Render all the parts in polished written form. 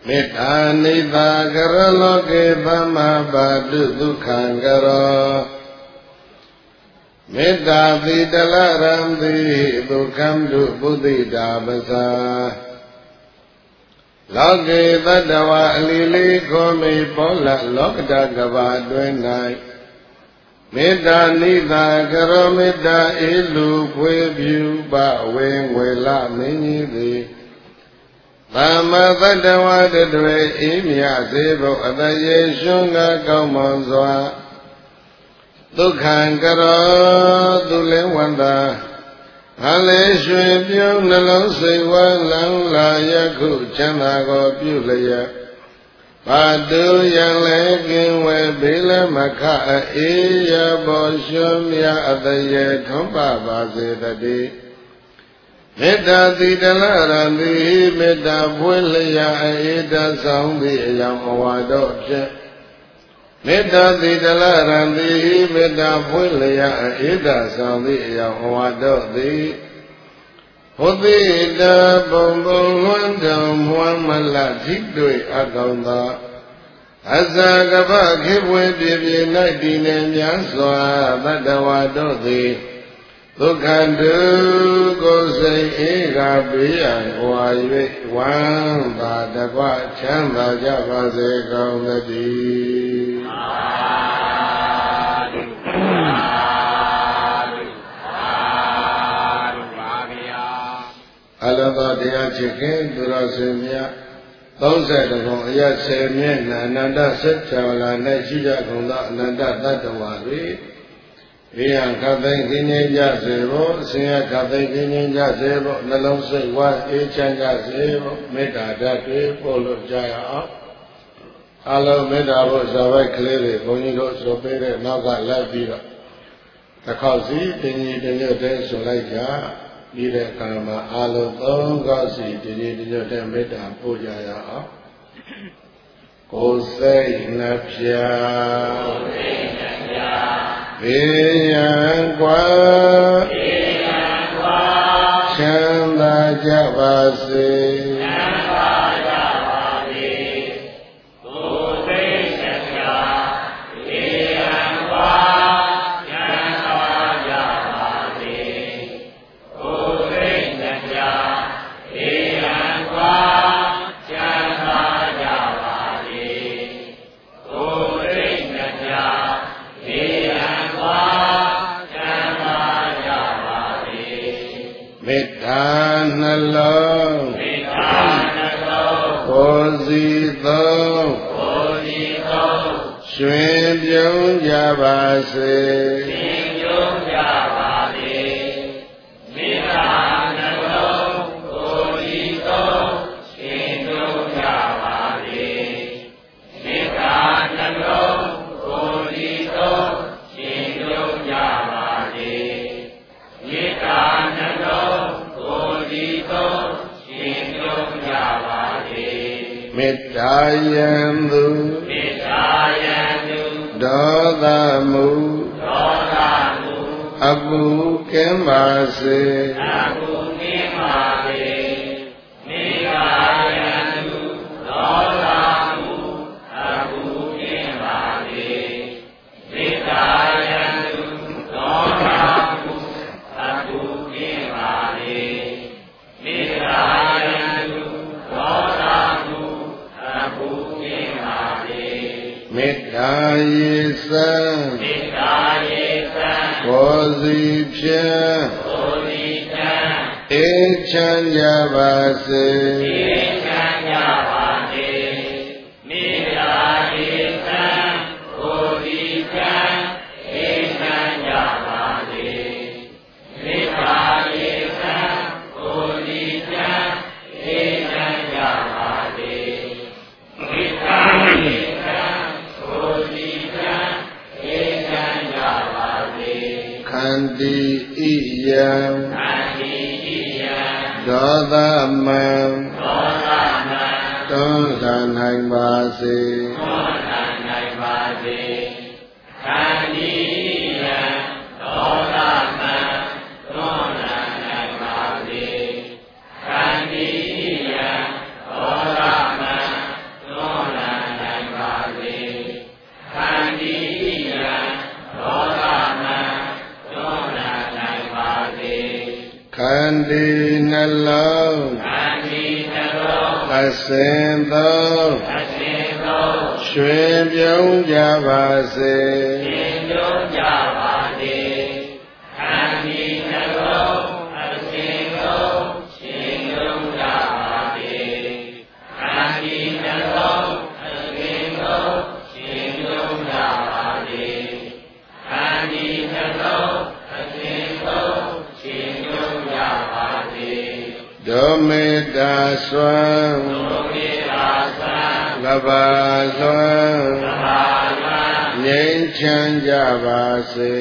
မေတ္တာနိဗ္ဗာကရလောကေသမဘာတုဒုက္ခံကရောမေတ္တာတိတလရံတိဒုက္ခံတုပုသိတာပဇာလောကေတတ္တဝအလီလေးခောမေပေါ်လလောကတကဘာတွင်၌မေတ္တာနိဗ္ဗာကရောမေတ္တာအေလူဖွေဖြူပဝေငွေလမင်းကြီးသည်သမ္မာတတ္တဝတတွေအေးမြစေဖို့အတရေရှုံးကကောင်းမွန်စွာဒုက္ခံကရောသူလင်းဝန္တာအလေးရွှင်ပြုံးနှလုံးစိတ်ဝမ်းလန်းလာယခုချမ်းသာကိုပြုလျက်ပါတုယံလည်းကင်းဝဲဘေးလည်းမခအေးရပေါ်ရှုံးမြအတရေထုံးပါစေတည်းမေတ္တာတိတလရံတိမေတ္တာပွေလျာအေတဆောင်သည့်အယောင်အဝါတို့ဖြင့်မေတ္တာတိတလရံတိမေတ္တာပွေလျာအေတဆောင်သည့်အယောင်အဝါတို့သည်ဟောတိတပုံပုံလွန်းတော်မွမ်းမလထိတွေ့အကောင်သောအဇာကပခေပွေပြပြ၌တည်နေများစွာတတ္တဝါတို့သည်ဒုက္ခတုကိုယ်စိတ်ဧကဘေးရန်ဝါ၍ဝမ်းသာတကွချမ်းသာကြပါစေကောင်းသတည်းအလောတော်တရားချစ်ခင်သူတော်စင်များ30ခုအရ10မြတ်နာအနန္တစัจ java လာ၌ရှိကြကုန်သောအနန္တတတ္တဝါတွေဘေးရန်ခတ်သိမ်းခင်းငြိမ်းကြစေဖို့အစဉ်ရခတ်သိမ်းခင်းငြိမ်းကြစေဖို့နှလုံးစိတ်ဝမ်းအေးချမ်းကြစေဖို့မေတ္တာဓာတ်တွေပို့လို့ကြရအောင်အလုံးမေတ္တာဖို့ဇာဝိုက်ကလေးတွေဘုန်းကြီးတို့ဆိုပေးတဲ့နောက်ကလိုက်ပြီးတော့တစ်ခေါက်စီတင်ကြီးတညွတ်တဲ့ဆိုလိုက်ကြပြီးတဲ့အခါမှာအလုံး3ခေါက်စီတင်ကြီးတညွတ်တဲ့မေတ္တာပို့ကြရအောင်ကိုယ်စိတ်နှပြဘေးရန်ကွာချမ်းသာကြပါစေရွှင်ပြုံးကြပါစေရွှင်ပြုံးကြပါစေမေတ္တာနှလုံးကိုယ်ဤသုံးရွှင်ပြုံးကြပါစေမေတ္တာနှလုံးကိုယ်ဤသုံးရွှင်ပြုံးကြပါစေမေတ္တာနှလုံးကိုယ်ဤသုံးရွှင်ပြုံးကြပါစေမေတ္တာယံသူမေတ္တာယံဒေါသမုအပူကင်းပါစေအပူကင်းပါစေမေတ္တာယံသူဒေါသမုအပူကင်းပါစေမေတ္တာယံသူဒေါသမုအပူကင်းပါစေမေတ္တာယံသူဒေါသမုအပူကင်းပါစေမေတ္တာယေသံမေတ္တာယေသံကိုယ်စီဖြင့်ကိုယ်စီဖြင့်အေးချမ်းကြပါစေအေးချမ်းကြပါစေမေတ္တာယေသံကိုယ်စီဖြင့်အေးချမ်းကြပါစေမေတ္တာယေသံကိုယ်စီဖြင့်အေးချမ်းကြပါစေမေတ္တာယေခန္တိဣယံဒေါသမံတွန်းလှန်နိုင်ပါစေခန္တိဣယံဒေါသမံတွန်းလှန်နိုင်ပါစေခန္တိဣယံဒေါသမံဒီနှလုံးအစင်သောရွှင်ပြုံးကြပါစေဒုမေတ္တာစွမ်းကဘာစွမ်းငြိမ်းချမ်းကြပါစေ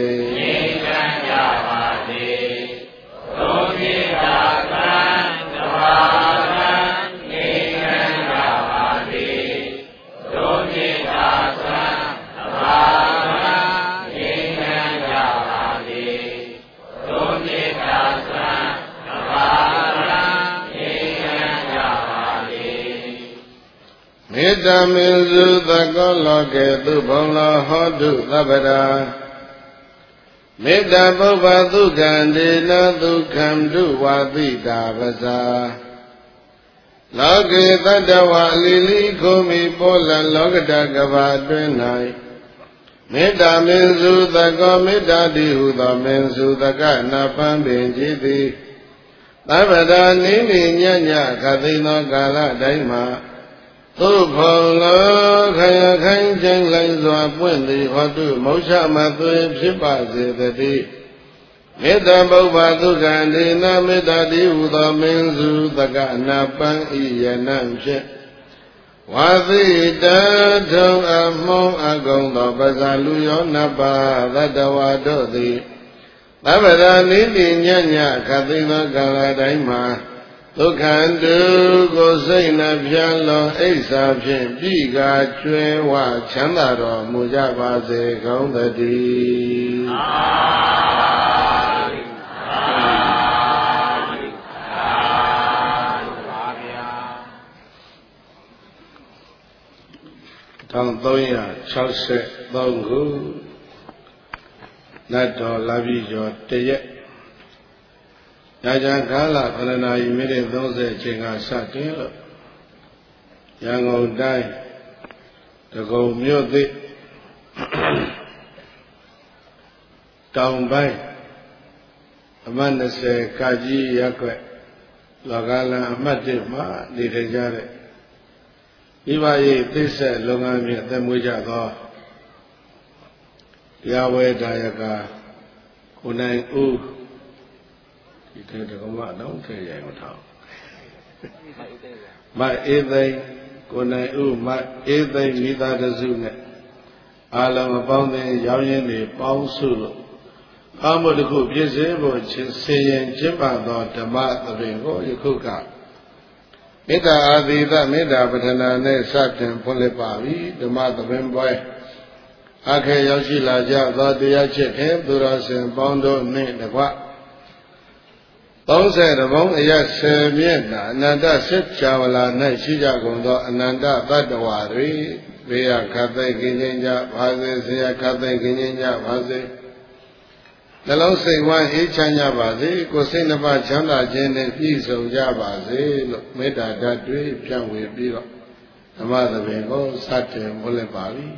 ဒုမေတ္တာစွမ်းကဘာစွမ်းငြိမ်းချမ်းကြပါစေဒုမေတ္တာစွမ်းကဘာစွမ်းငြိမ်းချမ်းကြပါစေဒုမေတ္တာစွမ်းကဘာမေတ္တာမေစုသကောလောကေသူဘုံလောဟောတုသဗ္ဗရာမေတ္တာပုဗ္ဗဒုက္ခံဒေနဒုက္ခံဒုဝါတိတာပဇာလောကေတတ္တဝါလီလီခုမိပောလလောကတကဘာတွင်၌မေတ္တာမေစုသကောမေတ္တာတိဟုသောမေစုသကနာပံပင်ကြည်သည်သဗ္ဗရာနိနိညညခသိသောကာလတိုင်းမှာသုဖောလောခယခိုင်ကျင်းလိုက်စွာပွင့်သည်ဟောတုမောချမသွေဖြစ်ပါစေတည်းမေတ္တာပုဗ္ဗဒုက္ခံဒေနမေတ္တာတိဟုသောမင်းစုသကနာပံဤယနံဖြင့်ဝါသိတထုံအမှုံအကုန်သောပဇာလူယောနပါသတ္တဝါတို့သည်သဗ္ဗရာနိတိညညခသိသောကာလတိုင်းမှာဒုက္ခတုကိုစိတ်နှပြလောအိဋ္ဌာဖြင့်ပြီးကားကျွဲဝချမ်းသာတော်မူကြပါစေကောင်းသတည်း1363ခုနတ်တော်လာပြီးကျော်တရက်ညာကြကာလ9 နာရီမိနစ်30အချိန်ကစတင်လို့ရန်ကုန်တိုင်းဒဂုံမြို့သစ်တောင်ပိုင်းအမှတ်20ကာကြီးရပ်ကွက်လောကလန်အမှတ်1မှာနေထိုင်ကြတဲ့မိဘရဲ့သိဆက်လုပ်ငန်းဖြင့်အသက်မွေးကြသောတရားဝဲဒါယကကိုနိုင်ဦးဒီထဲတကောင်မတော့ထဲရိုင်မထောင်မအေးသိန်းကိုနိုင်ဦးမအေးသိန်းမိသားစုနဲ့အာလုံးအပေါင်းအသင်းရောက်ရင်းတွေပေါင်းစုလို့အမှုတစ်ခုပြည့်စုံဖို့ဆင်ရင်ကျင့်ပါသောဓမ္မသဘင်ကိုယခုကမေတ္တာအာသီသမေတ္တာပဋ္ဌာနာနဲ့စတင်ဖွင့်လှစ်ပါပြီဓမ္မသဘင်ပွဲအခက်ရောက်ရှိလာကြသောတရားချစ်ခင်သူတော်စင်ပေါင်းတို့နှင့်တကွ30ဘုံအရ10မြင့်တာအနန္တစစ်ချာဝလာ၌ရှိကြကုန်သောအနန္တသတ္တဝါတွေဘေးရခတ်သိခင်ချင်းကြပါစေဆရာခတ်သိခင်ချင်းကြပါစေနှလုံးစိတ်ဝမ်းအေးချမ်းကြပါစေကိုယ်စိတ်နှပါချမ်းသာခြင်းနဲ့ပြည့်စုံကြပါစေလို့မေတ္တာဓာတ်တွေဖြန့်ဝေပြီးတော့ဓမ္မသဘင်ကိုစတင်ဝတ်လက်ပါပြီ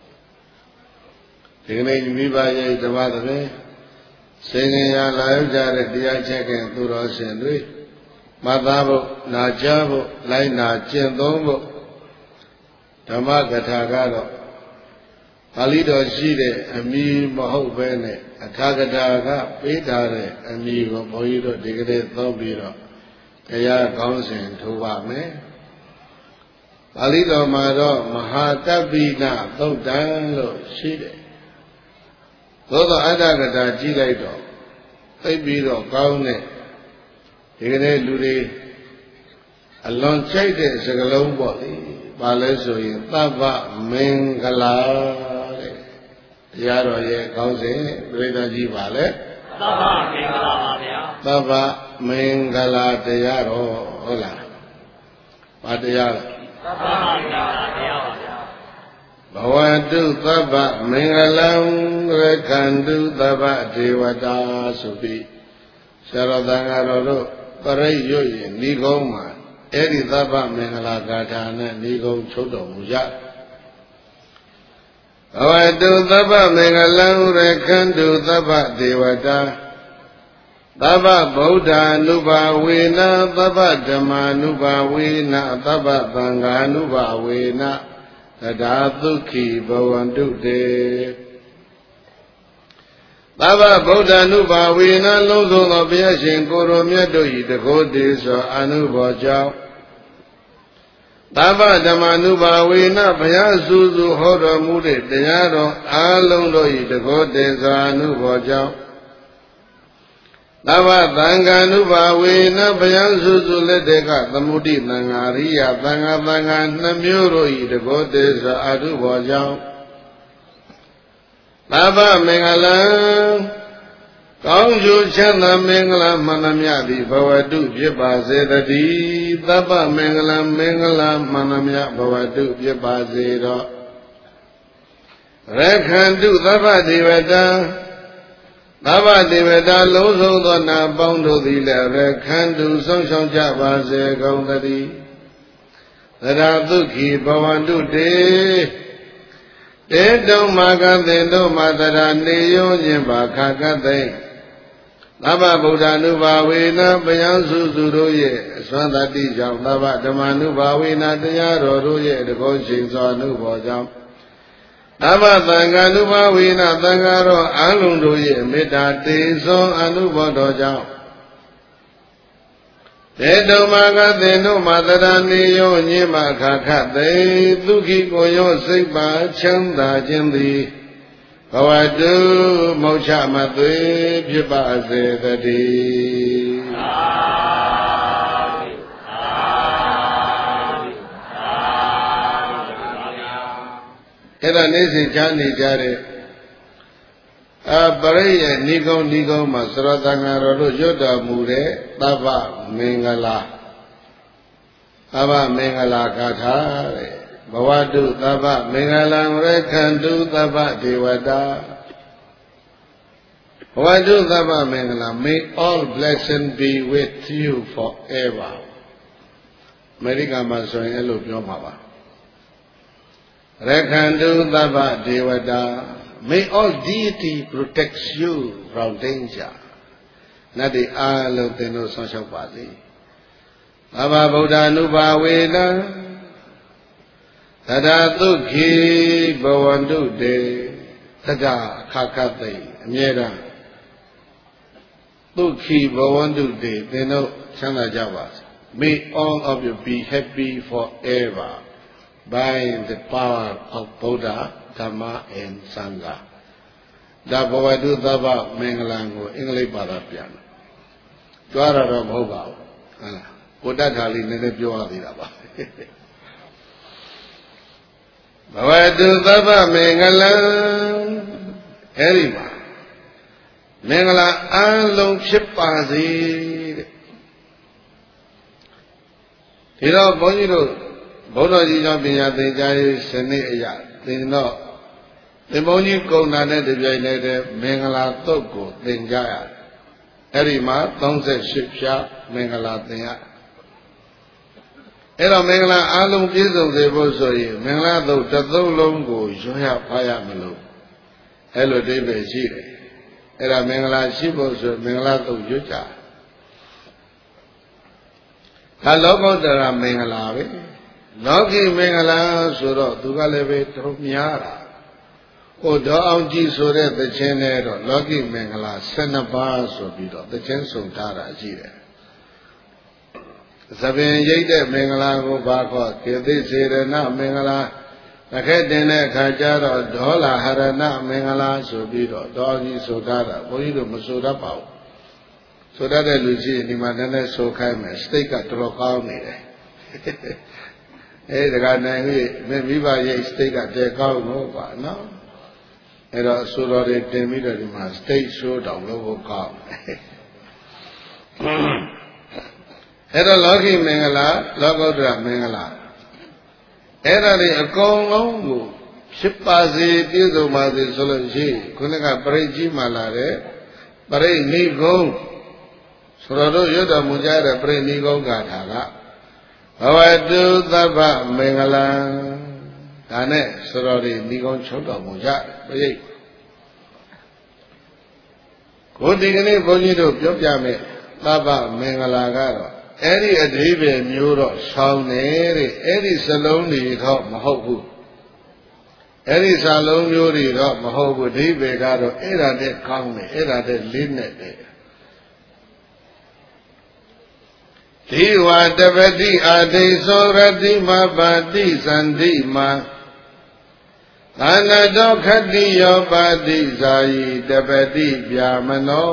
ဒီကနေ့မိဘရဲ့ဓမ္မသဘင်စေငင်ရလာရောက်ကြတဲ့တရားချက်ခင်သူတော်စင်တွေမှတ်သားဖို့နာကြားဖို့လိုက်နာကျင့်သုံးဖို့ဓမ္မကထာကတော့ပါဠိတော်ရှိတဲ့အမည်မဟုတ်ဘဲနဲ့အထာကထာကပေးထားတဲ့အမည်ကိုဘုန်းကြီးတို့ဒီကနေ့သုံးပြီးတော့တရားကောင်းစဉ်ထိုးပါမယ်ပါဠိတော်မှာတော့မဟာတပ္ပိနသုတ်တံလို့ရှိတယ်သို့သောအတ္တကထာကြည့်လိုက်တော့သိပြီးတော့ကောင်းတဲ့ဒီကနေ့လူတွေအလွန်ကြိုက်တဲ့စကားလုံးပေါ့လေဘာလဲဆိုရင်သဗ္ဗမင်္ဂလာတဲ့တရားတော်ရဲ့ကောင်းစဉ်ပြိဿကြီးပါလေသဗ္ဗမင်္ဂလာပါဗျာသဗ္ဗမင်္ဂလာတရားတော်ဟုတ်လားဘာတရားလဲသဗ္ဗမင်္ဂလာတရားပါဗျာဘဝတုသဗ္ဗမင်္ဂလံရခန္တုသဗ္ဗဒေဝတာဆိုပြီးဆရာတော်သံဃာတော်တို့ပရိတ်ရွတ်ရင်ဤကုန်းမှာအဲ့ဒီသဗ္ဗမင်္ဂလာဂါထာနဲ့ဤကုန်းချုပ်တော်မူကြဘဝတုသဗ္ဗမင်္ဂလံရခန္တုသဗ္ဗဒေဝတာသဗ္ဗဗုဒ္ဓ ानु ဘာဝေနသဗ္ဗဓမ္မာ ानु ဘာဝေနသဗ္ဗသံဃာ ानु ဘာဝေနသဒ္ဓါသုခိဘဝန္တုတေသဗ္ဗဗုဒ္ဓ ानु ဘာဝေနလုံးစုံသောဘုရားရှင်ကိုရောမြတ်တို့၏တကောတည်းသောအနုဘောကြောင့်သဗ္ဗဓမ္မာ ानु ဘာဝေနဘုရားစုစုဟောတော်မူတဲ့တရားတော်အလုံးတို့၏တကောတည်းသောအနုဘောကြောင့်သဗ္ဗသံဃာ ानु ဘာဝေနဘုရားစုစုလက်တကသမုဒိသံဃာရိယသံဃာနှမျိုးတို့၏တကောတည်းသောအထုဘောကြောင့်သဗ္ဗမင်္ဂလံကောင်းကျိုးချမ်းသာမင်္ဂလာမှန်သမျှသည်ဘဝတုဖြစ်ပါစေတည်းသဗ္ဗမင်္ဂလံမင်္ဂလာမှန်သမျှဘဝတုဖြစ်ပါစေတော့ရခန္တုသဗ္ဗဒေဝတာသဗ္ဗဒေဝတာလုံးစုံသောနာပေါင်းတို့သည်လည်းရခန္တုဆုံးရှုံးကြပါစေကုန်သတည်းသရသုခိဘဝန္တုတေတေတုံမာကသေတို့မာတရာနေယောခြင်းပါခါကသိသဗ္ဗဗုဒ္ဓ ानु ဘာဝေနဘယံစုစုတို့ရဲ့အစွမ်းတတိကြောင့်သဗ္ဗဓမ္မာ ानु ဘာဝေနတရားတော်တို့ရဲ့တကောချိန်စွာအနုဘောကြောင့်သဗ္ဗသံဃာ ानु ဘာဝေနသံဃာတော်အလုံးတို့ရဲ့မေတ္တာတေသောအနုဘောတော်ကြောင့်တေတုံမာကသေတို့မာတရာနေယောညင်မခါခသိဒုက္ခိကိုရောစိတ်ပါချမ်းသာခြင်းသည်ဘဝတုမောချမသွေဖြစ်ပါစေတည်းအဲ့ဒါနေ့စဉ်ကြားနေကြတဲ့ပရိရဲ့ဏိကုံးမှာသရသံဃာတော်တို့ရွတ်တော်မူတဲ့သဗ္ဗမင်္ဂလာသဗ္ဗမင်္ဂလာဂါထာတဲ့ဘဝတုသဗ္ဗမင်္ဂလံရခန္တုသဗ္ဗဒေဝတာဘဝတုသဗ္ဗမင်္ဂလာ may all blessing be with you forever အမေရိကန်မှာဆိုရင်အဲ့လိုပြောမှာပါရခန္တုသဗ္ဗဒေဝတာMay all deity protect you from danger. နတ်တွေအားလုံးသင်တို့ဆောင်ရှောက်ပါစေ။သဗ္ဗဗုဒ္ဓ ानु ဘာဝေနသဒ္ဓါသုခိဘဝန္တုတေသဒ္ဓါခါခသိအမြဲတမ်းသုခိဘဝန္တုတေသင်တို့ချမ်းသာကြပါစေ။ May all of you be happy forever by the power of Buddha Dhamma and Sangha ဒါဘဝတုသဗ္ဗမင်္ဂလံကိုအင်္ဂလိပ်ဘာသာပြန်တယ်။ကြွားရတော့မဟုတ်ပါဘူး။ဟုတ်လား။ကိုတတ်တာလေးနည်းနည်းပြောရသေးတာပါ။ဘဝတုသဗ္ဗမင်္ဂလံအဲ့ဒီမှာမင်္ဂလာအလုံးဖြစ်ပါစေတဲ့။ဒီတော့ဘုန်းကြီးတို့ဘုရားကြီးကျောင်းပညာသင်ကြားရေးစနစ်အရာသင်တော့သင်္ဘောကြီးကုံနာတဲ့တပြိုင်တည်းတဲ့မင်္ဂလာသုတ်ကိုသင်ကြရတယ်။အဲ့ဒီမှာ38ဖြာမင်္ဂလာသင်ရ။အဲ့တော့မင်္ဂလာအလုံးပြည့်စုံစေဖို့ဆိုရင်မင်္ဂလာသုတ်တစ်သုတ်လုံးကိုရွှရဖားရမလို့အဲ့လိုအဓိပ္ပာယ်ရှိတယ်။အဲ့ဒါမင်္ဂလာရှိဖို့ဆိုမင်္ဂလာသုတ်ရွတ်ကြ။ဒါလောကုတ္တရာမင်္ဂလာပဲ။လောကီမင်္ဂလာဆိုတော့သူကလည်းပဲတော်များတာဟိုဒေါအောင်ကြည်ဆိုတဲ့သချင်းနဲ့တော့လောကီမင်္ဂလာ12ပါးဆိုပြီးတော့သချင်းဆုံးထားတာရှိတယ်သဘင်ရိတ်တဲ့မင်္ဂလာကိုဘာခေါ်ကေသိစေရဏမင်္ဂလာတခက်တင်တဲ့အခါကျတော့ဒေါလာဟရဏမင်္ဂလာဆိုပြီးတော့ဒေါအောင်ကြီးဆိုထားတာဘုန်းကြီးတို့မဆိုတတ်ပါဘူးဆိုတတ်တဲ့လူကြီးဒီမှာနည်းနည်းဆိုခိုင်းမယ်စတိတ်ကတော်တော်ကောင်းနေတယ်အဲဒါကနိုင်ပြီမိဘရဲ့စတိတ်ကတည်းကောင်းလို့ပါနော်အဲ့တော့အဆိုတော်တွေတင်ပြီးတော့ဒီမှာစတိတ်ဆိုတောင်လို့ကောင်းအဲ့တော့လောကီမင်္ဂလာလောကုတ္တရမင်္ဂလာအဲ့ဒါတွေအကုန်လုံးကိုဖြစ်ပါစေပြည့်စုံပါစေဆိုလို့ရှိရင်ခုနကပရိတ်ကြီးမှလာတဲ့ပရိတ်နိဂုံးဆိုတော့ရွတ်တော်မူကြတဲ့ပြိဋိကုံဂါထာကဘဝတုသဗ္ဗမင်္ဂလံဒါနဲ့ဆိုတော်ဒီဏီကုံချုပ်တော်မူကြပြိဋကိုဒီကနေ့ဘုန်းကြီးတို့ပြောပြမယ်သဗ္ဗမင်္ဂလာကတော့အဲ့ဒီအဓိပ္ပာယ်မျိုးတော့ဆောင်းနေတဲ့အဲ့ဒီစလုံးတွေတော့မဟုတ်ဘူးအဲ့ဒီစလုံးမျိုးတွေတော့မဟုတ်ဘူးအဓိပ္ပာယ်ကတော့အဲ့ဒါတဲ့ကောင်းတယ်အဲ့ဒါတဲ့လေးနဲ့တယ်ဒီဝတပတိအာတိသောရတိမပါတိသန္တိမသာနတောခတ္တိယောပါတိဇာယိတပတိဗျာမနော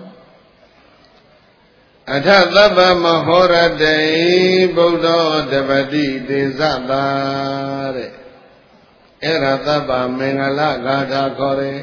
အထသဗ္ဗမဟောရတေဗုဒ္ဓောတပတိတေဇတာတဲ့အဲ့ဒါသဗ္ဗမင်္ဂလဂါထာခေါ်တယ်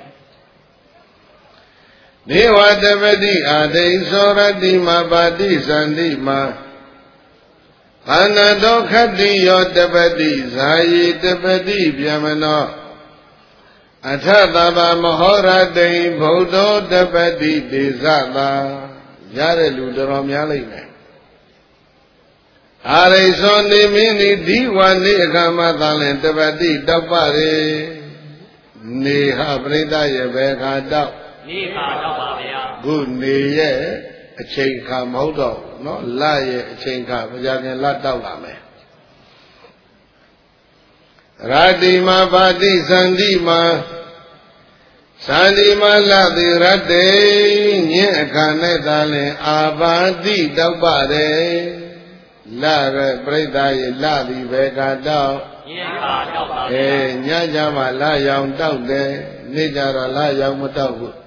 ဒေဝတပတိအာတိသောရတိမပါတိသန္တိမအနတောခတ္တိယောတပတိဇာယိတပတိဗျမနောအထသဗ္ဗမဟောရတေဗုဒ္ဓောတပတိတေဇတာရတဲ့လူတော်များလိမ့်မယ်အာရိသောနေမင်းဤဒီဝနေအခါမှသာလင်တပတိတောက်ပါရေနေဟပရိသရဲ့ဘယ်ခါတောက်နေခါတောက်ပါဗျာခုနေရဲ့အချိန်ခါမဟုတ်တော့เนาะလရဲ့အချိန်ခါမကြခင်လတောက်လာမယ်ရာတိမပါတိသန္တိမသန္တိမလတိရတ္တေညင်အခါ၌သာလင်အာပါတိတောက်ပါတယ်လရဲ့ပြိဿရဲ့လသည်ပဲကတောက်ညင်ခါတောက်ပါညကြမှာလရောင်တောက်တယ်နေ့ကြတော့လရောင်မတောက်ဘူး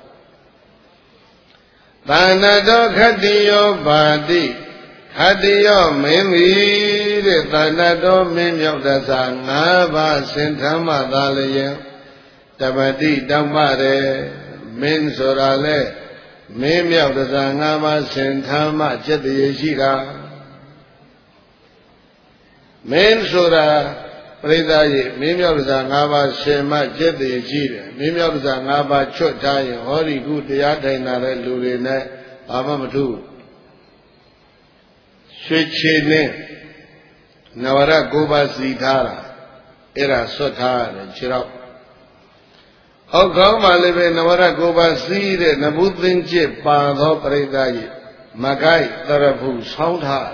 သာနတောခတ္တိယောပါတိခတ္တိယောမင်းမီတဲ့သာနတောမင်းမြောက်တသ၅ပါးစင်ထမ်းမှသာလျင်တပတိတောင်းပါတယ်မင်းဆိုတာလဲမင်းမြောက်တသ၅ပါးစင်ထမ်းမှကျက်တည်းရှိတာမင်းဆိုတာပရိသတ်ရဲ့မင်းမြောက်တသ၅ပါးရှင်မှကျက်တည်းရှိတယ်မင်းမြောက်တသ၅ပါးချွတ်ထားရင်ဟောဒီခုတရားထိုင်လာတဲ့လူတွေနဲ့ဘာမှမထူးရွှေချေနဲ့နဝရ၉ပါးစီထားတာအဲ့ဒါဆွတ်ထားရတယ်ခြေတော့အောက်ခေါင်းမှာလည်းပဲနဝရ၉ပါးစီးတဲ့နဗုသင်္จิตပါသောပရိသတ်ရဲ့မကိုက်တရဖူဆောင်းထား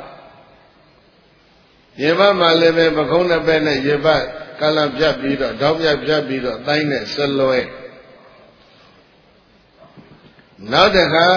ရေဘတ်မှာလည်းပဲပခုံးတစ်ဘက်နဲ့ရေဘတ်ကလပြတ်ပြီးတော့တောက်ပြတ်ပြီးတော့တိုင်းနဲ့ဆလွဲနောက်တခါ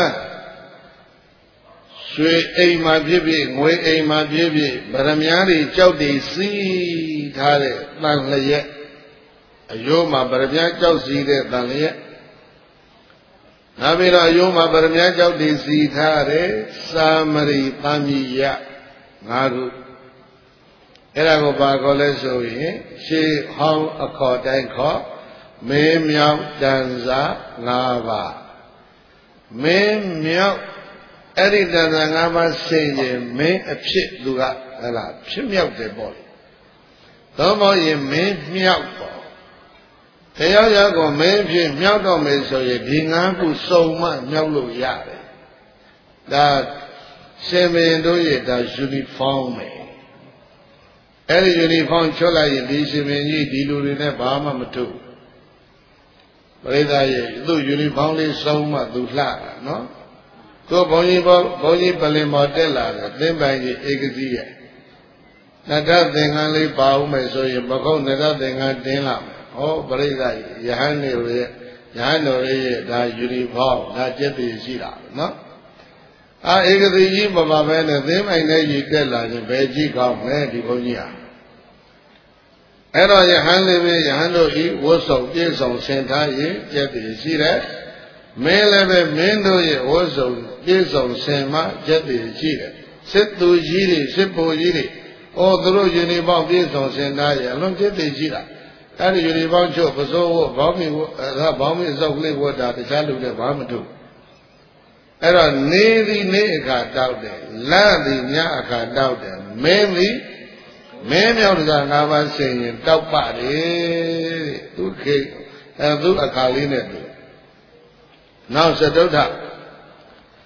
ရွှေအိမ်မှာဖြစ်ဖြစ်ငွေအိမ်မှာဖြစ်ဖြစ်ဗရမ ्या တွေကြောက်တွေစီးထားတဲ့တန်လျက်အယိုးမှာဗရမ ्या ကြောက်စီးတဲ့တန်လျက်နောက်ပြီးတော့အယိုးမှာဗရမ ्या ကြောက်တွေစီးထားတဲ့စာမရီတမ်းမြရ၅ခုအဲ့ဒါကိုဘာခေါ်လဲဆိုရင်ရှေးဟောင်းအခေါ်တိုင်းခေါ်မင်းမြောက်တန်စာ၅ပါးမင်းမြောက်အဲ့ဒီတန်ခါ၅ပါးစိတ်ရင်မင်းအဖြစ်သူကဟဲ့လားဖြစ်မြောက်တယ်ပေါ့လေသောမောရင်မင်းမြောက်ပေါ့တရားရကောမင်းဖြစ်မြောက်တော့မယ်ဆိုရင်ဒီ၅ခုစုံမှမြောက်လို့ရတယ်ဒါရှင်မင်းတို့ရဲ့ဒါယူနီဖောင်းပဲအဲ့ဒီယူနီဖောင်းချွတ်လိုက်ရင်ဒီရှင်မင်းကြီးဒီလူတွေနဲ့ဘာမှမတူပရိသတ်ရဲ့သူ့ယူနီဖောင်းလေးစုံမှသူလှတာနော်ကိုဘုန်းကြီးပလင်ပေါ်တက်လာတယ်သင်္ပိုင်ကြီးဧကစီရဲ့နတ္တသင်္ကန်းလေးပါဦးမယ်ဆိုရင်ပခုံးနတ္တသင်္ကန်းတင်းလာမယ်ဟောပရိသတ်ယဟန်တော်ရဲ့ဒါယူနီဖောင်းဒါကျက်တည်ရှိတာနော်ဧကစီကြီးမပါပဲနဲ့သင်္ပိုင်နဲ့ကြီးတက်လာရင်ဘယ်ကြည့်ကောင်းလဲဒီဘုန်းကြီးဟာအဲ့တော့ယဟန်လေးပဲယဟန်တို့ဤဝတ်ဆောင်ပြည့်စုံဆင်ထားရင်ကျက်တည်ရှိတယ်မင်းလည်းပဲမင်းတို့ရဲ့ဝတ်စုံပြည့်စုံဆင်မှကျက်တည်ရှိတယ်စစ်သူကြီးတွေစစ်ဘိုလ်ကြီးတွေသူတို့ယူနီပေါင်းပြည့်စုံဆင်သားရဲ့အလုံးကျက်တည်ရှိတာအဲ့ဒီယူနီပေါင်းချုပ်ပစိုးဝဘောင်းမီဘောင်းမီအစုပ်လေးဝတ်တာတခြားလူတွေဘာမှမထုတ်အဲ့တော့နေသည်နေအခါတောက်တယ်လသည်ညအခါတောက်တယ်မင်းသည်မင်းမြောက်တကာ၅ပါးဆင်ရင်တောက်ပါတယ်သူခေသူအခါလေးနဲ့သူနောက်သတုဋ္ဌ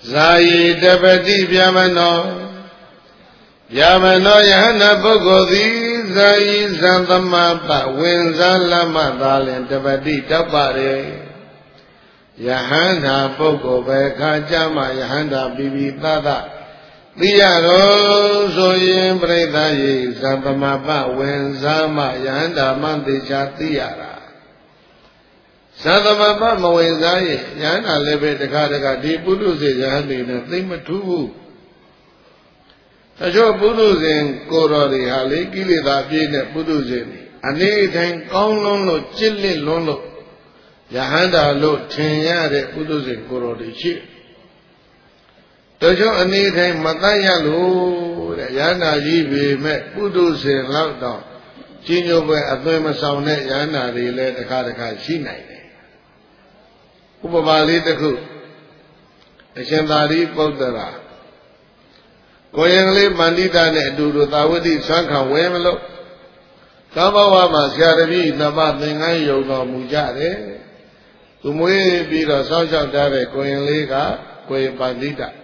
ဇာယိတပတိဗျာမနောဗျာမနောယဟနာပုဂ္ဂိုလ်သည်ဇာယိဇံသမပဝင်စားလမသာလင်တပတိတောက်ပါれယဟန္တာပုဂ္ဂိုလ်ပဲခါကြမှာယဟန္တာပိပိသသသိရတော့ဆိုရင်ပြိဿယေဇံသမပဝင်စားမှယဟန္တာမှသေချာသိရတာဇံသမပမဝင်စားရင်ယဟန္တာလည်းပဲတခါတခါဒီပုထုဇဉ်ယဟန်တွေနဲ့သိမထူးဘူးတချို့ပုထုဇဉ်ကိုယ်တော်တွေဟာလေကိလေသာပြည့်တဲ့ပုထုဇဉ်တွေအနေတိုင်းကောင်းလွန်းလို့จิตလစ်လွန်းလို့ယဟန္တာလို့ထင်ရတဲ့ပုထုဇဉ်ကိုယ်တော်တွေရှိတချို့အနေတိုင်းမတတ်ရလို့တဲ့ယဟန္တာကြီးပေမဲ့ပုထုဇဉ်လောက်တော့ကြီးညိုပွဲအသွင်မဆောင်တဲ့ယဟန္တာတွေလည်းတစ်ခါတစ်ခါရှိနိုင်တယ်ဥပမာလေးတစ်ခုအရှင်သာရိပုတ္တရာကိုရင်ကလေးပန္တိတာနဲ့အတူတူသာဝတိဆွမ်းခံဝဲမလို့ကာမဝါမှာဆရာတပည့်နှစ်ပါးသင်္ကန်းယုံတော်မူကြတယ်သူမွေးပြီးတော့စောင့်ရှောက်ထားတဲ့ကိုရင်လေးကကိုရင်ပန္တိတာ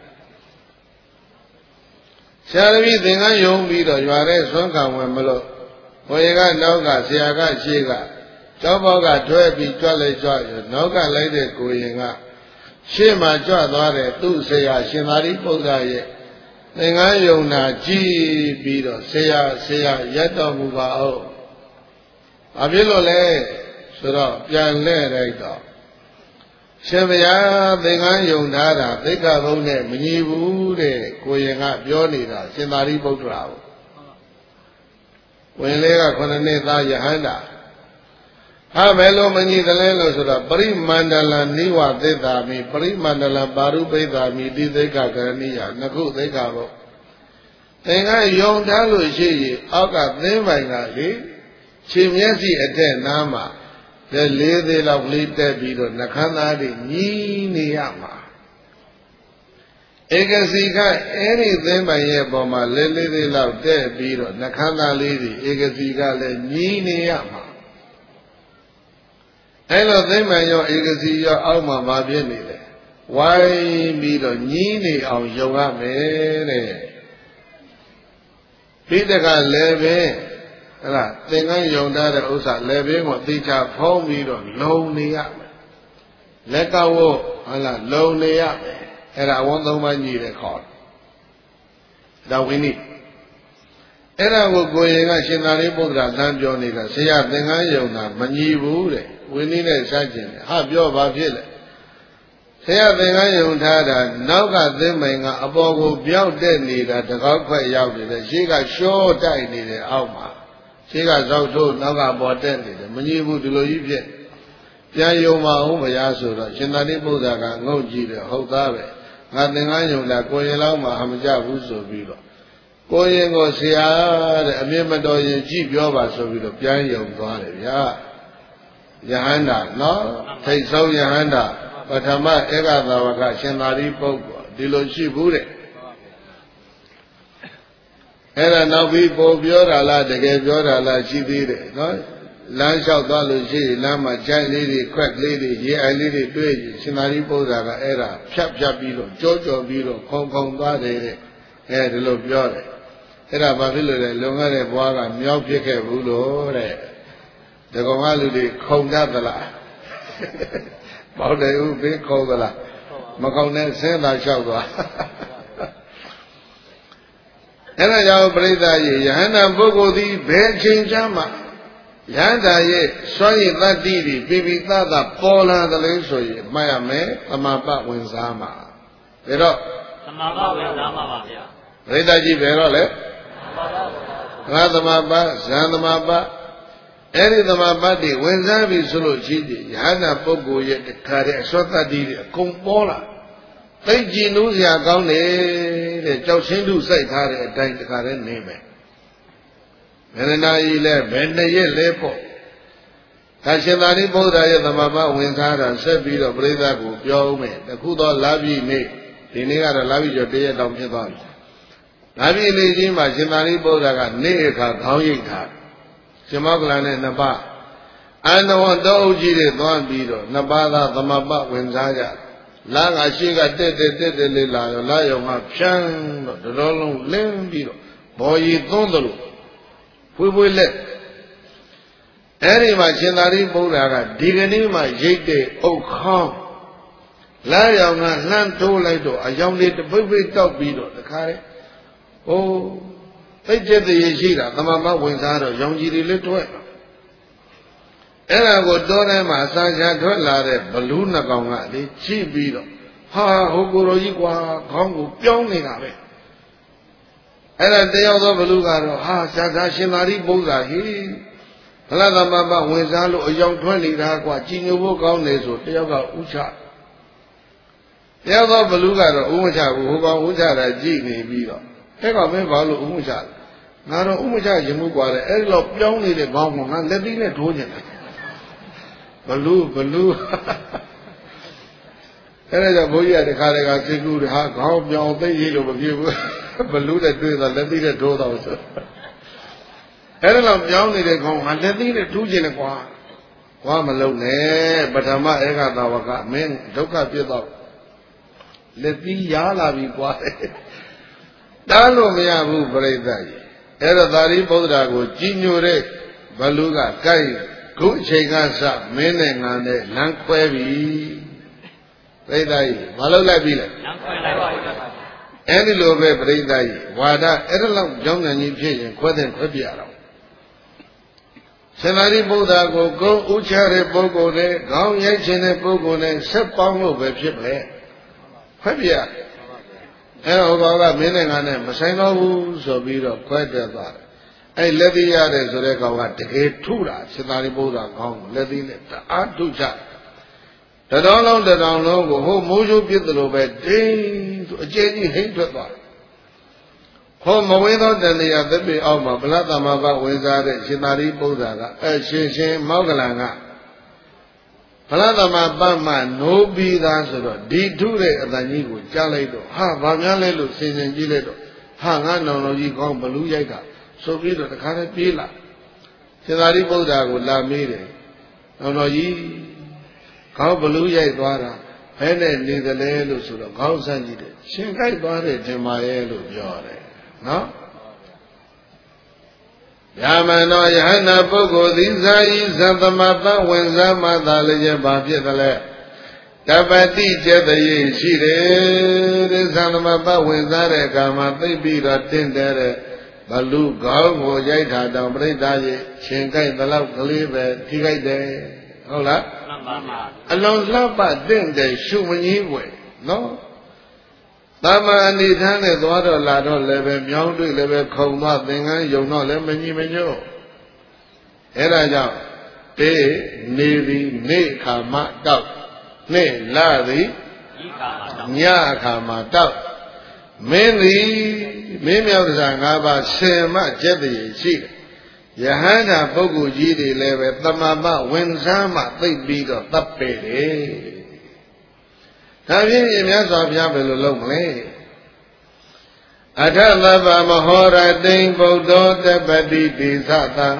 ဆရာတပည့်သင်္ကန်းယုံပြီးတော့ရွာထဲဆွမ်းခံဝဲမလို့ကိုရင်ကနောက်ကဆရာကရှေ့ကကျောင်းပေါက်ကထွဲပြီးကြွလိုက်ကြွရနောက်ကလိုက်တဲ့ကိုရင်ကရှေ့မှာကြွသွားတဲ့သူ့ဆရာရှင်သာရိပုတ္တရာရဲ့သင်္ကန်းယုံနာကြည့်ပြီးတော့ဆရာရက်တော်မူပါအောင်။ဘာဖြစ်လို့လဲဆိုတော့ပြန်လဲလိုက်တော့ရှင်ဘုရားသင်္ကန်းယုံထားတာသိက္ခာပုဒ်နဲ့မညီဘူးတဲ့ကိုရင်ကပြောနေတာရှင်သာရိပုတ္တရာကိုဝင်လေးက9နှစ်သားယဟန္တာဟာဘယ်လိုမညီတယ်လဲလို့ဆိုတော့ပရိမန္တလနိဝသစ္စာမိပရိမန္တလပါရုပိဿာမိတိသိက္ခာကရဏိယနှစ်ခုသိက္ခာပေါ့သင်္ကန်းယုံထားလို့ရှိရင်အောက်ကသင်းပိုင်ကလေခြေမျက်စိအထက်နားမှာလေးသေးလောက်လေးတက်ပြီးတော့နှခမ်းသားတွေညီးနေရမှာဧကစီကအဲ့ဒီသင်းပိုင်ရဲ့ပေါ်မှာလေးသေးလောက်တက်ပြီးတော့နှခမ်းသားလေးတွေဧကစီကလည်းညီးနေရမှာအဲ့လိုသိမ့်မှန်ရောဧကစီရောအောက်မှာမဖြစ်နေတယ်ဝိုင်းပြီးတော့ညီးနေအောင်ယုံရမယ်တဲ့ပြီးတကလည်းပဲဟဲ့လားသင်္ကန်းယုံထားတဲ့ဥစ္စာလည်းပဲကိုသိချဖုံးပြီးတော့လုံနေရမယ်လက်ကဝတ်ဟဲ့လားလုံနေရမယ်အဲ့ဒါဝန်သုံးပါးညီတယ်ခေါ်ဒါဝိနည်းအဲ့ဒါကိုရင်ကရှင်သာရိပုတ္တရာသံပြောနေတာဆရာသင်္ကန်းယုံတာမညီဘူးတဲ့ဝိနည်းနဲ့စัจကျင်တယ်ဟာပြောပါဖြစ်လေဆရာသင်္ကန်းယုံထားတာနောက်ကသင်းမိုင်ကအပေါ်ကိုပြောက်တက်နေတာတကောက်ခွက်ရောက်နေတယ်ရှေ့ကရှော့တိုက်နေတယ်အောက်မှာရှေ့ကဇောက်ထိုးနောက်ကပေါ်တက်နေတယ်မညီဘူးဒီလိုကြီးဖြစ်ပြန်ယုံမအောင်ဘုရားဆိုတော့ရှင်သာရိပုတ္တရာကငုတ်ကြည့်တယ်ဟုတ်သားပဲငါသင်္ကန်းယုံတာကိုရင်လောက်မှအမကြဘူးဆိုပြီးတော့ကိုရင်ကိုဆရာတဲ့အမြင်မတော်ရင်ကြည့်ပြောပါဆိုပြီးတော့ပြန်ယုံသွားတယ်ဗျာယဟန္တာနော်ထိတ်ဆုံးယဟန္တာပထမဧကသာဝကရှင်သာရိပုတ္တရာဒီလိုရှိဘူးတဲ့အဲ့ဒါနောက်ပြီးပို့ပြောတာလားတကယ်ပြောတာလားရှိသေးတယ်နော်လမ်းလျှောက်သွားလို့ရှိရင်လမ်းမှာကြိုက်လေးတွေခွက်ကလေးတွေရေအိုင်လေးတွေတွေ့ရင်ရှင်သာရိပုတ္တရာကအဲ့ဒါဖြတ်ပြီးတော့ကြောပြီးတော့ခုံသွားတယ်တဲ့အဲဒီလိုပြောတယ်အဲ့ဒါဘာဖြစ်လို့လဲလွန်ခဲ့တဲ့ဘွားကမြောက်ဖြစ်ခဲ့ဘူးလို့တဲ့တကောင်ကလူတွေခုံတတ်သလားပေါတယ်ဦးဘေးခုံသလားမခုံနဲ့ဆင်းသာလျှောက်သွားအဲ့ဒါကြောင့်ပြိဿရေယဟန္တာပုဂ္ဂိုလ်သည်ဘယ်အချိန်ချမ်းမှယဟန္တာရဲ့စွမ်းရည်တတ္တိတွေပိပိသသပေါ်လာတယ်လို့ဆိုရင်မှတ်ရမယ်သမပဝင်စားမှာဒါတော့သမပဝင်စားမှာပါဗျာပြိဿကြီးဘယ်တော့လဲငါသမပဇံသမပအဲ့ဒီသမပတိဝင်စားပြီဆိုလို့ရှိတယ်ယဟန္တာပုဂ္ဂိုလ်ရဲ့တခါတည်းအစွတ်တတ္တိတွေအကုန်ပေါ်လာသိကြည်လို့စရာကောင်းတယ်တဲ့ကြောက်ချင်းတုစိုက်ထားတဲ့အတိုင်းတခါတည်းနေမယ်ဘယ်နှနာရီလဲဘယ်နှစ်ရက်လဲပေါ့ဒါရှင်သာရိပုတ္တရာရဲ့သမပဝင်စားတာဆက်ပြီးတော့ပြိဿကိုပြောဦးမယ်တခုတော့လာပြီနေ့ဒီနေ့ကတော့လာပြီကျော်တရက်တောင်ဖြစ်သွားပြီလာပြီနေ့ကြီးမှာရှင်သာရိပုတ္တရာကနေ့အခါခေါင်းရိပ်ထားရှင်မောကလန်နဲ့နှစ်ပါးအန္တဝတ္တအုပ်ကြီးတွေသွားပြီးတော့နှစ်ပါးသာသမပဝင်စားကြလာငါရှိကတက်လေးလာရောလာရောငါဖြန်းတော့တော်လုံးလင်းပြီးတော့ဘော်ရီသွန်းတယ်လို့ဖွေးလက်အဲ့ဒီမှာရှင်သာရိပုတ္တရာကဒီကနေ့မှရိတ်တဲ့အုတ်ခေါင်းလာရောင်ကလှမ်းတိုးလိုက်တော့အယောင်လေးတပိတ်ပိတ်တောက်ပြီးတော့တခါလေဟိုသိကျက်တည်းရှိတာသမမဝင်စားတော့ရောင်ကြီးတွေလေးထွက်အဲ့ဒါကိုတောထဲမှာအစာချထွက်လာတဲ့ဘလူးနှစ်ကောင်ကလေချိပြီးတော့ဟာဟိုကိုရိုကြီးကွာခေါင်းကိုပြောင်းနေတာပဲအဲ့ဒါတယောက်သောဘလူးကတော့ဟာဇာသာရှင်သာရိပုတ္တရာဟိဘလသမမဝင်စားလို့အယောင်ထွက်နေတာကွာကြည်ညိုဖို့ကောင်းတယ်ဆိုတယောက်ကဥချတယောက်သောဘလူးကတော့ဥမချဘူးဟိုကောင်ဥချတာကြည်နေပြီးတော့အဲ့ကောင်မင်းဘာလို့ဥမချလဲငါတော့ဥမချရင်မှုကွာလေအဲ့လိုပြောင်းနေတဲ့ခေါင်းကငါလက်သီးနဲ့ထိုးနေတယ်ဘလူးအဲ့ဒါကြောင့်ဘုန်းကြီးကတခါတခါစိတ်ကူးဟာခေါင်းပြောင်းသိရလို့မဖြစ်ဘူးဘလူးနဲ့တွေ့တာလက်သီးနဲ့ထိုးတော့ဆိုအဲ့ဒါလောက်ပြောင်းနေတဲ့ခေါင်းဟာလက်သီးနဲ့ထိုးခြင်းနဲ့ကွာမလုံးနဲ့ပထမဧကသာဝကမင်းဒုက္ခပြစ်တော့လက်သီးရားလာပြီကွာတားလို့မရဘူးပြိဿကြီးအဲ့တော့သာရိပုတ္တရာကိုကြီးညိုတဲ့ဘလူးကကိုက်ခုအချိန်ကစမင်းနဲ့ငါနဲ့လမ်းခွဲပြီပြိဿကြီးမလုပ်လိုက်ပြီလေလမ်းခွဲလိုက်ပါပြီအဲ့ဒီလိုပဲပြိဿကြီးဝါဒအဲ့ဒါလောက်ကြောင်းဉာဏ်ကြီးဖြစ်ရင်ခွဲတဲ့ခွဲပြရတော့ရှင်သာရိပုတ္တရာကိုဂုံဥချတဲ့ပုဂ္ဂိုလ်နဲ့ခေါင်းရိုက်ခြင်းတဲ့ပုဂ္ဂိုလ်နဲ့ဆက်ပေါင်းလို့ပဲဖြစ်ပဲခွဲပြအဲ့တော့ဘောကမင်းနဲ့ငါနဲ့မဆိုင်တော့ဘူးဆိုပြီးတော့ခွဲတက်သွားတယ်အဲ့လက်သီးရတယ်ဆိုတဲ့ကောင်ကတကယ်ထုတာရှင်သာရိပုတ္တရာခေါင်းလက်သီးနဲ့တအားထုချတတော်လုံးကိုဟိုမိုးချိုးပြစ်တယ်လို့ပဲတင်းသူအကျဉ်းကြီးဟိမ့်ထွက်သွားတယ်ဟောမဝေသောတန်တရားသပိအောက်မှာဗလသမဘဝင်စားတဲ့ရှင်သာရိပုတ္တရာကရှင်မောဂလန်ကဗလသမဘမှနိုးပြီးသားဆိုတော့ဒီထုတဲ့အတန်ကြီးကိုကြားလိုက်တော့ဟာဘာများလဲလို့စဉ်စဉ်ကြည့်လိုက်တော့ဟာငါနောင်တော်ကြီးကောင်းဘလူးရိုက်တာဆိုပြီးတော့တခါတည်းပြေးလာရှင်သာရိပုတ္တရာကိုလာမေးတယ်နောင်တော်ကြီးခေါင်းဘလူးရိုက်သွားတာဘယ်နဲ့နေသလဲလို့ဆိုတော့ခေါင်းဆန်းကြည့်တယ်ရှင်ကြိုက်သွားတယ်ထင်ပါရဲ့လို့ပြောတယ်နော်ယာမနောယဟနာပုဂ္ဂိုလ်သည်ဇာယိသတ္တမပဝင်စားမှသာလည်းဘာဖြစ်သလဲတပတိကျက်တရေရှိတယ်တဲ့သတ္တမပဝင်စားတဲ့အခါမှာသိပြီးတော့တင့်တယ်တဲ့ဘလူခေါင်းကိုရိုက်တာတောင်ပြိတ္တာရဲ့ရှင်ကြိုက်သလောက်ကလေးပဲထိခိုက်တယ်ဟုတ်လားမှန်ပါပါအလုံးလှပတင့်တယ်ရှုမကြီးွယ်နော်သာမန်အနေထားနဲ့သွားတော့လာတော့လည်းပဲမြောင်းတွေ့လည်းပဲခုံသွားသင်္ကန်းယုံတော့လည်းမညီမညွတ်အဲ့ဒါကြောင့်တေးနေသည်နေ့အခါမှတောက်နေ့လာသည်ညအခါမှတောက်မင်းသည်မင်းမြောက်တရား၅ပါးဆင်မှကျက်တည်းရှိတယ်ယဟန္တာပုဂ္ဂိုလ်ကြီးတွေလည်းပဲတမ္မာဝင်စားမှသိပြီးတော့တပ်ပေတယ်ဒါဖြင့်မြတ်စွာဘုရားဘယ်လိုလုပ်မလဲအထသဗ္ဗမဟောရတိံဗုဒ္ဓောတပတိတိသတာ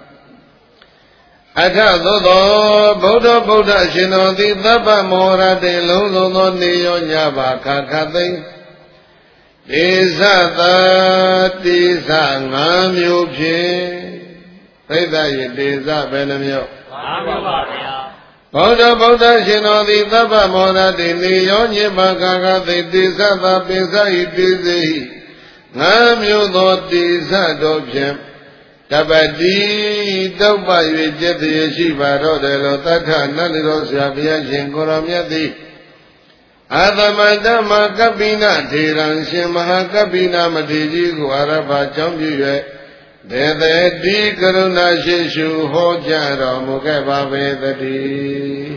အထသို့သောဗုဒ္ဓရှင်တော်သည်သဗ္ဗမဟောရတိံလုံးစုံသောနေရောညပါခါခသိမ့်တိသတာတိသ၅မျိုးဖြင့်သိတ္တယေတိသဘယ်နှမျိုး၅မျိုးပါဗျာဗုဒ္ဓရှင်တော်သည်သဗ္ဗမောရတိနေရောညင်ပါကာကသိတိသသာပိစဟိတိစေငါမျိုးသောတိသတော်ဖြင့်တပတိတောက်ပ၍ကျက်တည်းရှိပါတော့တယ်လို့တထနတ်တော်ဆရာဘုရားရှင်ကိုရောမြတ်သည်အာသမတမကပိနထေရံရှင်မဟာကပိနမထေကြီးကိုအာရဘကြောင့်ပြု၍ဒေသေတိကရုဏာရှိရှုဟောကြားတော်မူခဲ့ပါပေသတည်း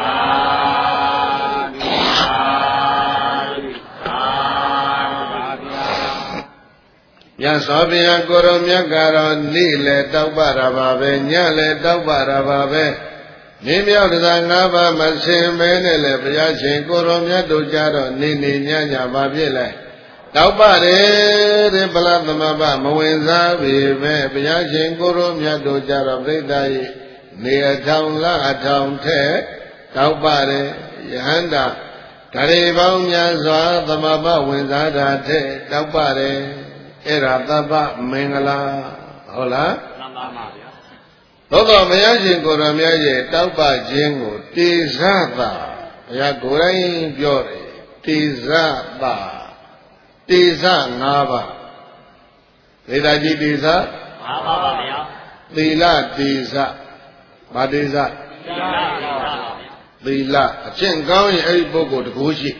မြတ်စွာဘုရားကိုရောမြတ်ကတော့နေ့လည်းတောက်ပတာပါပဲညလည်းတောက်ပတာပါပဲနေမြောက်တရား၅ပါးမဆင်မဲနဲ့လည်းဘုရားရှင်ကိုရောမြတ်တို့ကြတော့နေနေညညပါဖြစ်လဲတောက်ပါတယ်တဲ့ဗလသမဘမဝင်စားပေမဲ့ဘုရားရှင်ကိုရောမြတ်တို့ကြတော့ပြိတ္တာ၏နေအထောင်လအထောင်ထဲတောက်ပါတယ်ယဟန္တာဒါတွေပေါင်းများစွာသမဘဝင်စားတာတဲ့တောက်ပါတယ်အဲ့ဒါသဗ္ဗမင်္ဂလာဟုတ်လားမှန်ပါပါဗျာသို့တော်ဘုရားရှင်ကိုယ်တော်မြတ်ရဲ့တောက်ပခြင်းကိုတေဇတာဘုရားကိုယ်တိုင်ပြောတယ်တေဇတာတေဇ၅ပါးဒေတာကြီးတေဇ၅ပါးပါဗျာသီလတေဇဘာတေဇသီလအကျင့်ကောင်းရင်အဲ့ဒီပုဂ္ဂိုလ်တကူရှိ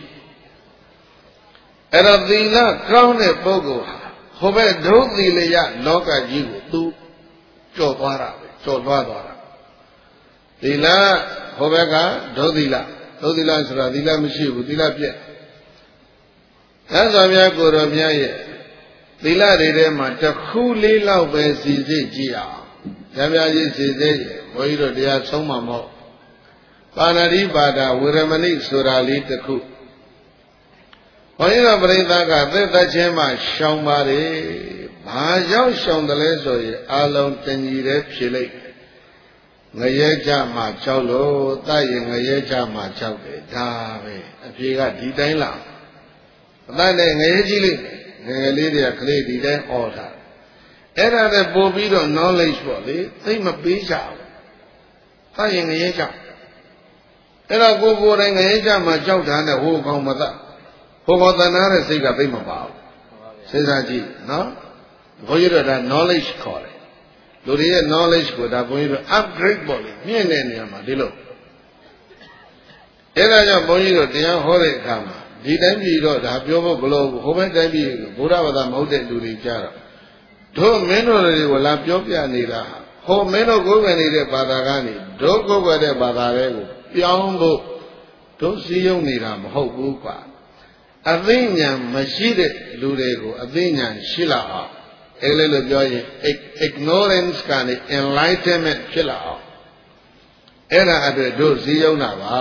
အဲ့တော့သီလကောင်းတဲ့ပုဂ္ဂိုလ်ဟာဟိုဘက်ဒုသီလယလောကကြီးကိုသူကျော်သွားတာပဲကျော်သွားတာသီလဟိုဘက်ကဒုသီလဆိုတာသီလမရှိဘူးသီလပြည့်သက်စွာဘုရားကိုယ်တော်မြတ်ရဲ့သီလတွေထဲမှာတစ်ခုလေးလောက်ပဲစီစစ်ကြည့်အောင်။ကြပြကြီးစီစစ်ရင်ဘုန်းကြီးတို့တရားဆုံးမှာမဟုတ်ပါဏာတိပါဒဝေရမဏိဆိုတာလေးတစ်ခုဘုန်းကြီးတို့ပြိဿကသက်သက်ချင်းမှရှောင်ပါတယ်။ဘာကြောင့်ရှောင်တယ်လဲဆိုရင်အာလုံးတညီတဲ့ဖြေလိုက်ငရဲကြမှာကြောက်လို့တတ်ရင်ငရဲကြမှာကြောက်တယ်ဒါပဲအဖြေကဒီတိုင်းလားအတတ်နဲ့ငရဲကြီးလေးငယ်လေးတွေကကလေးဒီတိုင်းអော်တာအဲ့ဒါနဲ့ပို့ပြီးတော့ knowledge ပေါ့လေသိမပေးကြဘူးတတ်ရင်ငရဲကြအဲ့တော့ကိုယ်တိုင်ငရဲကြမှာကြောက်တာနဲ့ဟိုကောင်မတတ်ဟိုကောင်တဏှာတဲ့စိတ်ကသိမပါဘူးစဉ်းစားကြည့်နော်ဘုန်းကြီးတို့ဒါ knowledge ခေါ်တယ်လူတွေရဲ့ knowledge ကိုဒါဘုန်းကြီးတို့ upgrade ပေါ့လေမြင့်တဲ့နေရာမှာဒီလိုအဲ့ဒါကြောင့်ဘုန်းကြီးတို့တရားဟောတဲ့အခါမှာဒီတိုင်းပြည်တော့ဒါပြောဖို့ဘလို့ဟိုဘက်တိုင်းပြည်ဘုရားဘာသာမဟုတ်တဲ့လူတွေကြတော့တို့မင်းတို့တွေကိုလာပြောပြနေတာဟိုမင်းတို့ကိုယ်ဝင်နေတဲ့ဘာသာကနေတို့ကိုယ်ွယ်တဲ့ဘာသာတွေကိုပြောင်းဖို့တို့စည်းရုံးနေတာမဟုတ်ဘူးကွာအသိဉာဏ်မရှိတဲ့လူတွေကိုအသိဉာဏ်ရှိလာအောင်အဲ့လိုလို့ပြောရင် ignorance ကနေ enlightenment ဖြစ်လာအောင်အဲ့ဒါအတွက်တို့စည်းရုံးတာပါ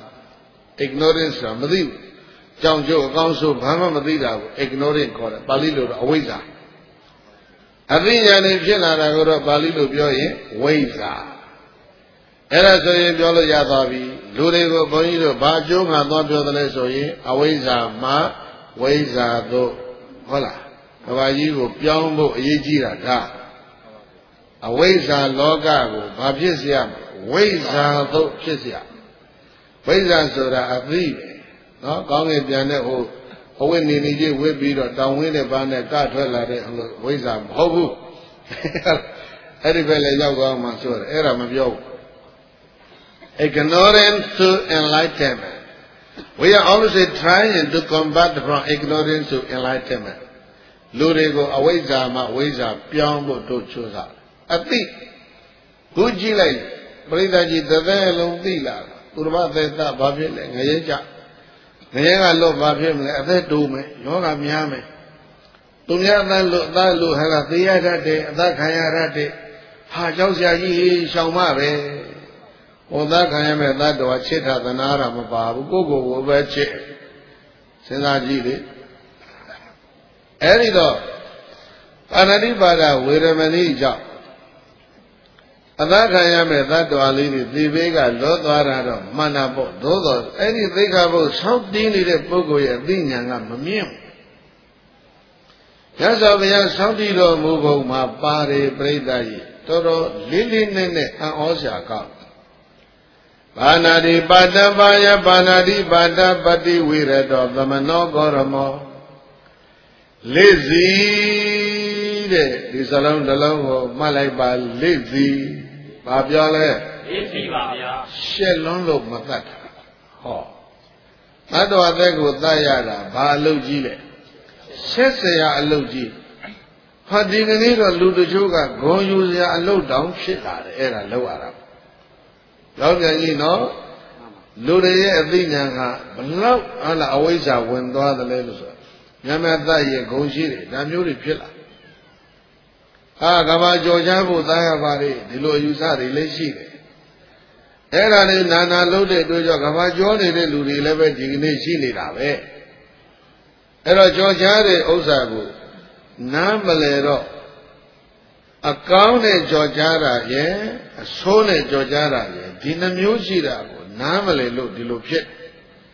ignorance ဆိုတာမသိဘူးကြောင့်ကျိုးအကောင်းဆုံးဘာမှမသိတာကို ignorant ခေါ်တယ်ပါဠိလိုတော့အဝိဇ္ဇာအသိဉာဏ်နဲ့ဖြစ်လာတာကိုတော့ပါဠိလိုပြောရင်ဝိဇ္ဇာအဲ့ဒါဆိုရင်ပြောလို့ရသွားပြီလူတွေကိုဘုန်းကြီးတို့ဘာအကျိုးငါသွားပြောတယ်လဲဆိုရင်အဝိဇ္ဇာမှဝိဇ္ဇာတို့ဟုတ်လားကဘာကြီးကိုပြောင်းဖို့အရေးကြီးတာဒါအဝိဇ္ဇာလောကကိုဘာဖြစ်เสียဝိဇ္ဇာတို့ဖြစ်เสียဝိဇ္ဇာဆိုတာအသိပဲနော်ကောင်းကင်ပြန်တဲ့ဟိုအဝိနေနေကြီးဝစ်ပြီးတော့တောင်ဝင်းနဲ့ဘာနဲ့ကထွက်လာတဲ့ဝိဇ္ဇာမဟုတ်ဘူးအဲ့ဒီပဲလေရောက်သွားမှဆိုတယ်အဲ့ဒါမပြောဘူး ignorance to enlightenment we are always trying to combat from ignorance to enlightenment လူတွေကိုအဝိဇ္ဇာမှဝိဇ္ဇာပြောင်းဖို့တို့ချိုးစားအသိခုကြည့်လိုက်ပရိသတ်ကြီးတစ်သက်လုံးသိလာသူတော်ဘာသက်တာဘာဖြစ်လဲငရဲကြငရဲကလွတ်ဘာဖြစ်မလဲအသက်တိုးမယ်ယောဂများမယ်သူများအသက်လွတ်အသက်လွတ်ဟာကသေရတတ်တယ်အသက်ခံရတတ်တယ်ဟာကြောက်စရာကြီးရှောင်မပဲဟိုသက်ခံရမယ်သတ္တဝါချစ်တာသနာတာမပါဘူးကိုယ့်ကိုယ်ကိုပဲချစ်စဉ်းစားကြည့်လေအဲ့ဒီတော့ပါဏာတိပါဒဝေရမဏိကြောင့်အသက်ခံရမယ်သတ္တဝါလေးတွေဒီဘေးကလောသွားတာတော့မှန်တာပေါ့သို့တော့အဲ့ဒီသိက္ခာပုဒ်ဆောက်တင်းနေတဲ့ပုဂ္ဂိုလ်ရဲ့အသိဉာဏ်ကမမြင့်ဘူးရသော်ဘုရားဆောက်တည်တော်မူပုံမှာပါတယ်ပြိဿကြီးတော်တော်လေးလေးနက်နက်အံ့ဩစရာကောင်းပါဏာတိပါတပါယပါဏာတိပါတပတိဝိရတောသမနောဂောရမောလေးစီတဲ့ဒီစလုံးတစ်လုံးကိုမှတ်လိုက်ပါလေးစီဘာပြောလဲလေးစီပါဗျာရှက်လွန်းလို့မတတ်တာဟောသတ္တဝါသက်ကိုတတ်ရတာဘာအလုပ်ကြီးလဲဆက်เสียအလုပ်ကြီးဟာဒီကနေ့တော့လူတချို့ကဂုံယူเสียအလုပ်တောင်ဖြစ်လာတယ်အဲ့ဒါလောက်ရတာရောက်ပြန်ကြီးနော်လူတွေရဲ့အသိဉာဏ်ကဘလောက်ဟာလားအဝိဇ္ဇာဝင်သွားတယ်လဲလို့ဆိုညမတတ်ရဲ့ဂုံရှိတယ်ဒါမျိုးတွေဖြစ်လာကဘာကြော်ချဖို့သားရပါလေဒီလိုအယူဆတွေလည်းရှိတယ်အဲ့ဒါလေးနာနာလို့တဲ့အတွက်ကြောင့်ကဘာကြောနေတဲ့လူတွေလည်းပဲဒီကနေ့ရှိနေတာပဲအဲ့တော့ကြော်ချတဲ့ဥစ္စာကိုနားမလဲတော့အကောင်းနဲ့ကြော်ချတာရဲ့အဆိုးနဲ့ကြော်ချတာရဲ့ဒီနှမျိုးရှိတာကိုနားမလဲလို့ဒီလိုဖြစ်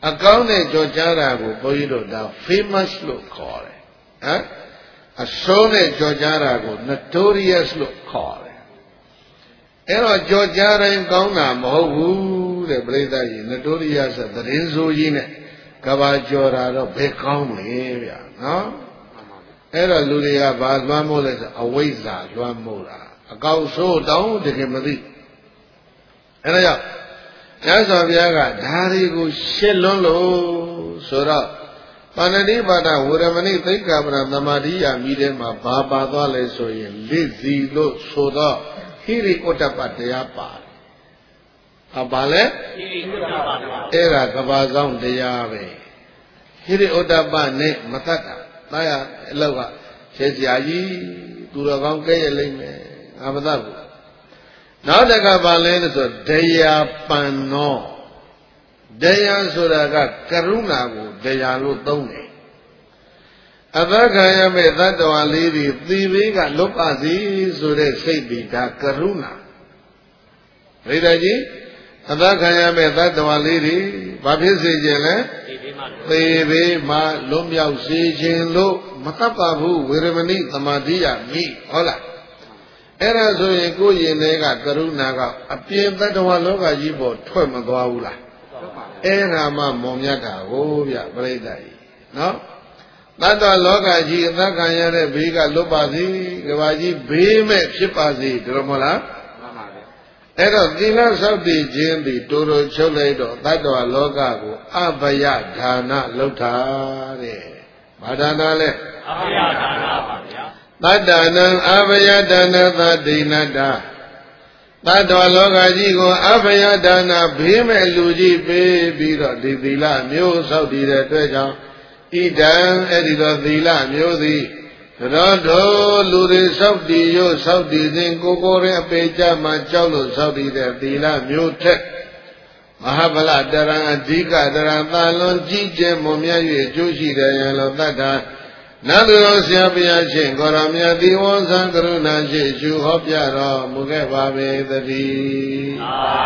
အကောင်းနဲ့ကြော်ကြားတာကိုဘုန်းကြီးတို့ဒါ famous လို့ခေါ်တယ်ဟမ်အဆိုးနဲ့ကြော်ကြားတာကို notorious လို့ခေါ်တယ်အဲ့တော့ကြော်ကြားတိုင်းကောင်းတာမဟုတ်ဘူးတဲ့ပြိဿကြီး notorious ဆိုသတင်းဆိုးကြီးနဲ့ကဘာကြော်တာတော့ဘယ်ကောင်းမလဲဗျာနော်အဲ့တော့လူတွေကဘာလွှမ်းမိုးလဲဆိုအဝိဇ္ဇာလွှမ်းမိုးတာအကောက်ဆိုးတောင်းတကယ်မသိအဲ့ဒါကြောင့်မြတ်စွာဘုရားကဓာရီကိုရှစ်လွန်းလို့ဆိုတော့ပါဏတိပါဒဝေရမဏိသိက္ခာပဒသမာဓိယာမိထဲမှာဘာပါသွားလဲဆိုရင်လိစီလို့ဆိုတော့ဟိရိဥတ္တပတရားပါတယ်ဘာလဲဟိရိဥတ္တပအဲ့ဒါကဘာဆောင်တရားပဲဟိရိဥတ္တပနဲ့မတတ်တာတာရအလောက်ကရှေ့ဆရာကြီးသူတော်ကောင်းကဲ့ရဲ့လိမ့်မယ်ငါမတတ်ဘူးနောက်တကဘာလဲဆိုဒယာပန်နောဒယာဆိုတာကကရုဏာကိုဒယာလို့သုံးတယ်အသက္ခာယမဲ့သတ္တဝါလေးတွေသေဘေးကလွတ်ပါစေဆိုတဲ့စိတ်ဒီဒါကရုဏာဒိဋ္ဌကြီး အသက္ခယမဲ့သတ္တဝါလေးတွေဘာဖြစ်စေခြင်းလဲသေဘေးမှလွတ်မြောက်စေခြင်းလို့မတတ်ပါဘူးဝေရမဏိသမာဓိယမိဟုတ်လားအဲ့ဒါဆိုရင်ကိုယ်ရင်ထဲကကရုဏာကအပြင်တ attva လောကကြီးပေါ်ထွက်မသွားဘူးလားအဲ့ဒါမှမွန်မြတ်တာကိုဗျပြိဿကြီးနော်တ attva လောကကြီးအသက္ခယတဲ့ဘေးကလွတ်ပါစေကဘာကြီးဘေးမဲ့ဖြစ်ပါစေဒီလိုမဟုတ်လားအဲ့တော့သီလဆောက်တည်ခြင်းသည်တူတူချုပ်လိုက်တော့တ attva လောကကိုအဘယဒါနလုပ်တာတဲ့ဘာဒါနလဲအဘယဒါနပါဗျာတတ္တနံအဘယဒါနသဒိဏတာတ attva လောကကြီးကိုအဘယဒါနဘေးမဲ့လူကြီးပေးပြီးတော့ဒီသီလမျိုးဆောက်တည်တဲ့အတွက်ကြောင့်ဣဒံအဲ့ဒီတော့သီလမျိုးသည်တော်တော်လူတွေဆောက်တည်ရဆောက်တည်ခြင်းကိုယ်ရဲ့အပေကြမှာကြောက်လို့ဆောက်တည်တဲ့သီလမျိုးထက်မဟာဗလတရံအဓိကတရံသာလွန်ကြီးကျယ်မွန်မြတ်၍အကျိုးရှိတယ်ရန်လို့သတ္တနတ်တော်ဆရာဘုရားရှင်ကိုရမြတ်ဒီဝဇံကရုဏာရှိရှုဟောပြတော်မူခဲ့ပါပေသတည်း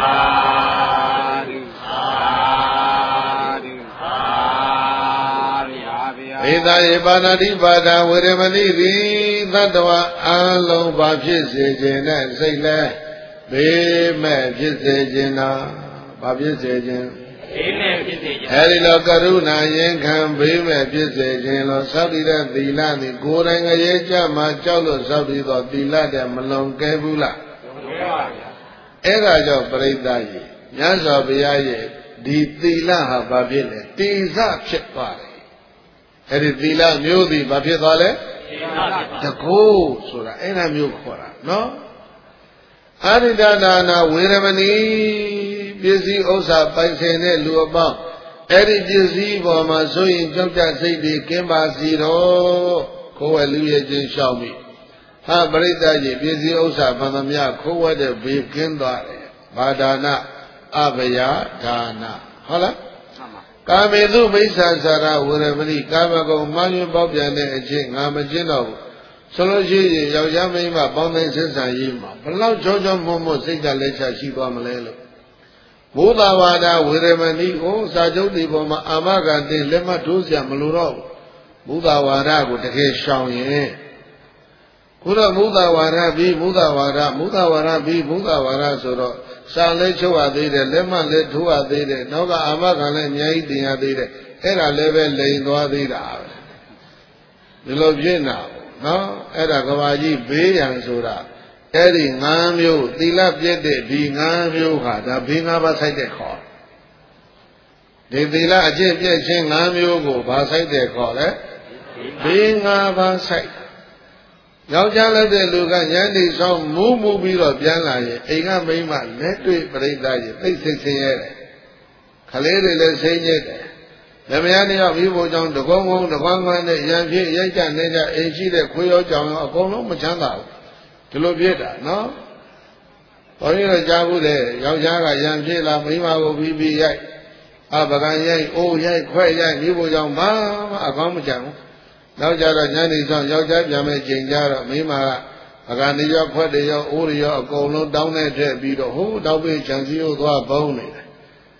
ဧတယေပါဏတိပါဒဝေရမဏိတိသတ္တဝအလုံးပါဖြစ်စေခြင်းနဲ့စိတ်လဲဘေးမဲ့ဖြစ်စေခြင်းနာဘာဖြစ်စေခြင်းဘေးမဲ့ဖြစ်စေခြင်းအဲဒီလိုကရုဏာရင်ခံဘေးမဲ့ဖြစ်စေခြင်းလို့သောက်တည်တဲ့သီလနဲ့ကိုယ်တိုင်ငရေကြမှာကြောက်လို့သောက်တည်သောသီလတဲ့မလွန်ကဲဘူးလားလွန်ကဲပါဗျာအဲ့ဒါကြောင့်ပရိသတ်ကြီးမြတ်စွာဘုရားရဲ့ဒီသီလဟာဘာဖြစ်လဲတေဇဖြစ်သွားတယ်အဲ့ဒီသီလမျိုးသည်ဘာဖြစ်သွားလဲတကိုးဆိုတာအဲ့ဒါမျိုးခေါ်တာနော်အာရိတနာနာဝေရမဏီပစ္စည်းဥစ္စာပိုင်ဆိုင်တဲ့လူအပေါင်းအဲ့ဒီပစ္စည်းပေါ်မှာဆိုရင်ကြောက်ကြစိတ်တွေကင်းပါစီတော့ခိုးဝဲလူရဲ့ချင်းရှောက်မိဟာပရိသတ်ကြီးပစ္စည်းဥစ္စာဗန္ဓမြခိုးဝဲတဲ့ဘေးကင်းသွားတယ်ဘာဒါနအဘယဒါနဟုတ်လားကာမေတုမိစ္ဆာစာရဝရမဏိကာမဂုဏ်မှန်ရင်ပေါက်ပြန်တဲ့အချင်းငါမကျင့်တော့ဘူးဆိုလို့ရှိရင်ယောက်ျားမိန်းမပေါင်းတဲ့ဆက်ဆံရေးမှာဘလောက်ချောချောမွတ်မွတ်စိတ်ဓာတ်လက်ချရှိသွားမလဲလို့ဘုဒ္ဓဝါဒဝေရမဏိကိုစာချုပ်ဒီပေါ်မှာအာမခံတင်လက်မှတ်ထိုးเสียမလိုတော့ဘူးဘုဒ္ဓဝါဒကိုတကယ်ရှောင်ရင်ခုတော့ဘုဒ္ဓဝါဒပြီးဘုဒ္ဓဝါဒဘုဒ္ဓဝါဒပြီးဘုဒ္ဓဝါဒဆိုတော့စာလည်းချုပ်ရသေးတယ်လက်မှတ်လည်းထိုးရသေးတယ်နောက်ကအာမခံလည်းအများကြီးတင်ရသေးတယ်အဲ့ဒါလည်းပဲလိန်သွားသေးတာပဲဒီလိုဖြစ်နေတာနော်အဲ့ဒါကဘာကြီးဘေးရန်ဆိုတာအဲ့ဒီ၅မျိုးသီလပြည့်တဲ့ဒီ၅မျိုးဟာဒါဘေး၅ပါးဆိုင်တဲ့ခေါ်ဒီသီလအကျင့်ပြည့်ခြင်း၅မျိုးကိုဘာဆိုင်တဲ့ခေါ်လဲဘေး၅ပါးဆိုင်ယောက်ျားလည်းတဲ့လူကညနေဆောင်မူးမှုပြီးတော့ပြန်လာရင်အိမ်ကမိန်းမလက်တွေ့ပြိတ္တာကြီးသိစိတ်ဆင်းရဲတယ်ခလေးတွေလည်းစိတ်ညစ်တယ်ဓမ္မယတယောက်ပြီးဖို့ကြောင့်တကုန်းကုန်းတကွမ်းကွမ်းနဲ့ရံဖြစ်ရိုက်ကြနေကြအိမ်ရှိတဲ့ခွေးရောကြောင်ရောအကုန်လုံးမချမ်းသာဘူးဒီလိုဖြစ်တာနော်ဘာလို့လဲကြားဘူးလေယောက်ျားကရံဖြစ်လာမိန်းမကိုပြီးရိုက်ပကံရိုက်အိုးရိုက်ခွဲရိုက်ပြီးဖို့ကြောင့်ဘာမှအကောင်းမကြဘူးနောက်ကြတော့ညနေဆောင်ယောက်ျားပြန်မဲ့ချိန်ကြတော့မိန်းမကပကံတွေရောခွက်တွေရောအိုးတွေရောအကုန်လုံးတောင်းတဲ့ထက်ပြီးတော့ဟိုးတောက်ပေးချန်စီကိုသွားဘုံနေတယ်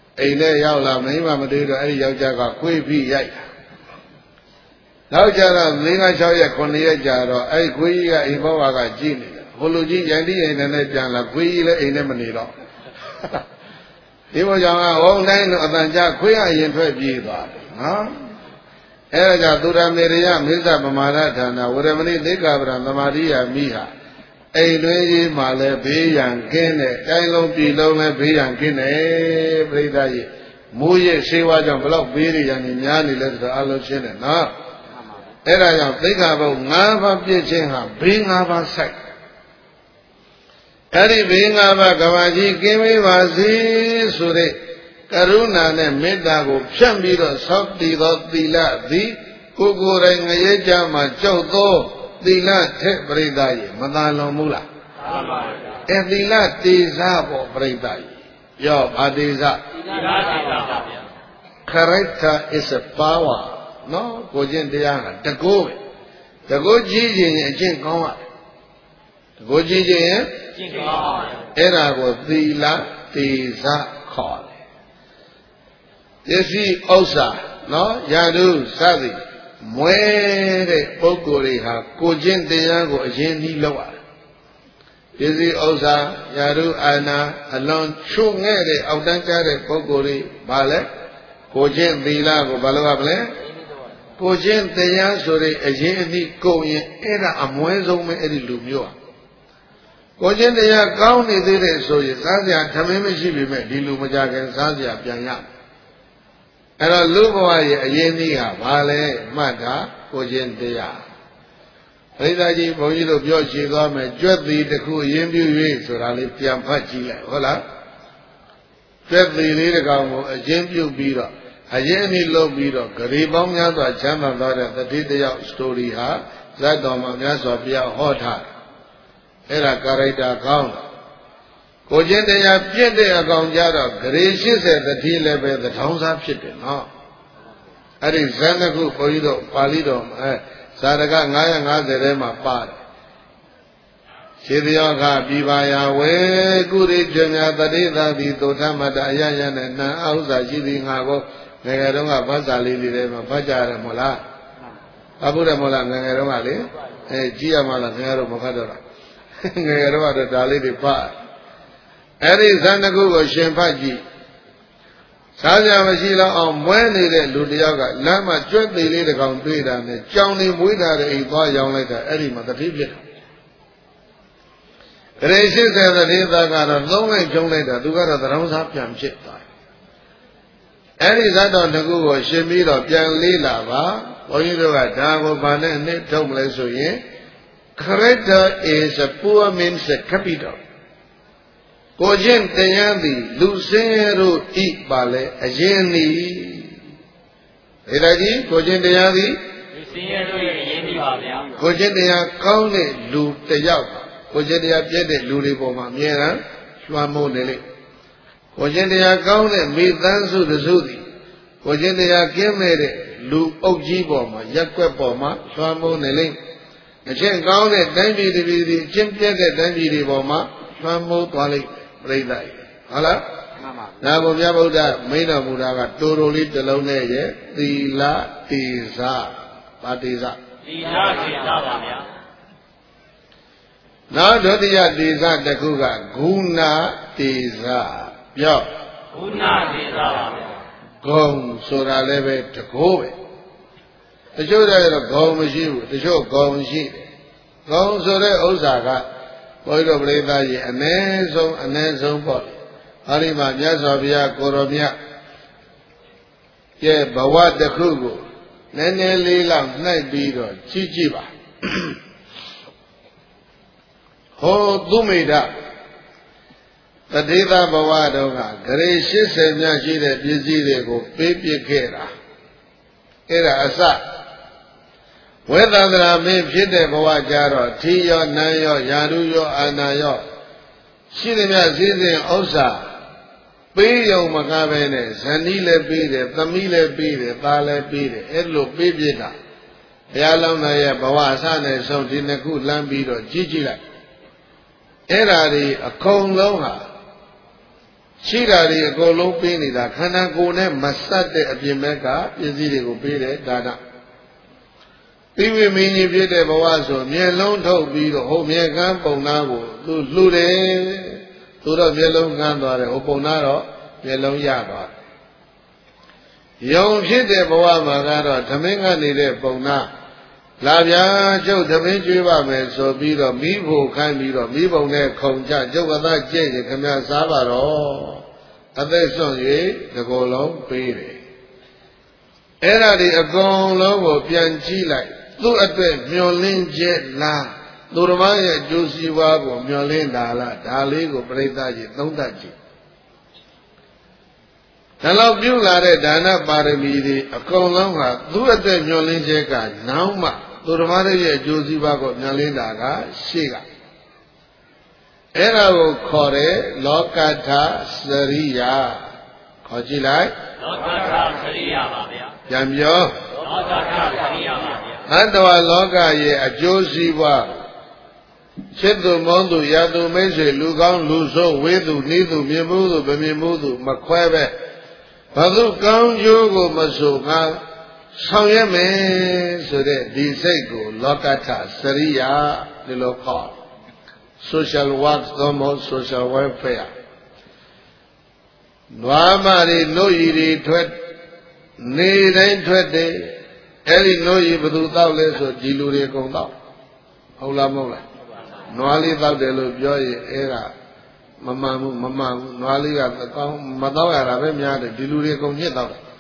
အိမ်ထဲရောက်လာမိမမတွေ့တော့အဲ့ဒီယောက်ျားကခွေးပြီးရိုက်တာနောက်ကြတော့၄-၅-6 ရက်9 ရက်ကြာတော့အဲ့ဒီခွေးကြီးကအိမ်ဘောကကြည့်နေတယ်ဟိုလူကြီးရန်တိအိမ်နဲ့ပြန်လာခွေးကြီးလည်းအိမ်နဲ့မနေတော့ဒီဘောကြောင့်ကဝုံတိုင်းတို့အတန်ကြာခွေးကအရင်ထွက်ပြေးသွားတယ်နော်အဲ့ဒါကြောင့်သူရမေရိယမိစ္ဆပမာဒဌာနဝရမဏိသေက္ခာပရံသမာဓိယာမိဟာအိမ်တွင်းကြီးမှာလည်းဘေးရန်ကင်းတဲ့တိုင်းလုံးပြည်လုံးလည်းဘေးရန်ကင်းတယ်ပြိဿကြီးမိုးရဲ့ဆေးဝါးကြောင့်ဘလောက်ဘေးရန်ကြီးများနေလဲဆိုတော့အလုံးရှင်းတယ်နော်အဲ့ဒါကြောင့်သိက္ခာပုဒ်5ပါးပြည့်ခြင်းဟာဘေး5ပါးဆိုင်အဲ့ဒီဘေး5ပါးကဘာကြီးကင်းဝေးပါစေဆိုတဲ့ကရုဏာနဲ့မေတ္တာကိုဖြန့်ပြီးတော့ဆောက်တည်သောသီလသည်ကိုယ်ကိုယ်တိုင်ငရဲကြမှာကြောက်သောသီလထက်ပရိသတ်ကြီးမသာလွန်ဘူးလားမှန်ပါဗျာအဲ့သီလတေဇပေါ့ပရိသတ်ကြီးရောဗာတေဇသီလတေဇပါဗျာ Character is a power နော်ကိုကျင့်တရားကတကောပဲတကောကြီးခြင်းအကျင့်ကောင်းရတယ်တကောကြီးခြင်းအကျင့်ကောင်းပါဗျာအဲ့ဒါကိုသီလတေဇခေါ်တယ်ပစ္စည်းဥစ္စာနော်ယာတုစသည်မွဲတဲ့ပုဂ္ဂိုလ်တွေဟာကိုကျင့်တရားကိုအရင်နှီးလောက်ရတယ်ပစ္စည်းဥစ္စာယာတုအာနာအလွန်ချုံငဲ့တဲ့အောက်တန်းကျတဲ့ပုဂ္ဂိုလ်တွေဘာလဲကိုကျင့်သီလကိုဘာလို့ရမလဲကိုကျင့်တရားဆိုတဲ့အရင်အနှီးကုန်ရင်အဲ့ဒါအမွဲဆုံးပဲအဲ့ဒီလူမျိုးอ่ะကိုကျင့်တရားကောင်းနေသေးတယ်ဆိုရင်စားစရာထမင်းမရှိပေမဲ့ဒီလူမကြခင်စားစရာပြန်ရအဲ့တော့လူဘဝရဲ့အရင်ကြီးဟာဘာလဲမှတ်တာကိုကျင့်တရားပရိသတ်ကြီးဘုန်းကြီးတို့ပြောချေသွားမယ်ကြွက်သီတစ်ခုအရင်ပြု၍ဆိုတာလေးပြန်ဖတ်ကြည့်လိုက်ဟုတ်လားကြွက်သီလေးတစ်ကောင်ကိုအရင်ပြုပြီးတော့အရင်အနည်းလုပ်ပြီးတော့ဂရေပေါင်းများစွာချမ်းသာသွားတဲ့တတိတယောက်စတိုရီဟာဇတ်တော်မှာများစွာပြဟောထားအဲ့ဒါကာရိုက်တာကောင်းကိုကျင့်တရားပြည့်တဲ့အကောင်ကြတော့ဂရေ80တတိလည်းပဲသထောင်းစားဖြစ်တယ်နော်အဲ့ဒီဇန်တစ်ခုဘုန်းကြီးတို့ပါဠိတော်ဇာတက950ထဲမှာပါတယ်ခြေတယောခပြပါယဝေကုရိကျွညာတတိသာတိသုထမတအယယနဲ့နံဥစ္စာရှိသည်ငါကိုငယ်ငယ်တုန်းကဘာသာလေးတွေထဲမှာဖတ်ကြရတယ်မို့လားအဘုရားမို့လားငယ်ငယ်တုန်းကလေကြည့်ရမှလားငယ်ငယ်တော့မဖတ်တော့တာငယ်ငယ်တုန်းကတော့ဒါလေးတွေဖတ်အဲ့ဒီဇန်တစ်ခုကိုရှင်ဖတ်ကြည့်စားကြမရှိတော့အောင်မွဲနေတဲ့လူတယောက်ကလမ်းမှာကြွက်သေးလေးတစ်ကောင်တွေ့တာနဲ့ကြောင်နေမွေးတာတဲ့အိမ်သွားရောင်းလိုက်တာအဲ့ဒီမှာတတိဖြစ်တယ်ဂရေ80တတိသားကတော့သုံးလိုက်ကျုံလိုက်တာသူကတော့သရောင်းစားပြန်ဖြစ်သွားတယ်အဲ့ဒီဇတ်တော်တစ်ခုကိုရှင်ပြီးတော့ပြန်လေးလာပါဘုန်းကြီးတို့ကဒါကိုဗာနဲ့အနှစ်ထုတ်မလဲဆိုရင် character is a poor means a capitalကိုကျင့်တရားသည်လူစင်းတို့ဤပါလေအရင်နီဒါကြီးကိုကျင့်တရားသည်လူစင်းတို့ရဲ့အရင်နီပါဗျာကိုကျင့်တရားကောင်းတဲ့လူတယောက်ကိုကျင့်တရားပြည့်တဲ့လူတွေပေါ်မှာအမြဲတမ်းလွှမ်းမိုးနေလေကိုကျင့်တရားကောင်းတဲ့မိသားစုတစုသည်ကိုကျင့်တရားကင်းမဲ့တဲ့လူအုပ်ကြီးပေါ်မှာရက်ွက်ပေါ်မှာလွှမ်းမိုးနေလေအကျင့်ကောင်းတဲ့တိုင်းပြည်တွေအကျင့်ပြည့်တဲ့တိုင်းပြည်တွေပေါ်မှာလွှမ်းမိုးသွားလိမ့်ပြိဿကြီးဟုတ်လားမှန်ပါဒါဘုရားဗုဒ္ဓမိန့်တော်မူတာကတိုးတိုးလေးတစ်လုံးနဲ့ရဲ့သီလတေဇဗာတေဇသီလတေဇပါဗျာနောက်ဒုတိယတေဇတစ်ခုကဂုဏတေဇပြောဂုဏတေဇပါဗျာဂုံဆိုတာလည်းပဲတကိုးပဲတချို့တော့ဂုံမရှိဘူးတချို့ဂုံရှိတယ်ဂုံဆိုတဲ့ဥစ္စာကဘုရားတို့ပြိဿကြီးအ ਨੇ ဆုံးပေါ့ဟာဒီမှာမြတ်စွာဘုရားကိုရောမြတ်ရဲ့ဘဝတစ်ခုကိုနည်းနည်းလေးလောက်နှိုက်ပြီးတော့ကြည့်ကြည့်ပါဟောသူမိဒတတိသဘဝတုန်းကဂရေ80မြတ်ရှိတဲ့ပစ္စည်းတွေကိုပေးပစ်ခဲ့တာအဲ့ဒါအစဝေသန္တရာမင်းဖြစ်တဲ့ဘဝကြတော့ထီရောနန်းရောယာရုရောအာနာရောရှိသမျှစည်းစိမ်ဥစ္စာပေးရုံမကားပဲနဲ့ဇနီးလည်းပေးတယ်သမီးလည်းပေးတယ်သားလည်းပေးတယ်အဲ့လိုပေးပြတာဘုရားလောင်းရဲ့ဘဝအစနဲ့ဆုံးဒီနှစ်ခုလမ်းပြီးတော့ကြည့်ကြည့်လိုက်အဲ့ဓာတွေအကုန်လုံးဟာရှိတာတွေအကုန်လုံးပေးနေတာခန္ဓာကိုယ်နဲ့မဆက်တဲ့အပြင်ဘက်ကပစ္စည်းတွေကိုပေးတယ်ဒါနသိဝိမင်းကြီးဖြစ်တဲ့ဘဝဆိုမျက်လုံးထုတ်ပြီးတော့ဟိုမျက်ကန်းပုံနာကိုသူလှူတယ်သူတော့မျက်လုံးကန်းသွားတယ်ဟိုပုံနာတော့မျက်လုံးရသွားယုံဖြစ်တဲ့ဘဝမှာကတော့သမင်းကနေတဲ့ပုံနာလာဗျာကျုပ်သမင်းကျွေးပါမယ်ဆိုပြီးတော့မိဖို့ခိုင်းပြီးတော့မိဘုံနဲ့ခုံကြကျုပ်ကသာကြည့်ရင်ခမစားပါတော့အသက်ဆုံး၍ဒီကိုယ်လုံးပေးတယ်အဲ့ဒါဒီအကုန်လုံးကိုပြန်ကြည့်လိုက်သူ့အတွက်မျောလင်းချက်လားသူတော်မရဲ့အကျိုးစီးပွားကိုမျောလင်းတာလားဒါလေးကိုပြိဿကြီးသုံးသပ်ကြည့်ဒါလောက်ပြုလာတဲ့ဒါနပါရမီတွေအကုန်လုံးကသူ့အတွက်မျောလင်းချက်ကနောက်မှသူတော်မရဲ့အကျိုးစီးပွားကိုမျောလင်းတာကရှေ့ကအဲ့ဒါကိုခေါ်တယ်လောကထစရိယာခေါ်ကြည့်လိုက်လောကထစရိယာပါဗျာပြန်ပြောလောကထစရိယာပါဗျာအတ္တဝလောကရဲ့အကျိုးစီးပွားချစ်သူမုန်းသူရာသူမိတ်ဆွေလူကောင်းလူဆိုးဝေးသူနှီးသူမြင်မှုသူမမြင်မှုသူမခွဲပဲဘသူကောင်းကျိုးကိုမဆိုငါဆောင်ရွက်မယ်ဆိုတဲ့ဒီစိတ်ကိုလောကထစရိယာဒီလိုခေါ် social work သို့မဟုတ် social welfare နွားမတွေနှုတ်ရည်တွေထွက်နေတိုင်းထွက်တယ်အဲ့ဒီနှုတ်ရည်ဘသူတောက်လဲဆိုဒီလူတွေအကုန်တောက်ဟုတ်လားမဟုတ်လားနွားလေးတောက်တယ်လို့ပြောရင်အဲ့ဒါမမှန်ဘူးနွားလေးကကောင်းမတောက်ရတာပဲများတယ်ဒီလူတွေအကုန်ညစ်တောက်တယ်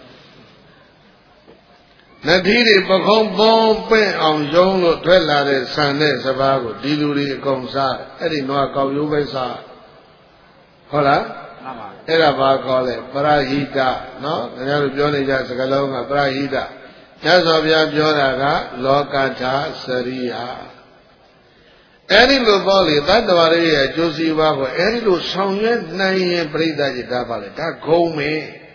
နတိတွေပခုံးပုံးပင့်အောင်ယုံလို့ထွက်လာတဲ့ဆန်တဲ့စပါးကိုဒီလူတွေအကုန်စားအဲ့ဒီနွားကောက်ရိုးပဲစားဟုတ်လားမှန်ပါအဲ့ဒါဘာခေါ်လဲပရဟိတနော်ခင်ဗျားတို့ပြောနေကြစကားလုံးကပရဟိတမြတ်စွာဘုရားပြောတာကလောကထစရိယာအဲ့ဒီလိုပေါ့လေတတ္တဝရရဲ့အကျိုးစီးပွားကိုအဲ့ဒီလိုဆောင်ရွက်နိုင်ရင်ပြိဿကြီးဒါပါလေဒါဂုံမေ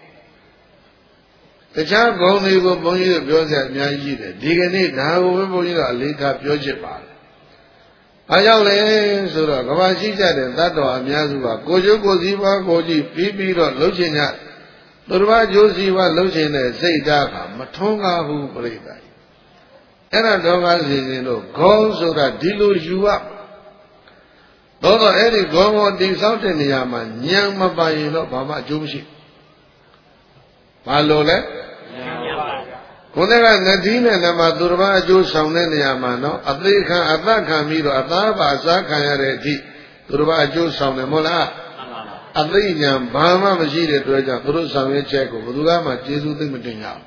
တခြားဂုံတွေကိုဘုန်းကြီးတို့ပြောစရာအများကြီးတယ်ဒီကနေ့ဒါကိုဘုန်းကြီးတို့အလေးထားပြောချင်ပါတယ်အားကြောင့်လဲဆိုတော့ကဘာရှိကြတဲ့တတ္တဝအများစုကကိုကျိုးကိုစီးပွားကိုကြည့်ပြီးတော့လှုပ်ချင်ကြသူတစ်ပါးကျိုးစီးပွားလှုပ်ချင်တဲ့စိတ်ဓာတ်ကမထွန်းကားဘူးပြိဿကြီးအဲ့ဒါတော့ကားစီစဉ်လို့ဂုံဆိုတာဒီလိုယူရတော့အဲ့ဒီဂုံကိုတိဆောက်တဲ့နေရာမှာညံမပိုင်ရင်တော့ဘာမှအကျိုးမရှိဘာလို့လဲခုနကနတိနဲ့နမသူတစ်ပါးအကျိုးဆောင်တဲ့နေရာမှာနော်အသေးခံအသက်ခံပြီးတော့အသားပါအစားခံရတဲ့အထိသူတစ်ပါးအကျိုးဆောင်တယ်မဟုတ်လားအသိဉာဏ်ဘာမှမရှိတဲ့အတွက်ကြောင့်သူတို့ဆောင်ရွက်ချက်ကိုဘယ်သူမှကျေးဇူးသိမတင်ကြဘူး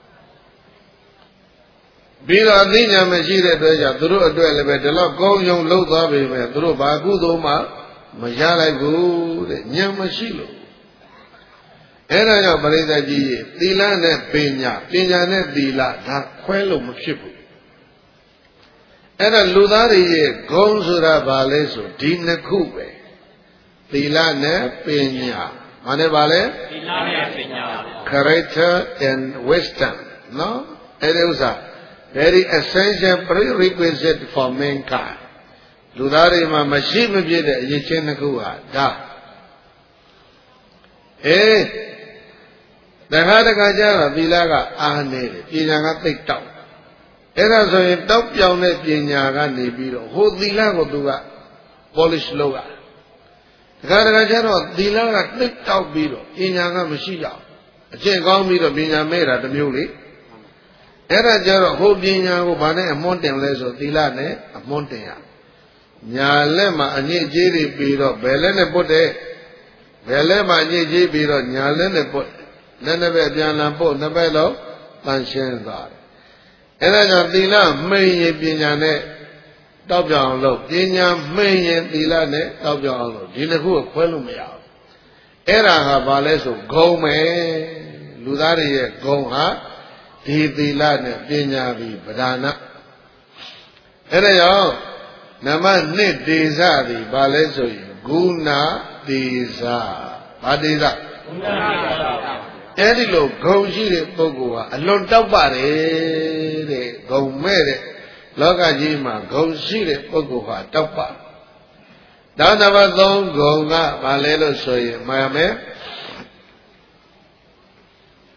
ပြီးတော့အသိဉာဏ်မရှိတဲ့အတွက်ကြောင့်သူတို့အတွက်လည်းပဲဒီလောက်ကောင်းယုံလှုပ်သွားပြီပဲသူတို့ဘာကုသိုလ်မှမရလိုက်ဘူးတဲ့ဉာဏ်မရှိလို့အဲ့ဒါကြောင့်ပရိသတ်ကြီးရေသီလနဲ့ပညာနဲ့သီလဒါခွဲလို့မဖြစ်ဘူးအဲ့ဒါလူသားတွေရဲ့ဂုဏ်ဆိုတာဘာလဲဆိုဒီနှစ်ခုပဲသီလနဲ့ပညာဘာနဲ့ပါလဲသီလနဲ့ပညာ character and wisdom နော်အဲ့ဒီဥစ္စာ very essential prerequisite for mankind လူသားတွေမှာမရှိမဖြစ်တဲ့အရေးချင်းတစ်ခုဟာဒါတခါတခါကျတော့သီလကအားနေတယ်ပညာကသိပ်တောက်အဲ့ဒါဆိုရင်တောက်ပြောင်တဲ့ပညာကနေပြီးတော့ဟိုသီလကိုသူက polish လုပ်ရတခါတခါကျတော့သီလကသိပ်တောက်ပြီးတော့ပညာကမရှိကြဘူးအကျင့်ကောင်းပြီးတော့ပညာမဲ့တာတစ်မျိုးလေအဲ့ဒါကျတော့ဟိုပညာကိုဘာနဲ့အမွှန်းတင်လဲဆိုသီလနဲ့အမွှန်းတင်ရညာလက်မှာအညစ်အကြေးတွေပြီးတော့ဘယ်လက်နဲ့ပုတ်တဲ့ဘယ်လက်မှာအညစ်အကြေးပြီးတော့ညာလက်နဲ့ပုတ်လက်နှစ်ဘက်ပြန်လာပို့နှစ်ဘက်လုံးတန်ရှင်းသွားတယ်အဲ့ဒါကြောင့်သီလမှိန်ရင်ပညာနဲ့တောက်ပြောင်အောင်လုပ်ပညာမှိန်ရင်သီလနဲ့တောက်ပြောင်အောင်လုပ်ဒီနှစ်ခုကိုခွဲလို့မရဘူးအဲ့ဒါဟာဘာလဲဆိုဂုံမယ်လူသားတွေရဲ့ဂုံဟာဒီသီလနဲ့ပညာပြီးပဓာနအဲ့ဒါကြောင့်နမနှစ်ဒေဇသည်ဘာလဲဆိုရင်ဂုဏဒေဇဘာဒေဇဂုဏဒေဇအဲ့ဒီလိုဂုံရှိတဲ့ပုဂ္ဂိုလ်ဟာအလွန်တောက်ပါတယ်တဲ့ဂုံမဲ့တဲ့လောကကြီးမှာဂုံရှိတဲ့ပုဂ္ဂိုလ်ဟာတောက်ပါဒါနံပါတ်3ဂုံကဘာလဲလို့ဆိုရင်မှန်မယ်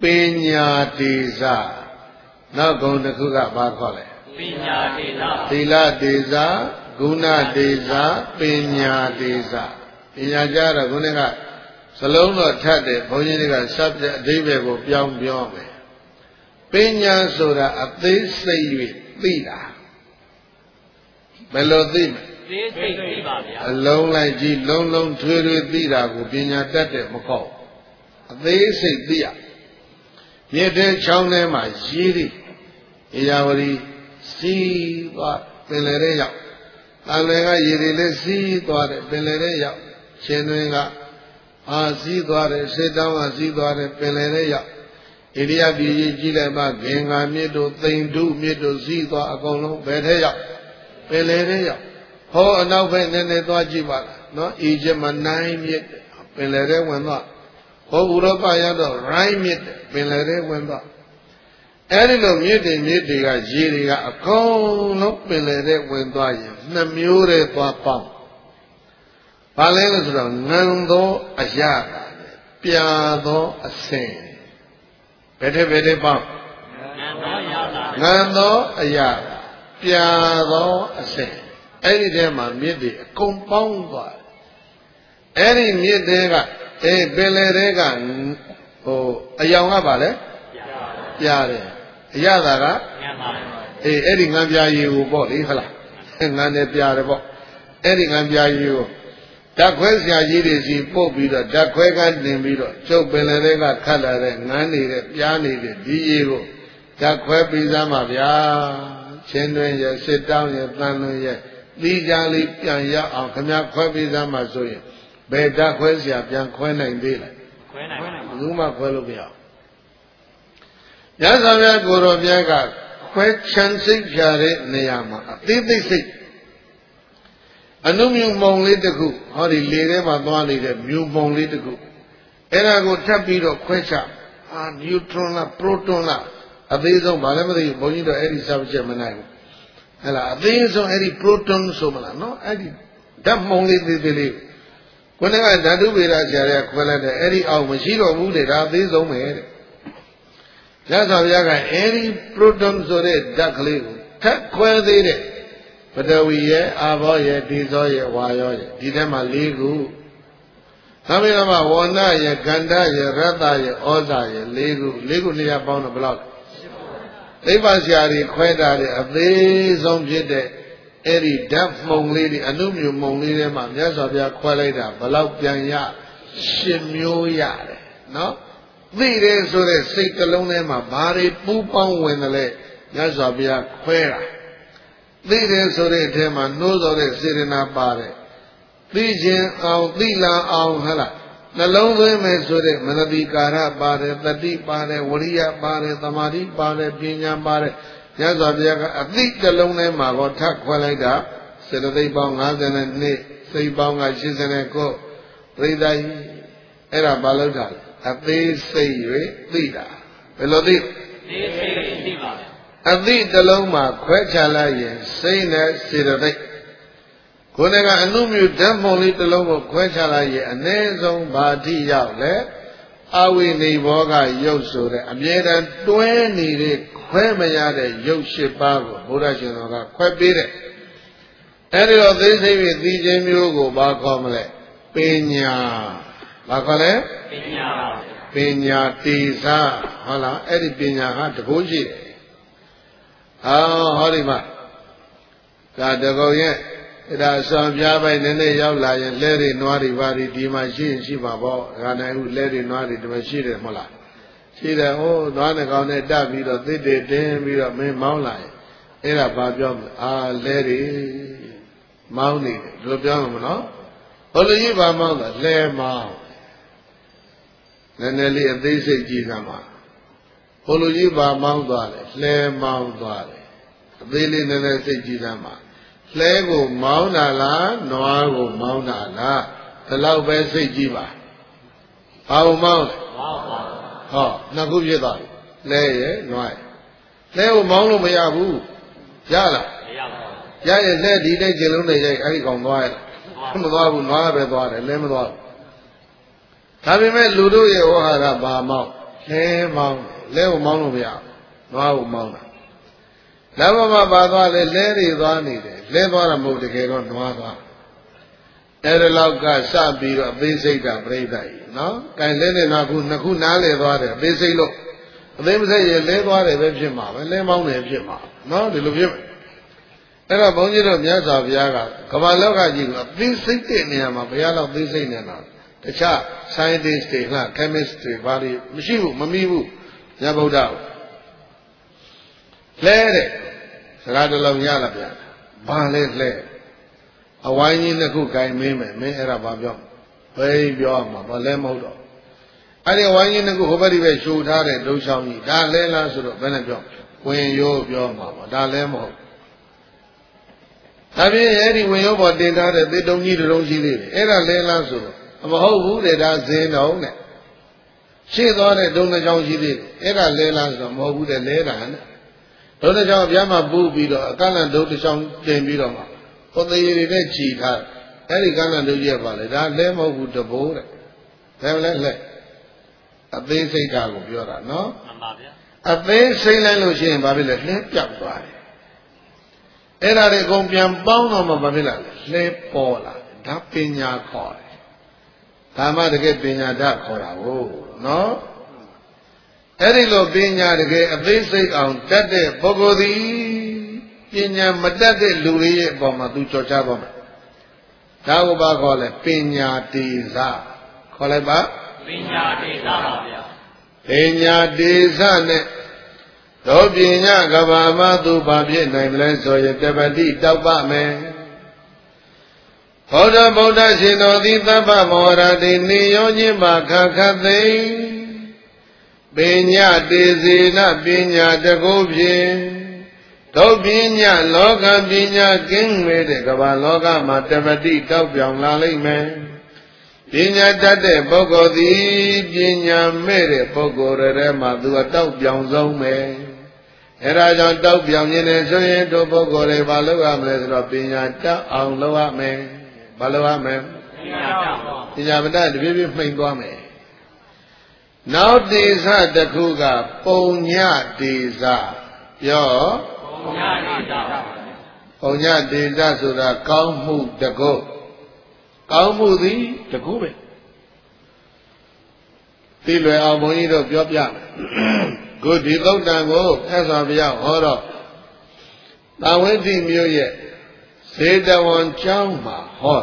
ပညာတေဇနောက်ဂုဏ်တစ်ခုကဘာခေါ်လဲပညာတေဇသီလတေဇဂုဏတေဇပညာတေဇပညာကြတော့ခုနကစလုံးတော့ထပ်တယ်ဘုန်းကြီးတွေကစပ်တဲ့အဓိပ္ပာယ်ကိုပြောင်းပြောမယ်ပညာဆိုတာအသေးစိတ်၍သိတာဘယ်လိုသိမလဲသေးစိတ်သိပါဗျာအလုံးလိုက်ကြည့်လုံးလုံးထွေးထွေးသိတာကိုပညာတတ်တယ်မကောက်အသေးစိတ်သိရမြစ်တဲ့ချောင်းထဲမှာရေးသည်ဧရာဝတီစီးသွားပင်လယ်ထဲရောက်တန်လယ်ကရေတွေလည်းစီးသွားတယ်ပင်လယ်ထဲရောက်ရှင်တွင်ကစီးသွားတယ်စေတောင်းကစီးသွားတယ်ပင်လယ်ထဲရောက်ဣရိယပြည်ကြီးကြည့်လိုက်မှဂင်္ဂါမြစ်တို့သိမ်တုမြစ်တို့စီးသွားအကုန်လုံးဘယ်ထဲရောက်ပင်လယ်ထဲရောက်ဟောအနောက်ဘက်နည်းနည်းသွားကြည့်ပါလားနော်အီဂျစ်မှာနိုင်မြစ်ပင်လယ်ထဲဝင်သွားဟောဥရောပရောက်တော့ရိုင်းမြစ်ပင်လယ်ထဲဝင်သွားအဲ့ဒီလိုမြစ်တွေကရေတွေကအကုန်လုံးပင်လယ်ထဲဝင်သွားရင်နှစ်မျိုးတည်းသွားပေါင်းဘာလဲလို့ဆိုတော့ငံသောအရာပြာသောအစင်ဘယ်တဲ့ပေါင်းငံသောအရာပြာသောအစင်အဲ့ဒီထဲမှာမြစ်တွေအကုန်ပေါင်းသွားအဲ့ဒီမြစ်တွေကပင်လယ်တွေကအယောင်ကပါလေပြာတယ်အရသာကအဲ့ဒီငံပြာရည်ကိုပေါ့လေဟုတ်လားငံနဲ့ပြာတယ်ပေါ့အဲ့ဒီငံပြာရည်ကိုဓာတ်ခွဲဆရာကြီးတွေစီပို့ပြီးတော့ဓာတ်ခွဲကတင်ပြီးတော့ကျုပ်ပင်လယ်တွေကခတ်လာတဲ့ငံနေတဲ့ပြားနေတဲ့ဒီရည်ကိုဓာတ်ခွဲပြီးသားမှာဗျာချင်းတွင်ရဲ့စစ်တောင်းရဲ့တန်လွင်ရဲ့သီးကြလေးပြန်ရအောင်ခမခွဲပြီးသားမှာဆိုရင်ဘယ်ဓာတ်ခွဲဆရာပြန်ခွဲနိုင်သေးလဲခွဲနိုင်ပါဘူးဘူးမှခွဲလို့မရဘူးညဇာဗျာကိုရောမြတ်ကခွဲချမ်းစိတ်ဖြာတဲ့နေရာမှာအသေးစိတ်စိတ်အနုမြုံမုံလေးတစ်ခုဟောဒီလေထဲမှာသွားနေတဲ့မြူမုံလေးတစ်ခုအဲ့ဒါကိုထပ်ပြီးတော့ခွဲချနျူထရွန်လားပရိုတွန်လားအသေးဆုံးဘာလဲမသိဘူးဘုန်းကြီးတို့အဲ့ဒီစာချက်မနိုင်ဘူးဟဲ့လားအသေးဆုံးအဲ့ဒီပရိုတွန်ဆိုမလားနော်အဲ့ဒီဓာတ်မုံလေးသေးသေးလေးခုနကဓာတုဗေဒဆရာတွေကခွဲလိုက်တဲ့အဲ့ဒီအောက်မရှိတော့ဘူးတဲ့ဒါအသေးဆုံးပဲတဲ့ညဇာဗျာကအဲ့ဒီပရိုတွန်ဆိုတဲ့ဓာတ်ကလေးကိုထပ်ခွဲသေးတဲ့ပထဝီရဲ့အာဘောရဲ့ဒီဇောရဲ့ဝါယောရဲ့ဒီထဲမှာ၄ခုနောက်ပြီးတော့ဝဏရဲ့ကန္တရဲ့ရတ္တရဲ့ဩဇာရဲ့၄ခုနေရာပေါင်းတော့ဘယ်လောက်သိပ္ပံဆရာတွေခွဲတာတဲ့အသေးဆုံးဖြစ်တဲ့အဲ့ဒီဓာတ်မုံလေးတွေအနုမြူမုံလေးထဲမှာမြတ်စွာဘုရားခွဲလိုက်တာဘယ်လောက်ပြန်ရ၈မျိုးရတယ်နော်သိတယ်ဆိုတဲ့စိတ်တစ်လုံးထဲမှာဘာတွေပူးပေါင်းဝင်တယ်လဲမြတ်စွာဘုရားခွဲတာသိတယ်ဆိုတဲ့အထဲမှာနှိုးတော်တဲ့စေရနာပါတယ်သိခြင်းအောင်သိလာအောင်ဟဲ့လားနှလုံးသွင်းမယ်ဆိုတဲ့မနတိကာရပါတယ်တတိပါတယ်ဝရိယပါတယ်သမာဓိပါတယ်ပညာပါတယ်ညဇောဘုရားကအသိတစ်လုံးထဲမှာတော့ထပ်ခွဲလိုက်တာစေတသိက်ပေါင်း52စိတ်ပေါင်းက89ပြိဿကြီးအဲ့ဒါဘာလို့တာလဲအသေးစိတ်၍သိတာဘယ်လိုသိသေးစိတ်သိပါဗျာအသိတစ်လုံးမှာခွဲခြားလိုက်ရင်စိတ်နဲ့စေတသိက်ကိုယ်ကအနုမြူဓာတ်မုံလေးတစ်လုံးကိုခွဲခြားလိုက်ရင်အ ਨੇ ဆုံးဘာတိရောက်လဲအဝိနိဘောကရုပ်ဆိုတဲ့အမြဲတမ်းတွဲနေတဲ့ခွဲမရတဲ့ရုပ်၈ပါးကိုဘုရားရှင်တော်ကခွဲပေးတဲ့အဲဒီတော့သိစိတ်ဖြင့်သိခြင်းမျိုးကိုဘာခေါ်မလဲပညာဘာခေါ်လဲပညာပညာတေဇဟုတ်လားအဲ့ဒီပညာဟာတကုရှိတယ်ဟောဒီမှာဒါတကုရဲ့ဒါဆောင်ပြပိုင်နည်းနည်းရောက်လာရင်လဲတွေနွားတွေပါဒီမှာရှိရင်ရှိပါပေါ့ဒါနိုင်ဘူးလဲတွေနွားတွေဒီမှာရှိတယ်မဟုတ်လားရှိတယ်ဟိုနွားနှကောင်နဲ့တက်ပြီးတော့သစ်တွေတင်းပြီးတော့မင်းမောင်းလာရင်အဲ့ဒါဘာပြောမလဲလဲတွေမောင်းနေတယ်ဒီလိုပြောမှာမနော်ဘုလိုကြီးဘာမောင်းလဲလဲမောင်းနည်းနည်းလေးအသေးစိတ်ကြည့်သမှာဘုလိုကြီးဘာမောင်းသွားလဲလဲမောင်းသွားတယ်အသေးလေးနည်းနည်းစိတ်ကြည့်သမှာလဲကိုမောင်းတာလားနွားကိုမောင်းတာလားဒီလောက်ပဲစိတ်ကြည့်ပါဘာကိုမောင်းလဲဟောနှစ်ခုဖြစ်သွားပြီလဲရဲ့နွားရဲ့လဲကိုမောင်းလို့မရဘူးရလားမရပါဘူးရရဲ့လဲဒီတဲ့ကျင်လုံးနဲ့ရိုက်အဲ့ဒီကောင်သွားရဲ့မသွားဘူးနွားပဲသွားတယ်လဲမသွားဘူးဒါပေမဲ့လူတို့ရဲ့ဝဟာရဘာမောင်းလဲမောင်းလဲကိုမောင်းလို့မရနွားကိုမောင်းတာလမ်းပေါ်မှာပါသွားလဲလဲတွေသွားနေတယ်လဲသွားတာမဟုတ်တကယ်တော့နွားသွားအဲ့ဒါလောက်ကစပြီးတော့အသေးစိတ်တာပြိဿကြီးနော်ကဲလဲနေတော့ခုနှစ်ခုနားလဲသွားတယ်အသေးစိတ်လို့အသေးမစိတ်ရလဲသွားတယ်ပဲဖြစ်မှာပဲလဲမောင်းတယ်ဖြစ်မှာနော်ဒီလိုဖြစ်မယ်အဲ့တော့ဘုန်းကြီးတို့မြတ်စွာဘုရားကကမ္ဘာလောကကြီးကိုအသေးစိတ်တဲ့နေရာမှာဘုရားတော့သေးစိတ်နေတာတခြား scientist တွေက chemist တွေဘာတွေမရှိဘူးမမီးဘူးညဗုဒ္ဓလဲတဲ့စကားတစ်လုံးရလာဗျာဘာလဲလဲအဝိုင်းကြီးနှစ်ခုဂိုင်မင်းမယ်မင်းအဲ့ဒါဘာပြောဘယ်ပြောမှာဘာလဲမဟုတ်တော့အဲ့ဒီအဝိုင်းကြီးနှစ်ခုဟိုဘက်ဒီဘက်ရှူထားတဲ့ဒုချောင်းကြီးဒါလဲလားဆိုတော့ဘယ်နဲ့ပြောဝင်ရိုးပြောမှာပါဒါလဲမဟုတ်ဒါပြင်အဲ့ဒီဝင်ရိုးပေါ်တင်ထားတဲ့သေတုံကြီးတုံးရှိသေးတယ်အဲ့ဒါလဲလားဆိုတော့မဟုတ်ဘူးတဲ့ဒါဇင်းတော်နဲ့ရှေ့သွားတဲ့ဒုံနှချောင်းရှိသေးတယ်အဲ့ဒါလဲလားဆိုတော့မဟုတ်ဘူးတဲ့လဲတာနဲ့ဒုံနှချောင်းအပြားမှာပူးပြီးတော့အကန့်လန့်ဒုံနှချောင်းတင်ပြီးတော့မှဟိုသေးရည်နဲ့ခြီထားအဲ့ဒီကန့်လန့်ဒုံကြီးပါလေဒါလဲမဟုတ်ဘူးတဘိုးတဲ့ဒါလဲလဲအသေးစိတ်ဓာတ်ကိုပြောတာနော်မှန်ပါဗျာအသေးစိတ်လိုက်လို့ရှိရင်ဘာဖြစ်လဲလဲပြောက်သွားတယ်အဲ့ဒါတွေအကုန်ပြန်ပေါင်းတော့မှဘာဖြစ်လဲလဲပေါ်လာဒါပညာခေါ်တယ်ဒါမှတကယ်ပညာဓာတ်ခေါ်တာဟုတ်နော်အဲ့ဒီလိုပညာတကယ်အသေးစိတ်အောင်တတ်တဲ့ပုဂ္ဂိုလ်သည်ပညာမတတ်တဲ့လူတွေရဲ့အပေါ်မှာသူကြော်ချပါမယ်ဒါကိုဘာခေါ်လဲပညာတေဇခေါ်လိုက်ပါပညာတေဇပါဗျာပညာတေဇနဲ့သောပညာကဘာမှသူဘာဖြစ်နိုင်မလဲဆိုရင်တပတိတောက်ပါမယ်ဘုရားဗုဒ္ဓရှင်တော်သည်သဗ္ဗမောရတိနေရောခြင်းပါခခသိပညာတေစေနပညာတကုဖြင့်သောပညာလောကပညာကင်းမဲ့တဲ့ကမ္ဘာလောကမှာတပတိတောက်ပြောင်လာလိမ့်မယ်ပညာတတ်တဲ့ပုဂ္ဂိုလ်သည်ပညာမဲ့တဲ့ပုဂ္ဂိုလ်တွေမှာသူကတောက်ပြောင်ဆုံးပဲအဲဒါကြောင့်တောက်ပြောင်ခြင်းနဲ့ဆိုရင်တို့ပုဂ္ဂိုလ်တွေဘာလုပ်ရမလဲဆိုတော့ပညာတတ်အောင်လုပ်ရမယ်ဘာလို့ရမလဲပညာမတတ်တပြေးပြေးမှိန်သွားမယ်နောက်တေဇတစ်ခုကပုံညတေဇပြောပုံညတေဇပုံညတေဇဆိုတာကောင်းမှုတကုကောင်းမှုသည်တကုပဲသိလွယ်အောင်ဘုန်းကြီးတို့ပြောပြမယ်ခုဒီသုတ်တံကိုဆက်စွာပြဟောတော့တာဝိတ္တိမြို့ရဲ့ဇေတဝန်ကျောင်းမှာဟော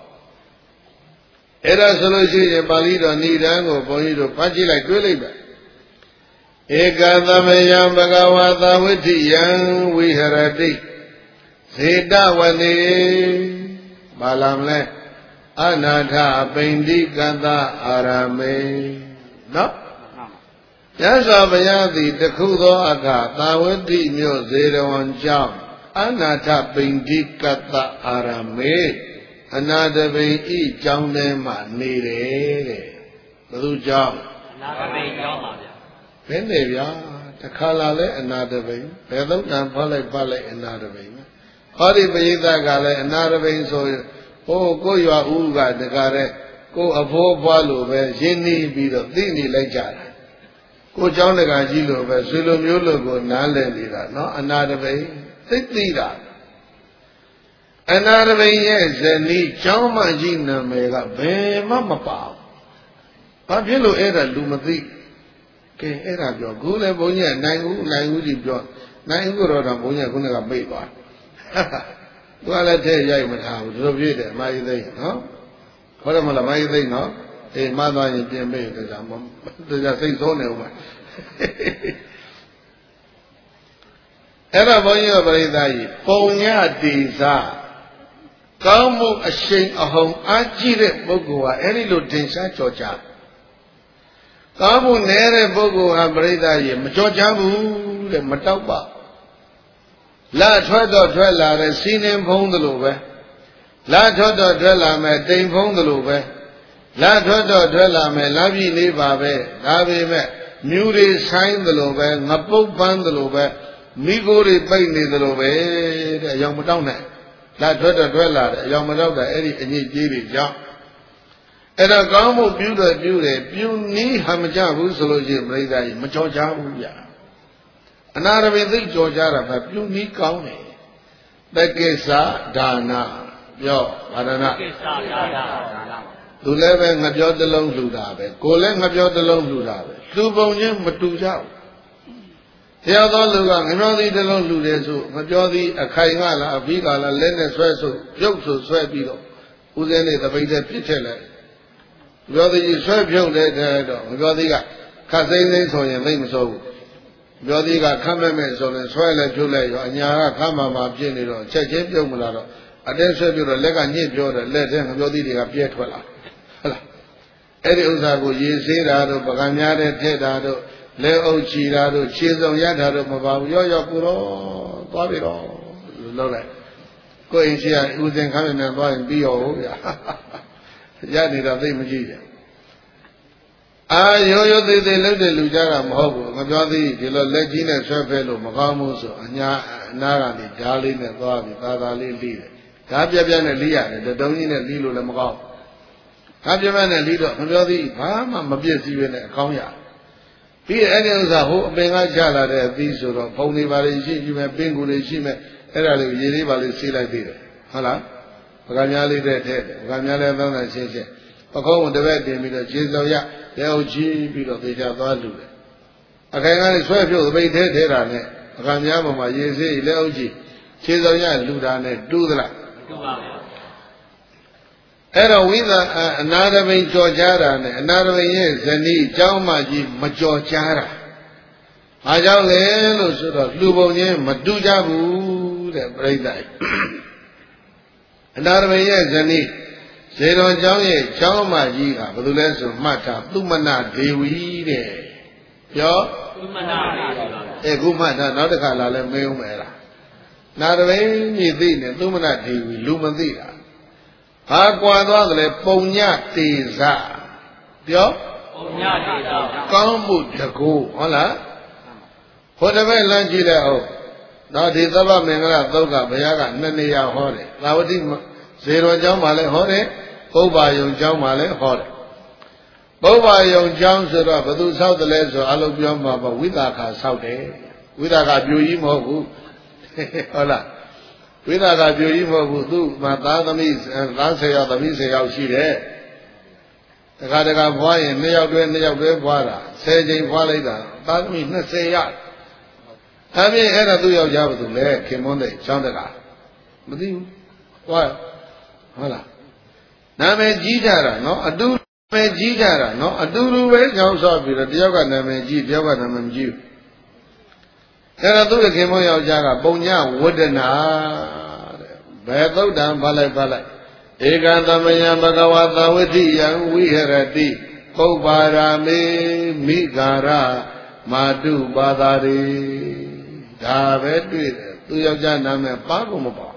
အဲ့ဒါဆိုလို့ရှိရင်ပါဠိတော်ဏိဒံကိုဘုန်းကြီးတို့ဖတ်ကြည့်လိုက်တွေ့လိုက်ပါဧကသမယံဘဂဝါသာဝိတ္တိယံဝိဟရတိဇေတဝနေဘာလာမလဲအနာထပိန္တိကတအာရမေနော်မြတ်စွာဘုရားသည်တခုသောအခါသာဝတိမြို့ဇေရဝံကျောင်းအနာထပိန္တိကတအာရမေအနာတပိန်ဤကျောင်းထဲမှာနေတယ်တဲ့ဘယ်သူကျောင်းအနာတပိန်ကျောင်းပါဗျာဘယ်နဲ့ဗျာတခါလာလဲအနာတပိန်ဘယ်သုတ်တံဖတ်လိုက်အနာတပိန်ဟောဒီပရိသတ်ကလည်းအနာတပိန်ဆိုရင်ဟိုကိုရွာဦးကတခါတဲ့ကိုအဖိုးဘွားလိုပဲရင်းနှီးပြီးတော့သိနေလိုက်ကြတာကိုเจ้าတကာကြီးလိုပဲဆွေလိုမျိုးလိုကိုနားလည်နေတာနော်အနာတပိန်သိသိတာအနာတပိန်ရဲ့ဇနီးကျောင်းမကြီးနာမည်ကဘယ်မှမပါဘူးဘာဖြစ်လို့အဲ့ဒါလူမသိကဲအဲ့ဒါပြောခုလည်းဘုန်းကြီးကနိုင်ဦးကြီးပြောနိုင်ဦးတော့ဘုန်းကြီးကခုနကမိတ်သွားသူကလည်းတဲ့ရိုက်မထားဘူးတို့ပြည့်တယ်မာယိသိနော်ခေါ်တယ်မလားမာယိသိနော်အေးမသွားရင်ပြင်ပေးတယ်ကြာစိတ်ဆိုးနေဦးမှာအဲ့တော့ဘုန်းကြီးကပရိသတ်ကြီးပုံညတေဇကောင်းမှုအရှိန်အဟုန်အားကြီးတဲ့ပုဂ္ဂိုလ်ဟာအဲ့ဒီလိုတင်ရှားကြော်ကြကောင်းမှုနည်းတဲ့ပုဂ္ဂိုလ်ဟာပရိသတ်ကြီးမကြော်ကြဘူးတဲ့မတောက်ပါလာထွက်တော့ထွက်လာတဲ့စီးနှင်းဖုံးသလိုပဲလာထွက်တော့ထွက်လာမယ်တိမ်ဖုံးသလိုပဲလာထွက်တော့ထွက်လာမယ်လာပြီလေးပါပဲဒါပေမဲ့မြူတွေဆိုင်သလိုပဲငပုတ်ပန်းသလိုပဲမိကိုတွေပိတ်နေသလိုပဲတဲ့အယောင်မတောက်နဲ့လာထွက်တော့ထွက်လာတယ်အယောင်မတောက်တာအဲ့ဒီအညစ်အကြေးတွေကြောင့်အဲ့တော့ကောင်းမှုပြုတယ်ပြုနည်းဟာမကြဘူးဆိုလို့ရှိရင်ပြိဿကြီးမကြော်ကြဘူးဗျာအနာရပင်သိကြော်ကြတာပဲပြုနည်းကောင်းတယ်တက္ကိစ္စဒါနပြောဘာဒနာကိစ္စဒါနသူလည်းပဲငါပြောတစ်လုံးလှူတာပဲကိုယ်လည်းငါပြောတစ်လုံးလှူတာပဲလူပုံချင်းမတူကြဘူးတရားတော်လူကငါပြောသည်တစ်လုံးလှူတယ်ဆိုငါပြောသည်အခိုင်ကလားအဘိကလားလက်နဲ့ဆွဲဆိုပြုတ်ဆိုဆွဲပြီးတော့ဦးစင်းလေးတပိတ်တဲ့ပြစ်ထက်လိုက်ပြောသည်ဆွဲပြုတ်တဲ့တော့ငါပြောသည်ကခတ်သိမ်းဆိုရင်သိမစိုးဘူးပြောသည်ကခတ်မဲ့ဆိုရင်ဆွဲလဲပြုတ်လိုက်ရောအညာကခတ်မှပြစ်နေတော့ချက်ချင်းပြုတ်မလာတော့အတင်းဆွဲပြုတ်တော့လက်ကညှစ်ပြောတယ်လက်ထဲငါပြောသည်တွေကပြဲထွက်လာဟုတ်လားအဲ့ဒီဥစ္စာကိုရေဆေးတာတို့ပကံများတဲ့ထည့်တာတို့လဲအုပ်ချီတာတို့ခြေစုံရတာတို့မပါဘူးရောကိုတော့သွားပြီတော့လောက်လိုက်ကိုယ်အင်းရှိရဦးစင်ခမ်းနေသွားရင်ပြီးရောဗျာရနေတာသိမကြည့်ကြအာရိုးသေးသေးလှုပ်တဲ့လူကြတာမဟုတ်ဘူးငါပြောသည်ဒီလိုလက်ကြီးနဲ့ဆွဲဖဲလို့မကောင်းဘူးဆိုအညာအနာကနေဓားလေးနဲ့သွားပြီးသာသာလေးလိတယ်ဓားပြနဲ့လိရတယ်တုံးကြီးနဲ့လိလို့လည်းမကောင်းဓားပြနဲ့လိတော့ငါပြောသည်ဘာမှမပြည့်စည်ပဲနဲ့အကောင်းရပြီးအဲ့ဒီဥစ္စာဟိုအပင်ကချလာတဲ့အသီးဆိုတော့ဖုံနေပါလေရှိပြီမဲ့ပင်ကူလေးရှိမဲ့အဲ့ဒါလေးရေလေးပါလေးဆေးလိုက်သေးတယ်ဟုတ်လားပကံများလေးတဲ့ထဲပကံများလေးသုံးတဲ့ရှင်းရှင်းပကုံးကိုတပည့်တင်ပြီးတော့ခြေစော်ရလက်အုပ်ချီပြီးတော့သေချာသွားလူတယ်အခိုင်ကနေဆွဲဖြုတ်သပိတ်ထဲတာနဲ့ပကံများပေါ်မှာရေဆေးလက်အုပ်ချီခြေစော်ရလူတာနဲ့တူးသလားတူပါဗျာအဲ့တော့ဝိသအနာရမိန်ကြော်ကြတာနဲ့အနာရမိန်ရဲ့ဇနီးเจ้าမကြီးမကြော်ကြတာ။ဘာကြောင့်လဲလို့ဆိုတော့လူပုံချင်းမတူကြဘူးတဲ့ပြိဿ။အနာရမိန်ရဲ့ဇနီးဇေတော်เจ้าရဲ့เจ้าမကြီးကဘယ်လိုလဲဆိုမှတ်ထားသုမနာဒေဝီတဲ့။ပြောသုမနာဒေဝီပါ။ခုမှတ်ထားနောက်တစ်ခါလာလဲမေးဦးမယ်လား။နာရမိန်ကြီးသိနေသုမနာဒေဝီလူမသိတာဟာကွာသွားတယ်ပုံညတေဇပြောပုံညတေဇကောင်းမှုတကူဟုတ်လားဟိုတပည့်လမ်းကြည့်လိုက်အောင်တော့ဒီသဗ္ဗမင်္ဂလာသုတ်ကဘုရားကနှစ်နေရာဟောတယ်သာဝတိဇေတော်ကျောင်းမှာလည်းဟောတယ်ပုဗ္ဗာယုံကျောင်းမှာလည်းဟောတယ်ပုဗ္ဗာယုံကျောင်းဆိုတော့ဘသူဆောက်တယ်လဲဆိုအလုံးပြောမှာပေါ့ဝိသခာဆောက်တယ်ဝိသခာပြူကြီးမဟုတ်ဘူးဟုတ်လားဝိသကပြိုကြီးမဟုတ်ဘူးသူ့မှာသားသမီး30ယောက်သမီး10ယောက်ရှိတယ်တခါတခါဖွားရင်2ယောက်တွဲဖွားတာ10ချိန်ဖွားလိုက်တာသားသမီး20ရအပြင်အဲ့ဒါသူ့ယောက်ျားဘာလို့လဲခင်မွန်းတဲ့ချောင်းတကမသိဘူးဟုတ်လားနာမည်ကြီးကြတာနော်အတူနာမည်ကြီးကြတာနော်အတူတူပဲကြောင်းဆော့ပြီးတော့တယောက်ကနာမည်ကြီးတယောက်ကနာမည်မကြီးဘူးအဲ့တော့သူ့ခင်မွန်းယောက်ျားကပုံညဝဒနာတဲ့ဘယ်သုတ်တံဖလိုက်ဧကသမယံဘဂဝါသဝတိယံဝိဟရတိပုပ္ပါရာမေမိဂါရမာတုပါသာရိဒါပဲတွေ့တယ်သူယောက်ျားနာမည်ပါကုန်မပေါ့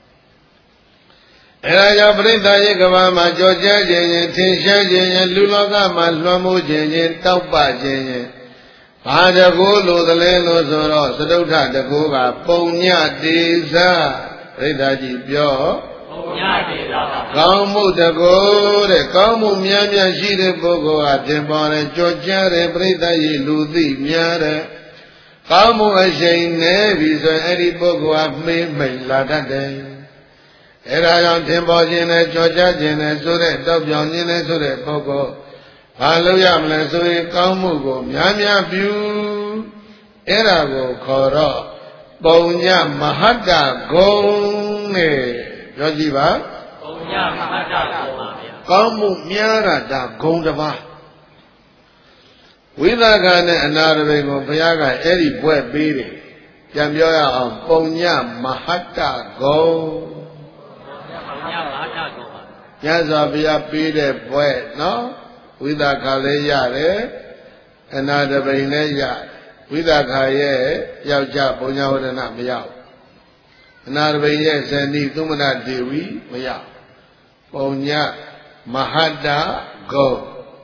အဲဒါကြောင့်ပြိဿရေကဘာမှာကြော်ကြားခြင်းရင်ထင်ရှားခြင်းရင်လူလောကမှာလွှမ်းမိုးခြင်းရင်တောက်ပခြင်းရင်ဘာတကူလိုသလဲလို့ဆိုတော့သတုဋ္ဌတကူကပုံညတေဇပြိဿကြီးပြောပုံညတေဇကောင်းမှုတကူတဲ့ကောင်းမှုများများရှိတဲ့ပုဂ္ဂိုလ်ဟာပြင်ပေါ်တယ်ကြော်ကြားတယ်ပြိဿကြီးလူသိများတယ်ကောင်းမှုအရှိန်နဲ့ပြီဆိုရင်အဲ့ဒီပုဂ္ဂိုလ်ဟာမေးမိန်လာတတ်တယ်အဲ့ဒါကြောင့်တင်ပေါ်ခြင်းနဲ့ကြော်ကြားခြင်းနဲ့ဆိုတဲ့တောက်ပြောင်ခြင်းနဲ့ဆိုတဲ့ပုဂ္ဂိုလ်ဘာလို့ရမလဲဆိုရင်ကောင်းမှုကိုများများပြုအဲ့ဒါကိုခေါ်တော့ပုံညမဟတ္တဂုံနဲ့ပြောကြည့်ပါပုံညမဟတ္တဂုံပါဗျာကောင်းမှုများတာဒါဂုံတစ်ပါးဝိသကနဲ့အနာရဘိကိုဘုရားကအဲ့ဒီဘွဲ့ပေးတယ်ပြန်ပြောရအောင်ပုံညမဟတ္တဂုံပုံညမဟတ္တဂုံပါညဇောဘုရားပေးတဲ့ဘွဲ့နော်ဝိသကလည်းရတယ်အနာတပိန်လည်းရဝိသကရဲ့ယောက်ျားပုံညာဝဒနာမရောက်အနာတပိန်ရဲ့ဇနီးသုမနာဒေဝီမရောက်ပုံညာမဟတ္တဂုံ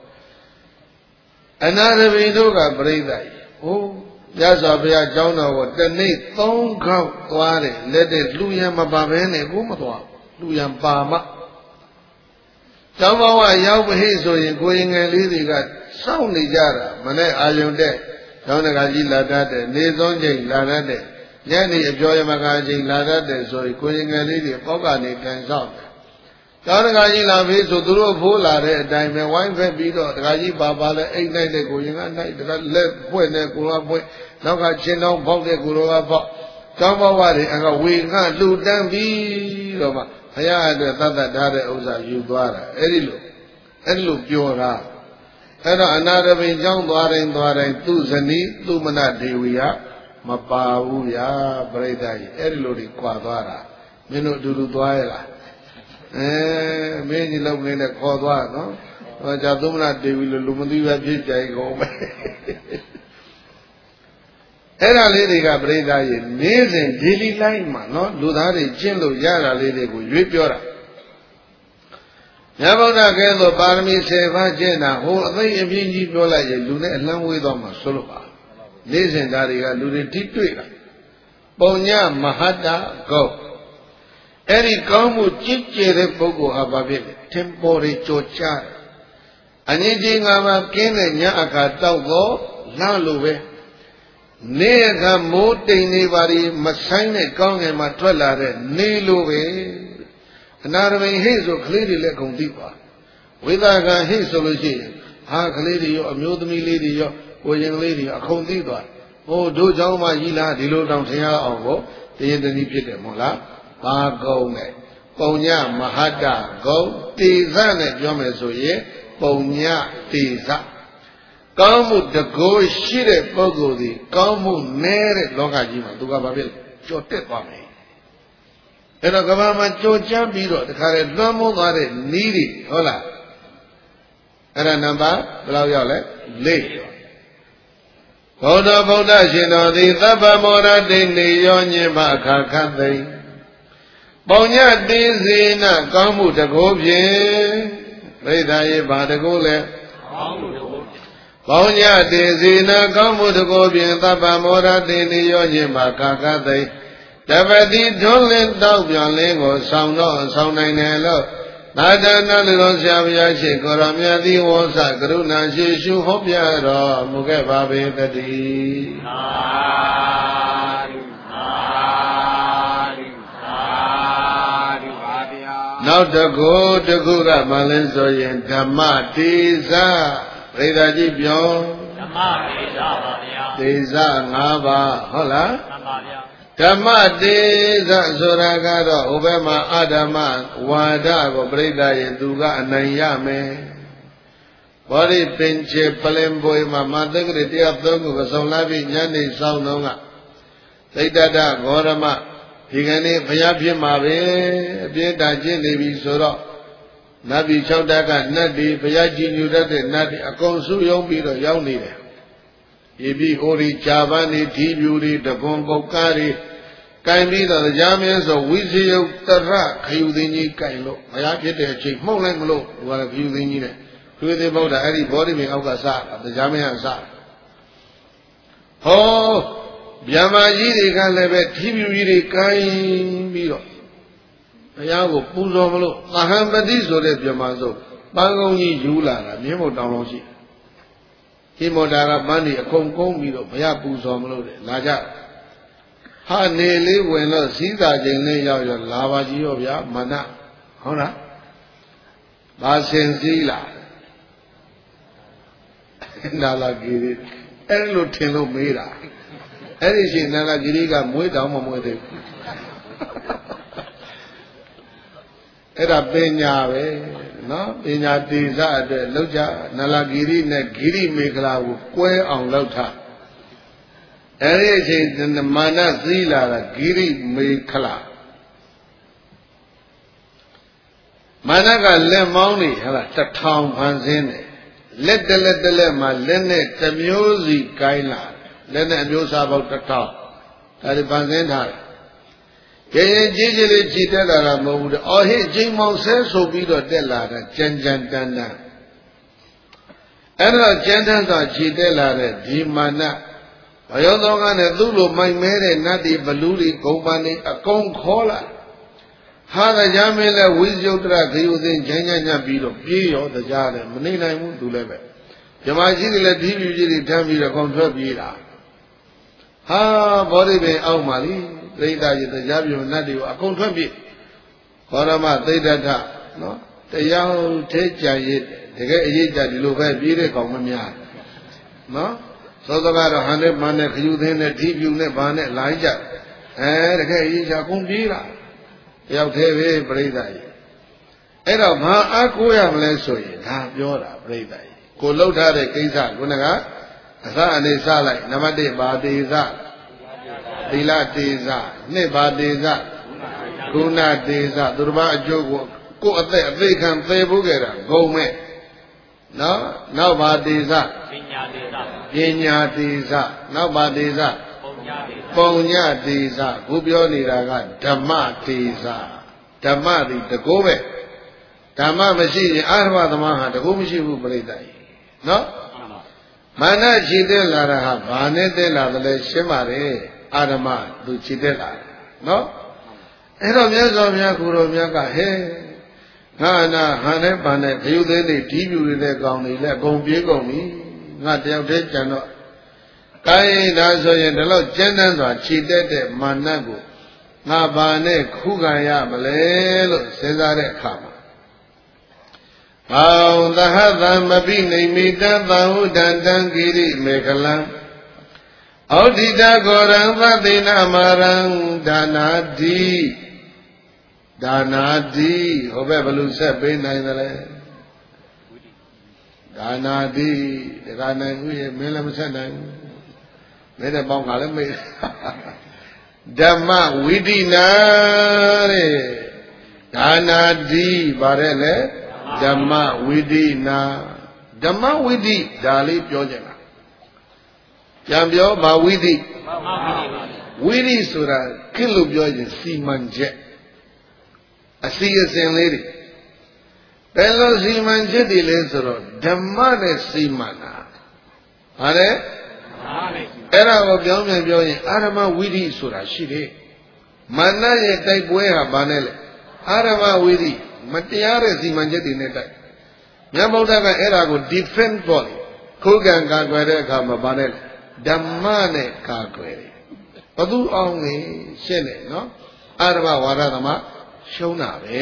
အနာတပိန်တို့ကပြိဿကြီးဟိုမြတ်စွာဘုရားကျောင်းတော်ကိုတနေ့3ခေါက်သွားတယ်လက်တဲ့လူရန်မပါဘဲနဲ့ကိုမသွားလူရန်ပါမကျောင်းဘဝရောက်ပြီဆိုရင်ကိုရင်ငယ်လေးတွေကစောင့်နေကြတာမနဲ့အာယုန်တဲ့ကျောင်းတကာကြီးလာတတ်တယ်နေဆုံးချိန်လာတတ်တယ်ညနေအပြောရမကားချိန်လာတတ်တယ်ဆိုရင်ကိုရင်ငယ်လေးတွေပေါက်ကနေကန်ဆောင်တယ်ကျောင်းတကာကြီးလာပြီဆိုသူတို့ဖိုးလာတဲ့အတိုင်းပဲဝိုင်းဖက်ပြီးတော့တကာကြီးပါလဲအိတ်နိုင်တဲ့ကိုရင်ကနိုင်တကာလက်ပွင့်တဲ့ကိုကပွင့်နောက်ကချင်းတောင်းပေါက်တဲ့ကိုကပေါက်ကျောင်းဘဝတွေအကဝေငှလှူတန်းပြီးတော့မှဘုရားအတွက်သတ်သတ်ထားတဲ့ဥစ္စာယူသွားတာအဲ့ဒီလိုပြောတာအဲ့တော့အနာတပင်ကျောင်းသွားတိုင်းသူ့ဇနီးသူ့မနဒေဝီကမပါဘူးဗျာပြိဿကြီးအဲ့ဒီလိုတွေကြွာသွားတာမင်းတို့အတူတူသွားရလားမင်းကြီးလုံးလေးနဲ့ခေါ်သွားနော်ဟောကြာသူ့မနဒေဝီလိုလူမသိပဲဖြစ်ကြိုင်ကုန်ပဲအဲ့ဒါလေးတွေကပြိဿကြီးနေ့စဉ်ဒီလီလိုက်မှာနော်လူသားတွေကျင့်လို့ရတာလေးတွေကိုရွေးပြောတာမြတ်ဗုဒ္ဓကဲဆိုပါရမီ10ပါးကျင့်တာဟိုအသိအပြင်းကြီးပြောလိုက်ရင်လူနဲ့အလန်းဝေးသွားမှာဆိုလို့ပါနေ့စဉ်ဒါတွေကလူတွေတိတွေ့တာပုံညမဟာတဂုတ်အဲ့ဒီကောင်းမှုကြည်ကျယ်တဲ့ပုဂ္ဂိုလ်ဟာဘာဖြစ်လဲထင်ပေါ်တွေကြော်ကြတယ်အငြိကြီး၅ပါးကင်းတဲ့ညအခါတောက်တော့လှလို့ပဲနေအခါမိုးတိမ်နေပါရီမဆိုင်တဲ့ကောင်းငယ်မှာထွက်လာတဲ့နေလိုပဲအနာရမိန်ဟိဆိုကလေးတွေလည်းကုန်သိပါဝိသကံဟိဆိုလို့ရှိရင်ဟာကလေးတွေရောအမျိုးသမီးလေးတွေရောကိုရင်ကလေးတွေအကုန်သိသွားဟိုတို့เจ้าမကြီးလားဒီလိုတောင်ထင်ရအောင်ကိုတရင်တနည်းဖြစ်တယ်မဟုတ်လားဘာကုံနဲ့ပုံညမဟာတဂုံတေဇနဲ့ပြောမယ်ဆိုရင်ပုံညတေဇကောင်းမှုတကိုးရှိတဲ့ပုဂ္ဂိုလ်ဒီကောင်းမှုနည်းတဲ့လောကကြီးမှာသူကဘာဖြစ်လဲကြော်တက်သွားမယ်အဲ့တော့ကဘာမှာကြော်ကြမ်းပြီးတော့တခါလေလွှမ်းမိုးသွားတဲ့နီးတွေဟုတ်လားအဲ့ဒါနံပါတ်ဘယ်လောက်ရောက်လဲ4ဘုဒ္ဓရှင်တော်သည်သဗ္ဗမောရတိနေရောညင်မအခါခတ်သိပုံညတေစေနကောင်းမှုတကိုးဖြင့်ပြိဿရေဘာတကိုးလဲကောင်းမှုတကိုးပေါညတေစေနကောင်းမှုတကိုးဖြင့်သဗ္ဗမောရတိနေရောညင်မအခါခတ်သိတပတိထွန်းလင်းတောက်ပြန်လင်းကိုဆောင်တော့ဆောင်နိုင်တယ်လို့သာသနာလူတော်ဆရာဘုရားရှိခိုးတော်မြတ်သည်ဝေါစကရုဏာရှိရှုဟောပြတော်မူခဲ့ပါပေတည်းသာဓုသာဓုသာဓုပါဗျာနောက်တကူကမှလည်းဆိုရင်ဓမ္မတေဇပြိဿကြီးပြောဓမ္မတေဇပါဗျာတေဇ5ပါးဟုတ်လားမှန်ပါဗျာဓမ္မတေဇဆိုတာကတော့ဟိုဘက်မှာအဓမ္မဝါဒကိုပြိဿရဲ့သူကအနိုင်ရမယ်ဘောဓိပင်ချေပလင်ပွေမှာမသက္ကရတရား3ခုပစုံလာပြီးညနေဆောင်တော့ကသိတ္တဂေါရမဒီကနေ့ဘုရားဖြစ်မှာပဲအပြည့်တာကျင့်နေပြီဆိုတော့နတ်ပြည်6ဓာတ်ကနတ်ဒီဘုရားကြည်ညိုတတ်တဲ့နတ်ဒီအကုန်စုယုံပြီးတော့ရောက်နေတယ်ဤပြီးဟိုဒီဂျာပန်ဒီဒီပြူဒီတကွန်ပုတ်ကားဒီကင်ပြီးတော့ကြားမင်းဆိုဝိဇယုတ်တရခယူသိင်းကြီးကင်လို့ဘုရားဖြစ်တဲ့အချိန်မှုန့်လိုက်မလို့ဟိုကခယူသိင်းကြီးနဲ့ခယူသိဗုဒ္ဓအဲ့ဒီဘောဓိပင်အောက်ကစတာကြားမင်းကစဟောဗျာမာကြီးတွေကလည်းပဲဒီပြူကြီးတွေကင်ပြီးတော့ဘုရားကိုပူဇော်မလို့သဟံပတိဆိုတဲ့ဗျာမာဆိုပန်းကုန်းကြီးယူလာတာမြင်းမို့တောင်းလုံးရှိဟိမောတာကပန်းဒီအကုန်ကုန်းပြီးတော့ဘုရားပူဇော်မလို့တဲ့လာကြဟာနေလေးဝင်လို့စည်းစာချိန်လေးရောက်ရလာပါကြီးရောဗျာမနဟုတ်လားဘာစင်စည်းလားနာလာဂီရီအဲ့လိုထင်လို့မေးတာအဲ့ဒီရှင်နာလာဂီရီကမွေးတောင်မမွေးသေးဘူးအဲ့ဒါပညာပဲနော်ပညာတေဇအတွက်လောက်ကြနာလာဂီရီနဲ့ဂီရီမေခလာကိုကွဲအောင်လောက်ထားအဲ့ဒီအချိန်မာနသီးလာတာဂိရိမေခလာမာနကလက်မောင်းနေဟဲ့လား1000ဖန်ဆင်းတယ်လက်တလက်မှာလက်နဲ့တစ်မျိုးစီကိုင်းလာလက်နဲ့အမျိုးအစားပေါင်း1000ဒါဒီဖန်ဆင်းထားတယ်ရင်ကြီးကြီးလေးကြည်တက်လာတာမဟုတ်ဘူးအော်ဟိအချိန်မောင်ဆဲဆိုပြီးတော့တက်လာတာကြမ်းတန်းအဲ့တော့ကြမ်းတန်းစွာကြည်တက်လာတဲ့ဒီမာနဘယောသောကနဲ့သူ့လိုမိုက်မဲတဲ့နတ်တွေဘလူတွေဂုံပန်းတွေအကုန်ခေါ်လာဟာတရားမင်းလည်းဝိဇယုတ်တရဂယုသင်ချမ်းချမ်းပြီးတော့ပြေးရောတရားလည်းမနေနိုင်ဘူးသူလည်းပဲဇမရှိတွေလည်းဒီပြည့်တွေထမ်းပြီးတော့ကောင်ထွက်ပြေးတာဟာဘောဓိပင်အောက်မှာလေပြိတ္တာကြီးတရားပြုံနတ်တွေကိုအကုန်ထွက်ပြေးဘောရမသိဒ္ဓထနော်တရားထဲကြံရည်တကယ်အရေးကြဒီလိုပဲပြေးတဲ့ကောင်မများနော်သောသောကတော့ဟန်နဲ့မန်နဲ့ခယူသင်းနဲ့ဒီပြူနဲ့ဘာနဲ့လိုင်းကြတကယ်အရေးကြကုန်ပြေးတာတယောက်သေးပဲပြိတ္တာကြီးအဲ့တော့ဘာအားကိုးရမလဲဆိုရင်ဒါပြောတာပြိတ္တာကြီးကိုလှုပ်ထားတဲ့ကိစ္စခုနကအစအနေစလိုက်နံပါတ်1ဘာတေဇသီလတေဇနှစ်ဘာတေဇဂုဏတေဇသူတစ်ပါးအကျိုးကိုအသက်ခံသေဖို့ကြတာဂုံမဲ့နော်နောက်ဘာတေဇပညာတေဇနောက်ဘာတေဇပုံညတေဇခုပြောနေတာကဓမ္မတေဇဓမ္မဒီတကောပဲဓမ္မမရှိရင်အာရမသမားဟာတကောမရှိဘူးပြိတ္တာကြီးနော်မာနခြေတက်လာတာဟာဘာနဲ့တက်လာတယ်လဲရှင်းပါတယ်အာရမသူခြေတက်လာတယ်နော်အဲ့တော့မြတ်စွာဘုရားကိုတော်မြတ်ကဟဲ့ငါနာဟန်နဲ့ပန်နဲ့ခရုသေးတွေဒီပြူတွေကောင်းနေလဲအကုန်ပြေးကုန်ပြီငါတယောက်တည်းကြံတော့ကိုင်းဒါဆိုရင်ဒီလောက်ကျဉ်းတန်းစွာခြေတက်တဲ့မာနကိုငါဘာနဲ့ခုခံရမလဲလို့စဉ်းစားတဲ့အခါမှာဘောင်သဟသမပိနိမိတသဟုတံတံကိရိမေခလံဩဒိတကောရံသတိနာမာရံဒါနာတိဟိုဘက်ဘလူဆက်ပေးနိုင်တယ်လေဒါနာတိတခါနိုင်ဦးရဲ့မင်းလည်းမဆက်နိုင်ဘူးမင်းတဲ့ပေါင်းကလည်းမေးဓမ္မဝိဒိနာတဲ့ဒါနာတိပါတယ်လေဓမ္မဝိဒိနာဓမ္မဝိဒိဒါလေးပြောကြတာပြန်ပြောဘာဝိဒိဝိဒိဆိုတာခင်းလို့ပြောရင်စီမံချက်အစီအစဉ်လေးတွေဘယ်လိုစီမံချက်တွေလဲဆိုတော့ဓမ္မနဲ့စီမံတာဟာလေအဲ့ဒါကိုပြောင်းပြန်ပြောရင်အာရမဝိဒိဆိုတာရှိတယ်မာနရဲ့တိုက်ပွဲဟာဘာနဲ့လဲအာရမဝိဒိမတရားတဲ့စီမံချက်တွေနဲ့တိုက်မြတ်ဗုဒ္ဓကအဲ့ဒါကို defend ပေါ့လေခုခံကာကွယ်တဲ့အခါမှာဘာနဲ့လဲဓမ္မနဲ့ကာကွယ်တယ်ဘသူအောင်လဲရှင်းတယ်နော်အာရမဝါဒသမားရှုံးတာပဲ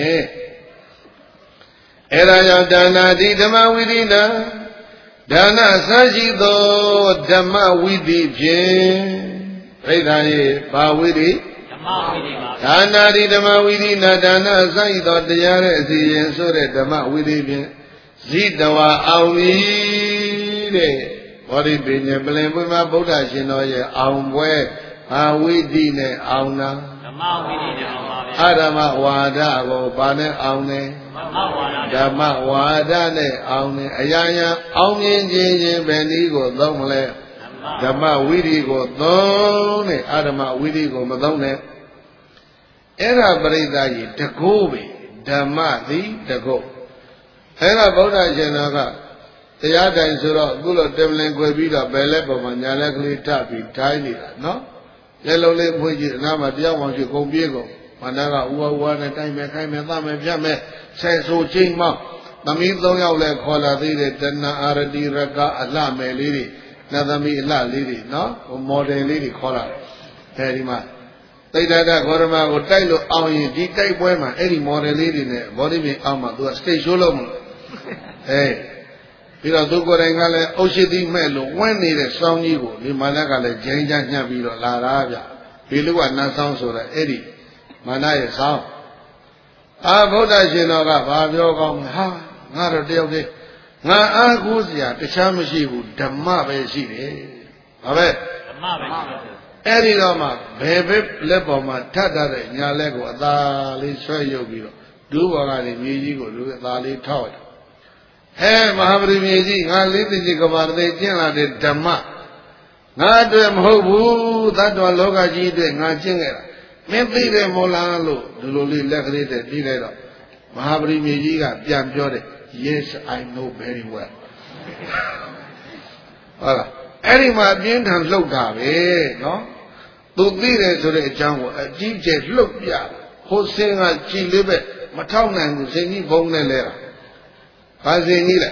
အဲ့ဒါကြောင့်ဒါနာတိဓမ္မဝိဒိနာဒါနဆရှိသောဓမ္မဝိဒိဖြင့်ပြိဋ္ဌာန်ရေဘာဝိဒိဓမ္မဝိဒိပါဒါနာတိဓမ္မဝိဒိနာဒါနဆရှိသောတရားရဲ့အစီရင်ဆိုတဲ့ဓမ္မဝိဒိဖြင့်ဇိတဝါအောင်ဤတဲ့ဘောဓိပညာပလင်ပွင့်မှာဗုဒ္ဓရှင်တော်ရဲ့အောင်ပွဲဘာဝိဒိနဲ့အောင်တာဓမ္မဝိဒိနဲ့အောင်ပါဗျာအာရမဝါဒကိုဘာနဲ့အောင်လဲဓမ္မဝါဒနဲ့အောင်တယ်အရာရာအောင်မြင်ခြင်းပဲနည်းကိုသုံးမလဲဓမ္မဝိဓိကိုသုံးတဲ့အာဓမ္မဝိဓိကိုမသုံးနဲ့အဲ့ဒါပရိသတ်ကြီးတကောပဲဓမ္မသည်တကောအဲ့ဒါဗုဒ္ဓရှင်တော်ကတရားတိုင်ဆိုတော့အခုလိုတမလင်ခွေပြီးတော့ဘယ်လဲပုံမှာညာလက်ကလေးထပြီးထိုင်းနေတာနော်လက်လုံးလေးဖွင့်ကြည့်အနားမှာတရားဝင်ကြည့်ကုန်ပြေးကုန်မန္တကဥဝနဲ့တိုင်းမဲ့ခိုင်းမဲ့သမဲ့ပြတ်မဲ့ဆယ်ဆိုချင်းမောက်သမီး၃ယောက်လဲခေါ်လာသေးတယ်တဏ္ဍအာရတိရကအလှမယ်လေးတွေနတ်သမီးအလှလေးတွေနော်ဟိုမော်ဒယ်လေးတွေခေါ်လာတယ်အဲဒီမှာသိဒ္ဓတဂေါရမကိုတိုက်လို့အောင်ရင်ဒီတိုက်ပွဲမှာအဲ့ဒီမော်ဒယ်လေးတွေနဲ့ဘောဓိပင်အောင်မှာသူကစတိတ်ရှိုးလို့မလို့ပြီးတော့သူကိုယ်တိုင်ကလည်းအုတ်ရှိတိမဲ့လို့ဝန်းနေတဲ့စောင်းကြီးကိုဒီမာနကလည်းဂျင်းချညှပ်ပြီးတော့လာတာဗျဒီလူကနတ်ဆောင်ဆိုတော့အဲ့ဒီမာနရဲ့ဆောင်းဗုဒ္ဓရှင်တော်ကဘာပြောကောင်းလဲဟာငါတော့တယောက်တည်းငါအားကိုးစရာတခြားမရှိဘူးဓမ္မပဲရှိတယ်ဘာပဲဓမ္မပဲရှိတယ်အဲ့ဒီတော့မှဘယ်ဘက်လက်ပေါ်မှာထပ်ထားတဲ့ညာလက်ကိုအသာလေးဆွဲရုပ်ပြီးတော့ဒူးဘော်ကနေမြေကြီးကိုလူအသာလေးထောက်တယ်မဟာပရိမြေကြီးငါလေးသိကြီးကဘာသေးကျင့်လာတဲ့ဓမ္မငါအတွက်မဟုတ်ဘူးသတ္တဝါလောကကြီးအတွက်ငါကျင့်ခဲ့တာမင်းသိတယ်မို့လားလို့ဒီလိုလေးလက်ကလေးတည်းပြီးလိုက်တော့မဟာပရိမြေကြီးကပြန်ပြောတယ် Yes I know very well ဟုတ်လားအဲ့ဒီမှာအပြင်းထန်လှုပ်တာပဲနော်သူသိတယ်ဆိုတဲ့အကြောင်းကိုအကြီးကျယ်လှုပ်ပြဩဟိုစင်ကကြည်လေးပဲမထောက်နိုင်ဘူးစင်ကြီးဘုံနဲ့လဲတာဘာစင်ကြီးလဲ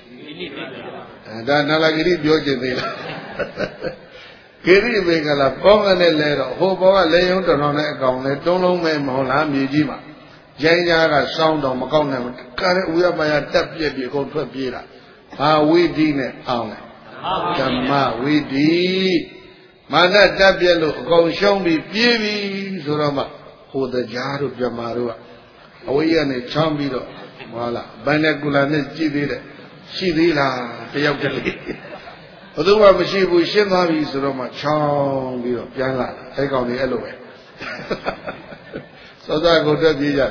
ဒါနာလဂိရိပြောချင်သေးလားဂိရိဘေကလာပေါင်းနဲ့လဲတော့ဟိုဘောကလေယုံတော်နဲ့အကောင်လဲတုံးလုံးမဲမဟုတ်လားမြေကြီးမှာရိုင်းကြားကစောင်းတော့မကောက်နိုင်ဘူးကားရဲ့ဥယမယတက်ပြက်ပြီးကုန်ထွက်ပြေးတာဘာဝိဓိနဲ့အောင်လဲဓမ္မဝိဓိမာနတက်ပြက်လို့အကုန်ရှုံးပြီးပြေးပြီဆိုတော့မှဟိုတရားတို့ပြမာတို့ကအဝိယနဲ့ချောင်းပြီးတော့ဟုတ်လားဘယ်နဲ့ကုလာနဲ့ကြည့်သေးတယ်ရှိသေးလားတယောက်တည်းဘယ်သူမှမရှိဘူးရှင်းသွားပြီဆိုတော့မှချောင်းပြီးတော့ပြန်လာအဲ့ကောင်ကြီးအဲ့လိုပဲစောစောကိုတက်ပြေးကြ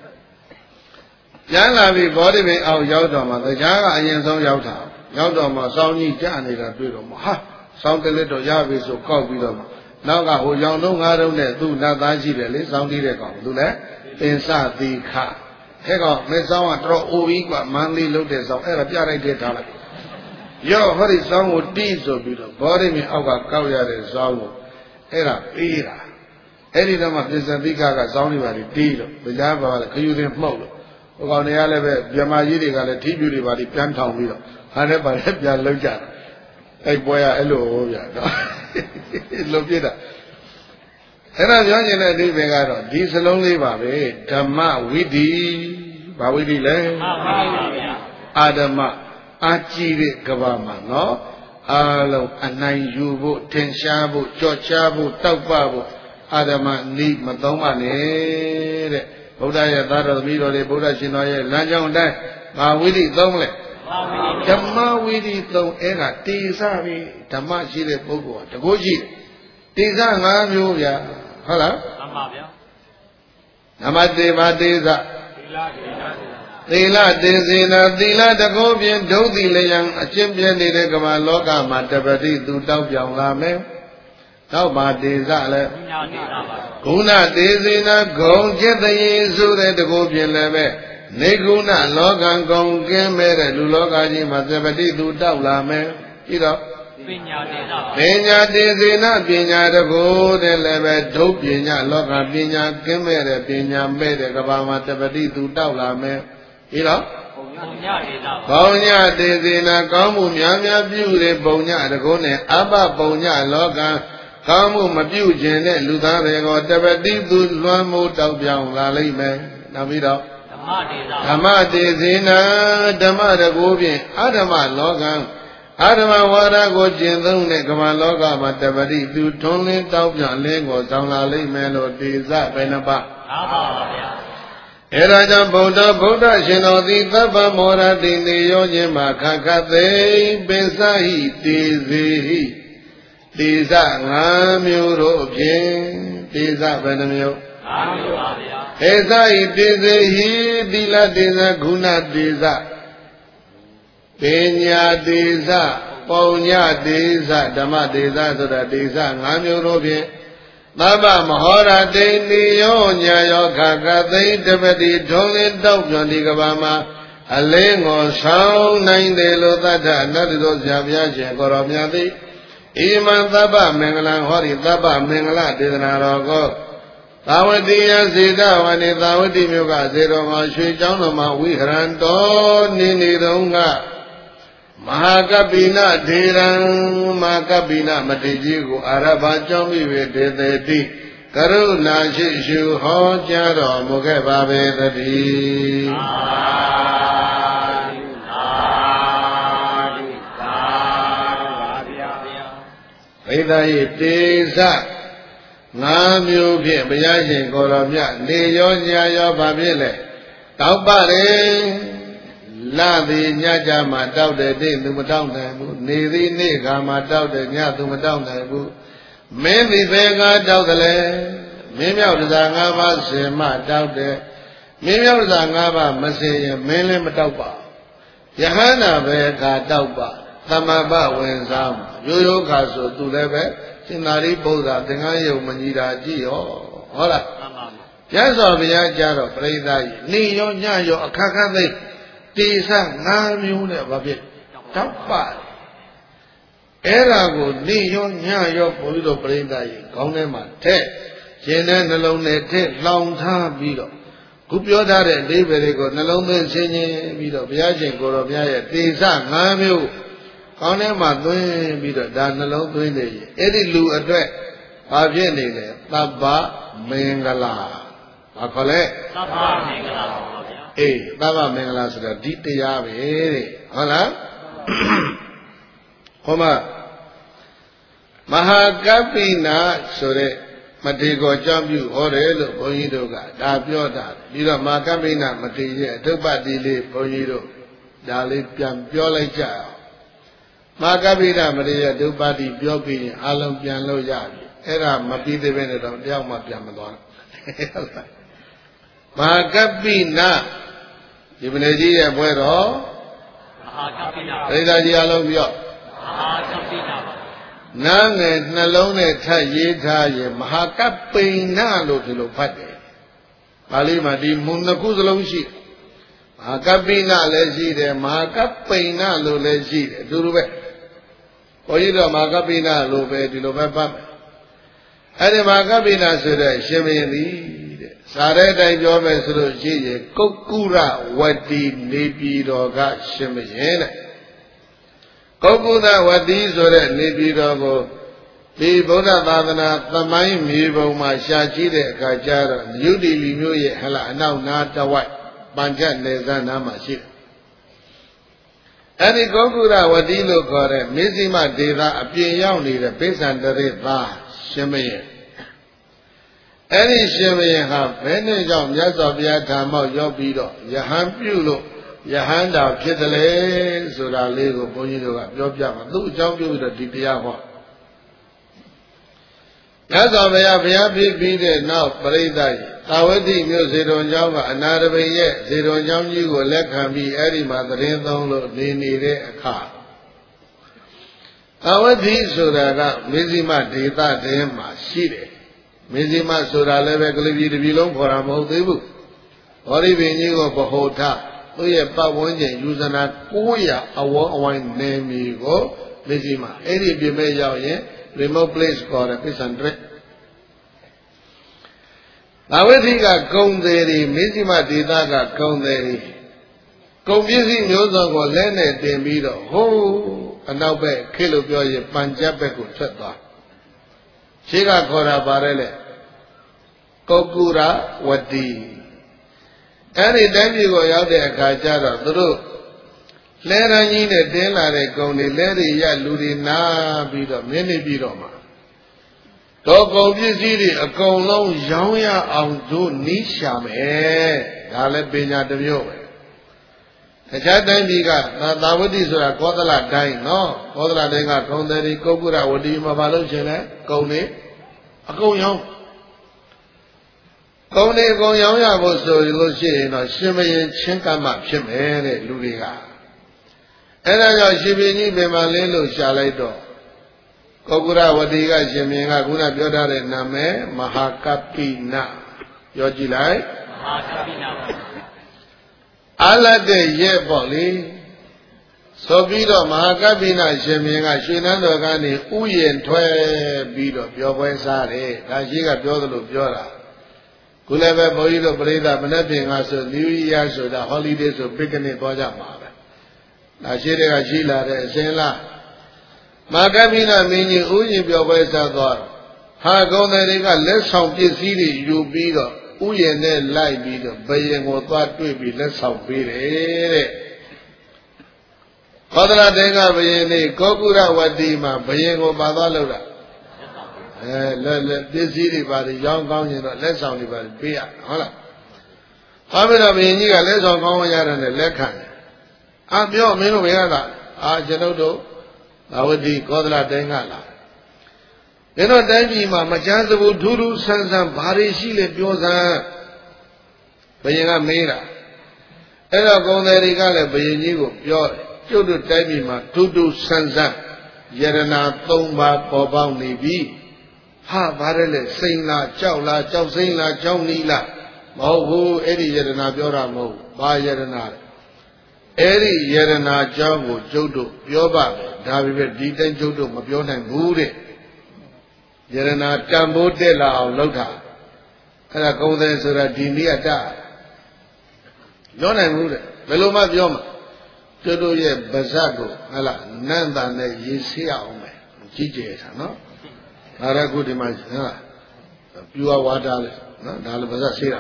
ပြန်လာပြီဘောဓိပင်အောင်ရောက်တော့မှတရားကအရင်ဆုံးရောက်တာရောက်တော့မှစောင်းကြီးကြားနေတာတွေ့တော့မှဟာစောင်းတလက်တော့ရပြီဆိုကောက်ပြီးတော့မှနောက်ကဟိုရောင်လုံးငါးတုံးနဲ့သူ့နတ်သားရှိတယ်လေစောင်းတီးတဲ့ကောင်သူလည်းပင်စသီခအဲ့ကောင်မင်းစောင်းကတော်အိုပြီးกว่ามန်းလေးလုတ်တဲ့စောင်းအဲ့ဒါပြလိုက်တဲ့ထားလိုက်ရောဟောဒီစောင်းကိုတီးဆိုပြီးတော့ဘောဓိပင်အောက်ကကောက်ရတဲ့စောင်းကိုအဲ့ဒါပေးတာအဲ့ဒီတော့မှပင်စသီခကစောင်းတွေပါတီးတော့တရားပါလေခယူတင်မှုတ်လို့ဟိုကောင်တွေကလည်းပဲမြမကြီးတွေကလည်းထီးပြူတွေပါပြန်ထောင်ပြီးတော့ဟာလည်းပါလည်းပြန်လှုပ်ကြတာအဲ့ပွဲရအဲ့လိုဟောဗျာနော်လှုပ်ပြတာအဲ့ဒါပြောရင်လည်းအဓိပ္ပာယ်ကတော့ဒီစလုံးလေးပါပဲဓမ္မဝိဓိဘာဝိဓိလဲမှန်ပါဗျာအာဓမ္မအာကြည့်တဲ့ကဘာမှာနော်အားလုံးအနိုင်ယူဖို့ထင်ရှားဖို့ကြော့ချဖို့တောက်ပဖို့အာဓမ္မနိမသုံးပါနဲ့တဲ့ဗုဒ္ဓရဲ့သားတော်သမီးတော်တွေဗုဒ္ဓရှင်တော်ရဲ့လမ်းကြောင်းအတိုင်းဘာဝိဓိသုံးလဲဓမ္မဝိဓိသုံးအဲ့ဒါတေဇပြီဓမ္မရှိတဲ့ပုဂ္ဂိုလ်ကတကိုးရှိတေဇ၅မျိုးဗျာဟုတ်လားမှန်ပါဗျာနမတေဘာတေဇသီလတေဇေနသီလတကိုးဖြင့်ဒုတိလယံအချင်းပြည့်နေတဲ့ကမ္ဘာလောကမှာတပတိသူတောက်ပြောင်လာမယ်တော့ပါတေဇလည်းဂုဏတေဇေနဂုံจิตယေဆိုတဲ့တကိုးဖြင့်လည်းပဲနေကုဏလောကံဂုံကင်းမဲ့တဲ့လူလောကကြီးမှာတပတိသူတောက်လာမယ်ပြီးတော့ပညာတေဇေနပညာတကိုးတဲ့လည်းပဲဒုပညာလောကပညာကင်းမဲ့တဲ့ပညာမဲ့တဲ့ကဘာမှာတပတိသူတောက်လာမယ်ပြီးတော့ပုံညတေဇေနကောင်းမှုများများပြုတဲ့ပုံညတကိုးနဲ့အပပုံညလောကကောင်းမှုမပြုခြင်းနဲ့လူသားတွေကိုတပတိသူလွှမ်းမိုးတောက်ပြောင်လာလိမ့်မယ်နောက်ပြီးတော့ဓမ္မတေဇေနဓမ္မတကိုးဖြင့်အဓမ္မလောကံအဓမ္မဝါဒကိုကျင့်သုံးတဲ့ကမ္ဘာလောကမှာတပတိသူထွန်းလင်းတောက်ပြောင်လင်းကိုဆောင်လာလိမ့်မယ်လို့တေဇဘယ်နှပါပါဗျာအဲ့ဒါကြောင့်ဗုဒ္ဓရှင်တော်သည်သဗ္ဗမောရတိနေရောခြင်းမှာခခသိပင်စဟိတေဇေဟိတေဇ၅မျိုးတို့ဖြင့်တေဇဘယ်နှမျိုး၅မျိုးပါဗျာတေဇဟိတေဇေဟိသီလတေဇဂုဏတေဇပညာတေဇပုံညတေဇဓမ္မတေဇဆိုတာတေဇ၅မျိုးတို့ဖြင့်သဗ္ဗမဟောရတိနိယောညာယောခခသိတပတိထုံးလင်းတောက်ပြန်ဒီကဘာမှာအလင်းကိုဆောင်နိုင်တယ်လို့သတ္တအနတ္တတို့ဆရာဘုရားရှင်ကိုရောမြတ်သည်ဣမံသဗ္ဗမင်္ဂလံဟောဒီသဗ္ဗမင်္ဂလဒေသနာတော်ကိုသာဝတိယစေတဝနေသာဝတိမြို့ကဇေတော်မှာရွှေကျောင်းတော်မှာဝိဟရံတော်နေတုန်းကမဟာကပိနဒေရံမဟာကပိနမထေရကြီးကိုအာရဘကြောင်းပြီးဒေသေတိကရုဏာရှိရှုဟောကြားတော်မူခဲ့ပါပေတည်းဘိဒါယတေဇ၅မျိုးဖြင့်ဘုရားရှင်ကိုယ်တော်မြတ်နေရောညရောဗာဖြစ်လေတောက်ပါတယ်လာသည်ညကြမှာတောက်တဲ့တိသူမတောက်နိုင်ဘူးနေသည်နေ့ကမှာတောက်တဲ့ညသူမတောက်နိုင်ဘူးမင်းသည်ဘယ်ကတောက်တယ်လဲမင်းမြောက်တရား၅ပါးစင်မှတောက်တယ်မင်းမြောက်တရား၅ပါးမစင်ရင်မင်းလည်းမတောက်ပါယဟန္တာဘယ်ကတောက်ပါသမဘဝင်စားမှာရိုးရိုးခါဆိုသူလည်းပဲရှင်သာရိပုတ္တရာသင်္ကန်းယုံမကြီးတာကြည့်ရောဟုတ်လားမှန်ပါပါမြတ်စွာဘုရားကြားတော့ပြိဿကြီးနေရောညရောအခက်ခက်သိတေဇ၅မျိုးနဲ့ဘာဖြစ်တောက်ပါအဲ့ဒါကိုနေရောညရောဘုရားတော်ပြိဿကြီးခေါင်းထဲမှာထက်ရှင်တဲ့နှလုံးနဲ့ထည့်လောင်ထားပြီးတော့ခုပြောထားတဲ့အဓိပ္ပာယ်တွေကိုနှလုံးသွင်းဆင်ခြင်ပြီးတော့ဘုရားရှင်ကိုတော်ဘုရားရဲ့တေစ၅မျိုးကောင်းထဲမှာသွင်းပြီးတော့ဒါနှလုံးသွင်းနေရင်အဲ့ဒီလူအတွက်ဘာဖြစ်နေလဲသဗ္ဗမင်္ဂလာဘာခေါ်လဲသဗ္ဗမင်္ဂလာပါဗျာအေးသဗ္ဗမင်္ဂလာဆိုတော့ဒီတရားပဲတဲ့ဟုတ်လားဟောမှာမဟာကပ္ပိနာဆိုတဲ့မထေရကိုကြောင့်ပြုဟောတယ်လို့ဘုန်းကြီးတို့ကဒါပြောတာပြီးတော့မဟာကပ္ပိနာမထေရရဲ့အထုပ္ပတိလေးဘုန်းကြီးတို့ဒါလေးပြန်ပြောလိုက်ကြအောင်မဟာကပ္ပိနာမထေရအထုပ္ပတိပြောပြီးရင်အလုံးပြန်လို့ရပြီအဲ့ဒါမပြီးသေးဘဲနဲ့တော့တယောက်မှပြန်မသွားမဟာကပ္ပိနာဒီမနေ့ကြီးရဲ့ဘွဲတော်မဟာကပ္ပိနာပရိသတ်ကြီးအလုံးပြောမဟာကပ္ပိနာနာငယ်နှလုံးနဲ့ထပ်ရေးထားရင်မဟာကပ္ပိနလို့ဒီလိုဖတ်တယ်။ပါဠိမှာဒီမုံနှစ်ခုစလုံးရှိမဟာကပ္ပိနလည်းရှိတယ်မဟာကပ္ပိနလို့လည်းရှိတယ်အတူတူပဲ။ဘုန်းကြီးတို့မဟာကပ္ပိနလို့ပဲဒီလိုပဲဖတ်မယ်။အဲ့ဒီမဟာကပ္ပိနဆိုတဲ့ရှင်ဘုရင်သည်တဲ့စာတဲ့အတိုင်းပြောမယ်ဆိုလို့ရှိရင်ကုက္ကုရဝတီနေပြည်တော်ကရှင်ဘုရင်တဲ့ကုက္ကုသဝတိဆိုတဲ့နေပြည်တော်ကိုဒီဗုဒ္ဓသာသနာသမိုင်းမြေပုံမှာရှာကြည့်တဲ့အခါကျတော့မြုပ်တီလီမျိုးရဲ့ဟလာအနောက်နားတဝိုက်ပန်ချက်နယ်စပ်နားမှာရှိတယ်။အဲဒီကုက္ကုရဝတိလို့ခေါ်တဲ့မေဇိမဒေသအပြင်ရောက်နေတဲ့ပိဿန္တရိသားရှင်မင်းအဲဒီရှင်မင်းဟာဘယ်နဲ့ကြောင့်မြတ်စွာဘုရားဓမ္မောက်ရောက်ပြီးတော့ယဟန်ပြုလို့ယဟန္တာဖြစ်တယ်လေဆိုတာလေးကိုဘုန်းကြီးတို့ကပြောပြမှာသူ့အကြောင်းပြုပြီးတော့ဒီတရားဟောမြတ်စွာဘုရားဖြစ်ပြီးတဲ့နောက်ပရိသတ်သာဝတိမြို့ဇေတုံကျောင်းကအနာတပိရဲ့ဇေတုံကျောင်းကြီးကိုလက်ခံပြီးအဲ့ဒီမှာသတင်းသုံးလို့နေနေတဲ့အခါသာဝတိဆိုတာကမေဇိမဒေသတည်းမှာရှိတယ်မေဇိမဆိုတာလည်းပဲကလေးပြည်တစ်ပြည်လုံးခေါ်တာမဟုတ်သေးဘူးဘောရိပင်ကြီးကိုဗဟိုထသူ့ရဲ့ပတ်ဝန်းကျင်ယူဇနာ900အဝန်းအဝိုင်းနေမီကိုမေဇိမအဲ့ဒီပြင်မဲ့ရောက်ရင် remote place ခေါ်တဲ့ပိဿန္တရသာဝတိကဂုံသေးတွေမေဇိမဒေသကဂုံသေးတွေဂုံပစ္စည်းမျိုးစုံကိုလက်နဲ့တင်ပြီးတော့ဟိုးအနောက်ဘက်ခေလို့ပြောရင်ပัญจဘက်ကိုထွက်သွားရှေးကခေါ်တာပါတယ်လေကုက္ကုရဝတီအဲ့ဒီတိုင်းပြည်ကိုရောက်တဲ့အခါကျတော့သူတို့လဲရန်ကြီးနဲ့တင်းလာတဲ့ဂုံတွေလဲတွေရလူတွေနားပြီးတော့မြင်းနေပြီးတော့မှာတော့ဂုံပစ္စည်းတွေအကုန်လုံးရောင်းရအောင်တို့နီးရှာမယ်ဒါလည်းပညာတစ်မျိုးပဲတခြားတိုင်းပြည်ကသာဝတိဆိုတာကောသလတိုင်းနော်ကောသလတိုင်းကဂုံတွေကုက္ကုရဝတီမှာဘာလို့ရှင်လဲဂုံတွေအကုန်ရောင်းကုံနေကုံရောင်းရဖို့ဆိုလို့ရှိရင်တော့ရှင်မရင်ချင်းကမှဖြစ်မယ်တဲ့လူတွေကအဲ့ဒါကြောင့်ရှင်ဘုရင်ကြီးပြန်မလင်းလို့ရှာလိုက်တော့ကုက္ကုရဝတီကရှင်ဘုရင်ကခုနပြောထားတဲ့နာမည်မဟာကပ္ပိနပြောကြည့်လိုက်မဟာကပ္ပိနပါအလတ်တဲ့ရဲ့ပေါ့လေဆိုပြီးတော့မဟာကပ္ပိနရှင်ဘုရင်ကရွှေနန်းတော်ကနေဥယျာဉ်ထွက်ပြီးတော့ပြောပွဲစားတယ်ဒါရှိကပြောသလိုပြောတာခုလည်းပဲဘုန်းကြီးတို့ပြိဿမနေ့ပြင်ကဆို New Year ဆိုတာ holiday ဆို picnic သွားကြမှာပဲ။ဒါရှိတဲ့ကရှိလာတဲ့အစဉ်လားမဟာကပ္ပိနမင်းကြီးဥယျာဉ်ပြောပွဲစားသွားဟာကုံတွေကလက်ဆောင်ပစ္စည်းတွေယူပြီးတော့ဥယျာဉ်နဲ့လိုက်ပြီးတော့ဘယင်ကိုသွားတွေ့ပြီးလက်ဆောင်ပေးတယ်တဲ့။ဘောဓရတေကဘယင်နေကောကုရဝတီမှာဘယင်ကိုပါသွားလို့လားလက်ပစ္စည်းတွေပါရောင်းကောင်းရင်တော့လက်ဆောင်တွေပါပေးရဟုတ်လားဘာဖြစ်လို့ဘုရင်ကြီးကလက်ဆောင်ကောင်းရတဲ့နဲ့လက်ခံတယ်ပြောမင်းတို့ဘယ်ကလားကျွန်ုပ်တို့သာဝတိကောသလတိုင်းကလားမင်းတို့တိုင်းပြည်မှာမချမ်းစဘူးထူးထူးဆန်းဆန်းဘာတွေရှိလဲပြောစမ်းဘုရင်ကမေးတာအဲ့တော့ဂုံတွေကလည်းဘုရင်ကြီးကိုပြောတယ်ကျုပ်တို့တိုင်းပြည်မှာထူးထူးဆန်းဆန်းယရနာ3ပါးပေါ်ပေါက်နေပြီဟာဗါတယ်လေစိန်လားကြောက်လားကြောက်စိန်လားကြောက်နီးလားမဟုတ်ဘူးအဲ့ဒီယရနာပြောတာမဟုတ်ဘာယရနာလဲအဲ့ဒီယရနာကြောင့်ကိုကျုပ်တို့ပြောပါမယ်ဒါပေမဲ့ဒီတိုင်းကျုပ်တို့မပြောနိုင်ဘူးတဲ့ယရနာတန်ဖိုးတက်လာအောင်လုပ်တာအဲ့ဒါကုံတယ်ဆိုတာဒီနည်းအတပြောနိုင်ဘူးတဲ့ဘယ်လိုမှပြောမှာတို့ရဲ့ဗဇတ်ကိုဟဲ့လားနန္တာနဲ့ရေးဆေးအောင်မယ်ကြီးကျယ်တာနော်ဒါရခုဒီမှာဟဲ့လားပြူဝါဒလေနော်ဒါလည်းဗဇတ်ဆေးတာ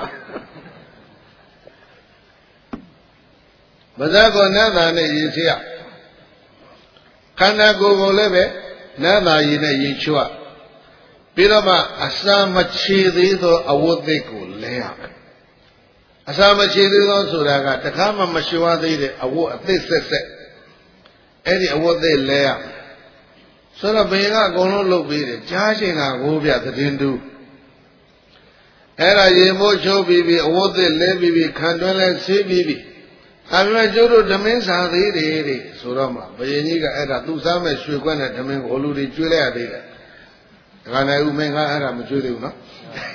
ဗဇတ်ကိုနန္တာနဲ့ရေးဆေးရခန္ဓာကိုယ်ကိုလည်းပဲနန္တာရည်နဲ့ရေးချွတ်ပြီးတော့မှအစာမချေသေးသောအဝတ်သစ်ကိုလဲရမယ်အစာမချေသေးသောဆိုတာကတခါမှမလျှော်သေးတဲ့အဝတ်အသစ်ဆက်ဆက်အဲ့ဒီအဝတ်သစ်လဲရမယ်ဆိုတော့ဘယ်ကအကုန်လုံးလုပ်ပြီးတယ်ကြားရှင်ကကိုပြသတင်းတူအဲ့ဒါရေမိုးချိုးပြီးအဝတ်သစ်လဲပြီးခံတွင်းလဲဆေးပြီးဒါပေမဲ့ကျိုးတို့ဓမင်းစားသေးတယ်တဲ့ဆိုတော့မှဘယင်ကြီးကအဲ့ဒါသူ့စားမဲ့ရွှေခွက်နဲ့ဓမင်းကိုလူတွေကျွေးလိုက်ရသေးတယ်ဒကာနိုင်ဦးမင်းကအဲ့ဒါမကျွေးသေးဘူးနော်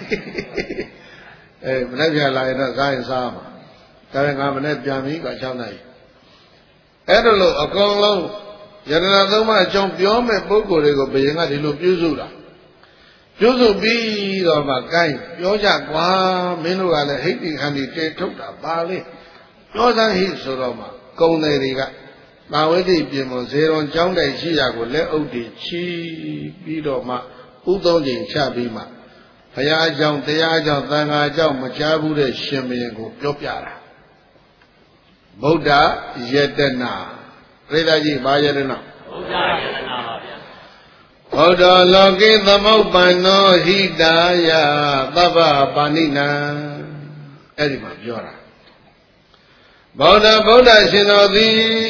မနေ့ပြန်လာရင်တော့စားရင်စားမှာဒါပေမဲ့ငါမနေ့ပြန်ပြီးက6နာရီအဲ့ဒါလို့အကုန်လုံးယတနာသုံးပါးအကြောင်းပြောမဲ့ပုဂ္ဂိုလ်တွေကိုဘယင်ကဒီလိုပြုစုတာပြုစုပြီးတော့မှကိုင်းပြောကြကွာမင်းတို့ကလည်းဟိတ်တိခန္တီတဲထုတ်တာပါလေပြောစမ်းဟိဆိုတော့မှကုံတယ်တွေကသာဝတိပြင်ပေါ်ဇေရွန်ကျောင်းတိုက်ရှိရာကိုလက်အုပ်တွေချီပြီးတော့မှဥသုံးချိန်ချပြီးမှဘုရားကြောင့်တရားကြောင့်သံဃာကြောင့်မကြားဘူးတဲ့ရှင်ဘုရင်ကိုပြောပြတာဗုဒ္ဓယတနာပြိဿကြီးဘာယတနာဗုဒ္ဓယတနာပါဗျာဗုဒ္ဓလောကေသမုပ္ပန္နောဟိတာယသဗ္ဗပါဏိနံအဲ့ဒီမှာပြောတာဗုဒ္ဓရှင်တော်သည်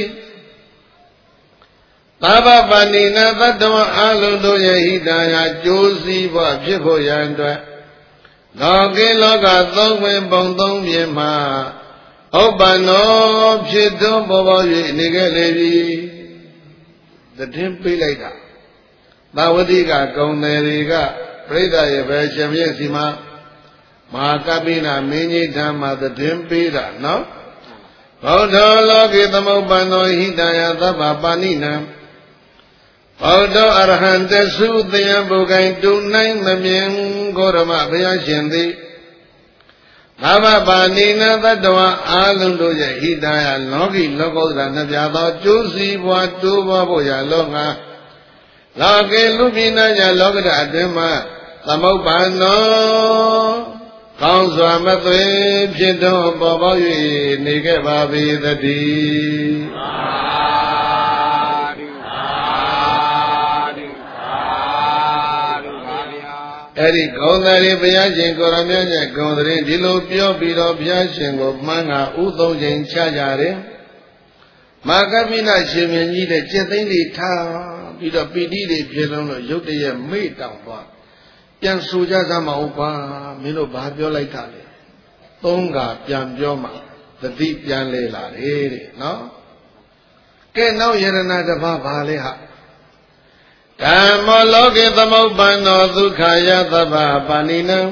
သဗ္ဗပါဏိနသတ္တဝအလုံးတို့ရဲ့ဟိတာယကြိုးစည်းဖို့ဖြစ်ဖို့ရန်အတွက်လောကေလောကသုံးဝင်ပုံသုံးပြင်မှာဥပ္ပန္နောဖြစ်သောပေါ်ပေါ်၍နေခဲ့လေပြီတည်င်းပေးလိုက်တာသာဝတိကကုံတယ်တွေကပြိဿရဲ့ပဲရှင်မြင့်စီမှာမဟာကပိနာမင်းကြီးဓမ္မတည်င်းပေးတာနော်ဗုဒ္ဓလောကေသမုပ္ပန္နောဟိတယသဗ္ဗပါဏိနံဗုဒ္ဓအရဟံတသုတယံဘုကိုင်တူနိုင်မမြင်ကိုရမဘုရားရှင်သည်သဗ္ဗပါဏိနသတ္တဝအာလုံးတို့ရဲ့ဟိတယလောကီလောကုတ္တရာနှပြသောကျိုးစီးပွားတိုးပွားဖို့ရလောငါလောကေလူပိနာညလောကဓာတ်အတွင်းမှာသမုပ္ပန္နောကောင်းစွာမသွေဖြစ်တော်ပေါ်ပေါက်၍နေခဲ့ပါပေသတည်းအဲ့ဒီဂုံတယ်ဘုရားရှင်ကိုရမြတ်ရဲ့ဂုံတယ်ဒီလိုပြောပြီးတော့ဘုရားရှင်ကိုမှန်းကဥသုံးချိန်ချကြတယ်မာကပိနရှင်မြင်းကြီးတဲ့ကျင့်သိမ့်တွေထားပြီးတော့ပီတိတွေဖြစ်လုံးလို့ရုတ်တရက်မေ့တောင်သွားပြန်ဆိုကြစမ်းမဟုတ်ပါမင်းတို့ဘာပြောလိုက်တာလဲသုံးကပြန်ပြောမှသတိပြန်လေလာတယ်တဲ့နော်ကဲနောက်ယရဏတစ်ပါးဘာလဲဟာဓမ္မလောကေသမုပ္ပန္နောဒုက္ခယသဗ္ဗပါဏိနံ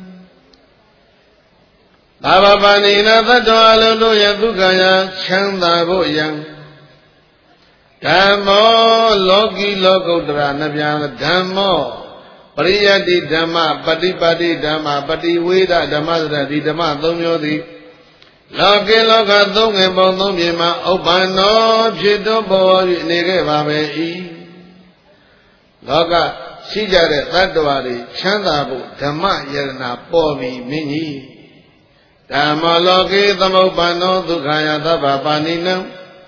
သဗ္ဗပါဏိနသတ္တဝါလုံးတို့ရဲ့ဒုက္ခယချမ်းသာဖို့ယံဓမ္မောလောကီလောကုတ္တရာနှပြဓမ္မောပရိယတိဓမ္မပฏิပါတိဓမ္မပฏิဝေဒဓမ္မစရဒီဓမ္မသုံးမျိုးသည်လောကေလောကသုံးငယ်ပုံသုံးပြင်မှာဥပ္ပန္နောဖြစ်တော်ပေါ်၍နေခဲ့ပါပဲ၏လောကရှိကြတဲ့သတ္တဝါတွေချမ်းသာဖို့ဓမ္မယရနာပေါ်ပြီးမင်းကြီးဓမ္မလောကေသမုပ္ပန္နောဒုက္ခယသဗ္ဗပါဏိနံ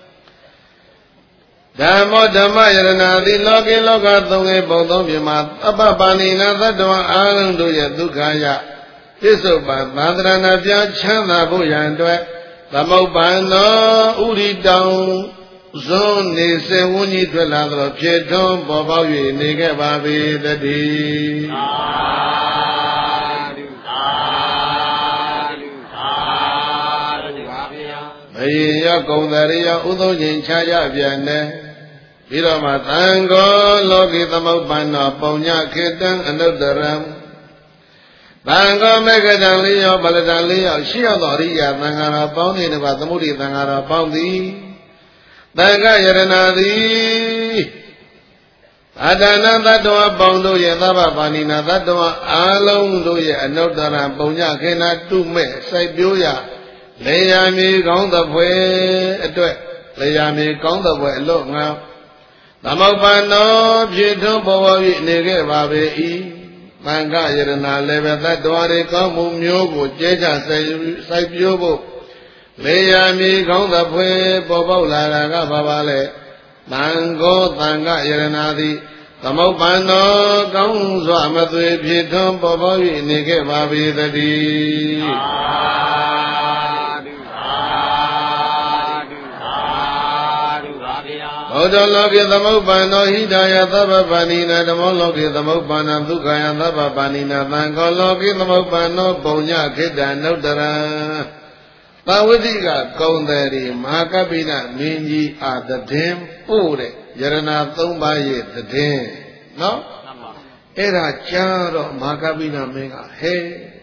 ဓမ္မောဓမ္မယရနာတိလောကေလောကသုံးငယ်ပုံသုံးပြင်မှာသဗ္ဗပါဏိနသတ္တဝါအာရုံတို့ရဲ့ဒုက္ခယပစ္စုပ္ပန်သန္တရဏပြချမ်းသာဖို့ရန်အတွက်သမုပ္ပန္နောဥရိတောင်ဇွန်နေစေဝန်းကြီးထွက်လာသောဖြစ်ထွန်းပေါ်ပေါက်၍နေခဲ့ပါပေတည်းသာဓုသာဓုသာဓုပါဗျာဘယင်ရကုံတရိယဥသုံးချိန်ခြားရပြန်တယ်ပြီးတော့မှသံဃောလောကိသမုပ္ပန္နောပုံညခေတံအနုတ္တရံသံဃောမေကတံလေးရောပလတံလေးရောရှိရသောအရိယာသံဃာတော်ပေါင်းနေတပါသမုဒိသံဃာတော်ပေါင်းသည်သံဃယရဏသည် Adana Tattva Bondo Yadava Panina Tattva Along Doye Anotara Bonya Kena Tume Saibioya Layami Gong the Way Layami Gong the Way Look now Namopano Pito Boy Nege Babe Manga Yerana Leva Tattva Kamu Myobo Jeja Saibiobo Layami Gong the Way Bobo Laraga Babale Mango Tanga Yeranadi, Tamopano, Gons, Amathe, Piton, Boboy, Nike, Babi, the D. Odologi, the Mopano, Hidaya, the Banina, the Mologi, the Mopana, Dukaya, the Banina, Mangologi, the Mopano, Bonya, Kida, Nodara. Tawadiga Kondari Makabina Minji at the Dim Pure Yarana Tumbaye the Dim. No? Era Charo Makabina Mega Hey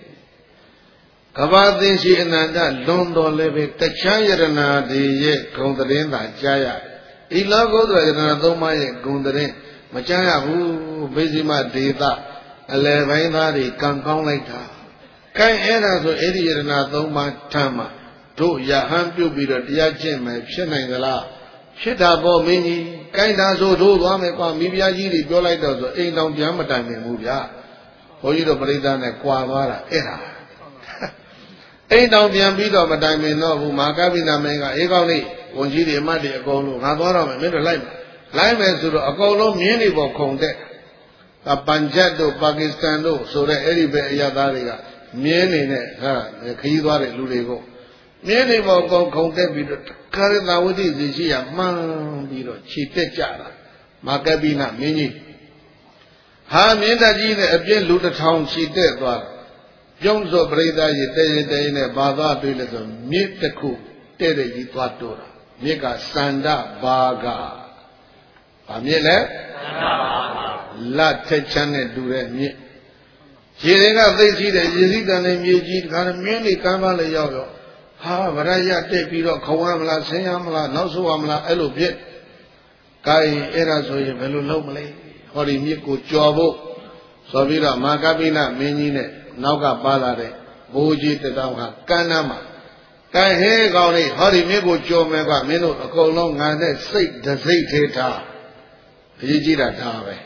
Kavadishi Ananda Londo Leve Tachayarana de Ye Kondarinda Jaya. Ilago the Yarana Tumaye Kondarin Machaya who Bezima Dita Alevina Kankong later. Kai era so Edirana Tuma Tama. Do Yaham Pubira Diachem, Shenangala, Shetabo Mini, Kaindazo, do Wameka, Mibiaji, Golitos, ain't down Yamatime in Mubia, or you don't believe that Quavara era. Ain't down Yambito, Madame Novu, Macavina Mega, Egoli, Wonjidi, Madi, Agolo, Nadora, Middle Lime, Lime to Agolo, Minibo Conde, a Panjato, Pakistan, so that Eribe Yadariga, Mini, the Kiwari Ludigo. Many more go content Karina with this year, man, Chitechara, Macabina, Mini. Ha Minajina, a gen Luta town, she did what Jones of Breda, Yete, Bada, Billiton, meet the cook, Tere Yitwatura, Mika Sanda Baga. Amile La Techane Dure me. She got this either, Yizita and Yuji, kind of merely Kamala Yogo. Ha, Varaya take Piro, Kawamla, Sayamla, Nosuamla, Elubit, Kai Erasoy, Velumale, Hori Miku, Jobo, Savira, Magabina, Menine, Naga Balare, Boji, the Dama, Kanama, Kai Hegoni, Hori Miku, Jomega, Mino, a colon, and then say the Zeta, Yijira Tave.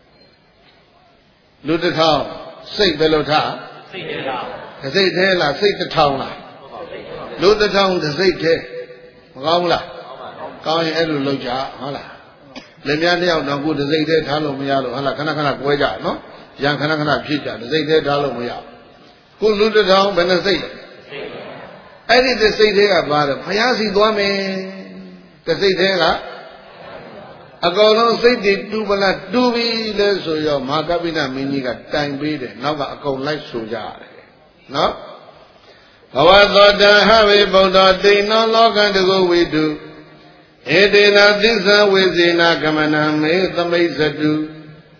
Lutata, say Velota, say Tela, say the town. Look the town to say, Gaula, Kawai Elu Loja, Hala. Lemiani out now good to say that Halo Mialo, Hala Kanakana Guaja, no? Young Kanakana Pita, to say that Halo Mia. Could look the town when I say it. I did the say there about it. Payasi Guame, the say there. I go on say the Tubala Dubi, less so your Makabina Miniga time beat, now I go like Soja. No? Avadada have Buddha Dina Logan to go we do. Edina Disa within Akamana made the Mesa do.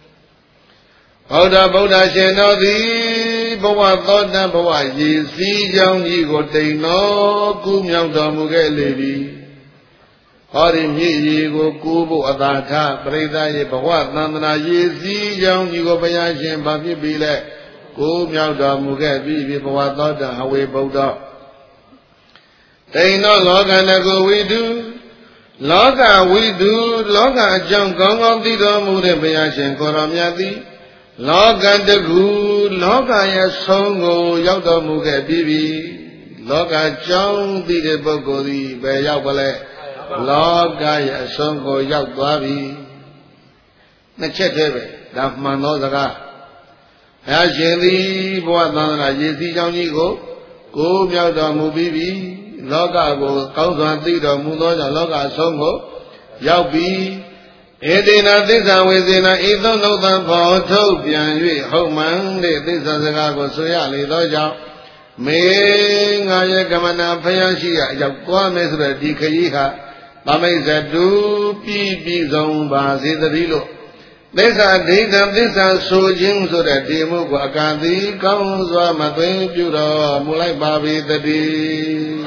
Buddha Sheno the Boa Thoda Boa Ye see young Ego Dino, Kumyam Domuge lady. Horim Yego Kubo Adata, Breda Boa Nandana Ye see young Ego Bayashin Babi Bile. Go meow da muget be before Thoda, away Buddha. They no longer go we do. Loga we do, Loga jump gong on the Domude Bayashin Koramiati. Loga the good, Loga ya songo, Yauda Muget Bibi. Loga jump the Bogodi, Bayawale. Loga ya songo, Yaudwabi. Nachete, Dafman Nozaga. Asheli, Boatana, Yesi Janigo, go meow the movie, Loga go, Count Theatre, Munoja, Loga Songo, Yaubi, Edina, this and within a either no than for Topian, Homan, this as a gago, Soyali, Doja, Ming, Ayakamana, Payashia, Yaquames, Dikayiha, Pamesa, do P. Zone, Basi, the Rilo. This are data, this are so jing so that Timu Wakandi comes on my twin Pura, Mulai Babi the D.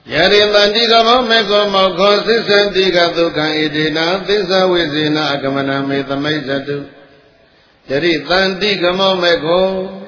Yari Tantika Meko Moko Sisantika Dukan Idina Tisa Vizina Agamana Metamaizatu Yari Tantika Meko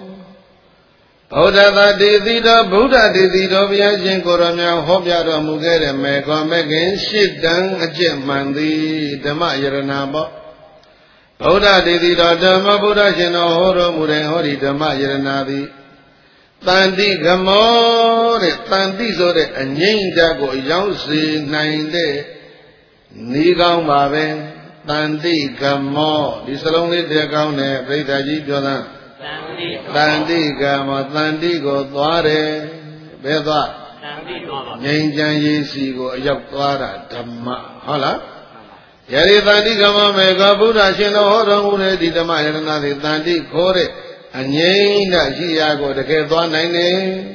Buddha Didida Buddha Didido Vyajin Koramya Hobya Mugere Meko Mekin Shidan Ajimandi Dama Yaranabo Buddha Didida Dama Buddha Jino Horo Mure Hori Dama Yaranadi Tandi Gamo Tandi Sore Anyinja Go Yausi Ninde Nigam Babe Tandi Gamo This only the account Pritaji Joda Tandi Gamo Tandi Go Dware Beda Ninjan Yesi Go Yakwara Dhamma Hala Yari Tandi Gamo Mega Buddha Shino Horo Mure Didama Yaranadi Tandi Kore Anyina Jiago the Kedwanine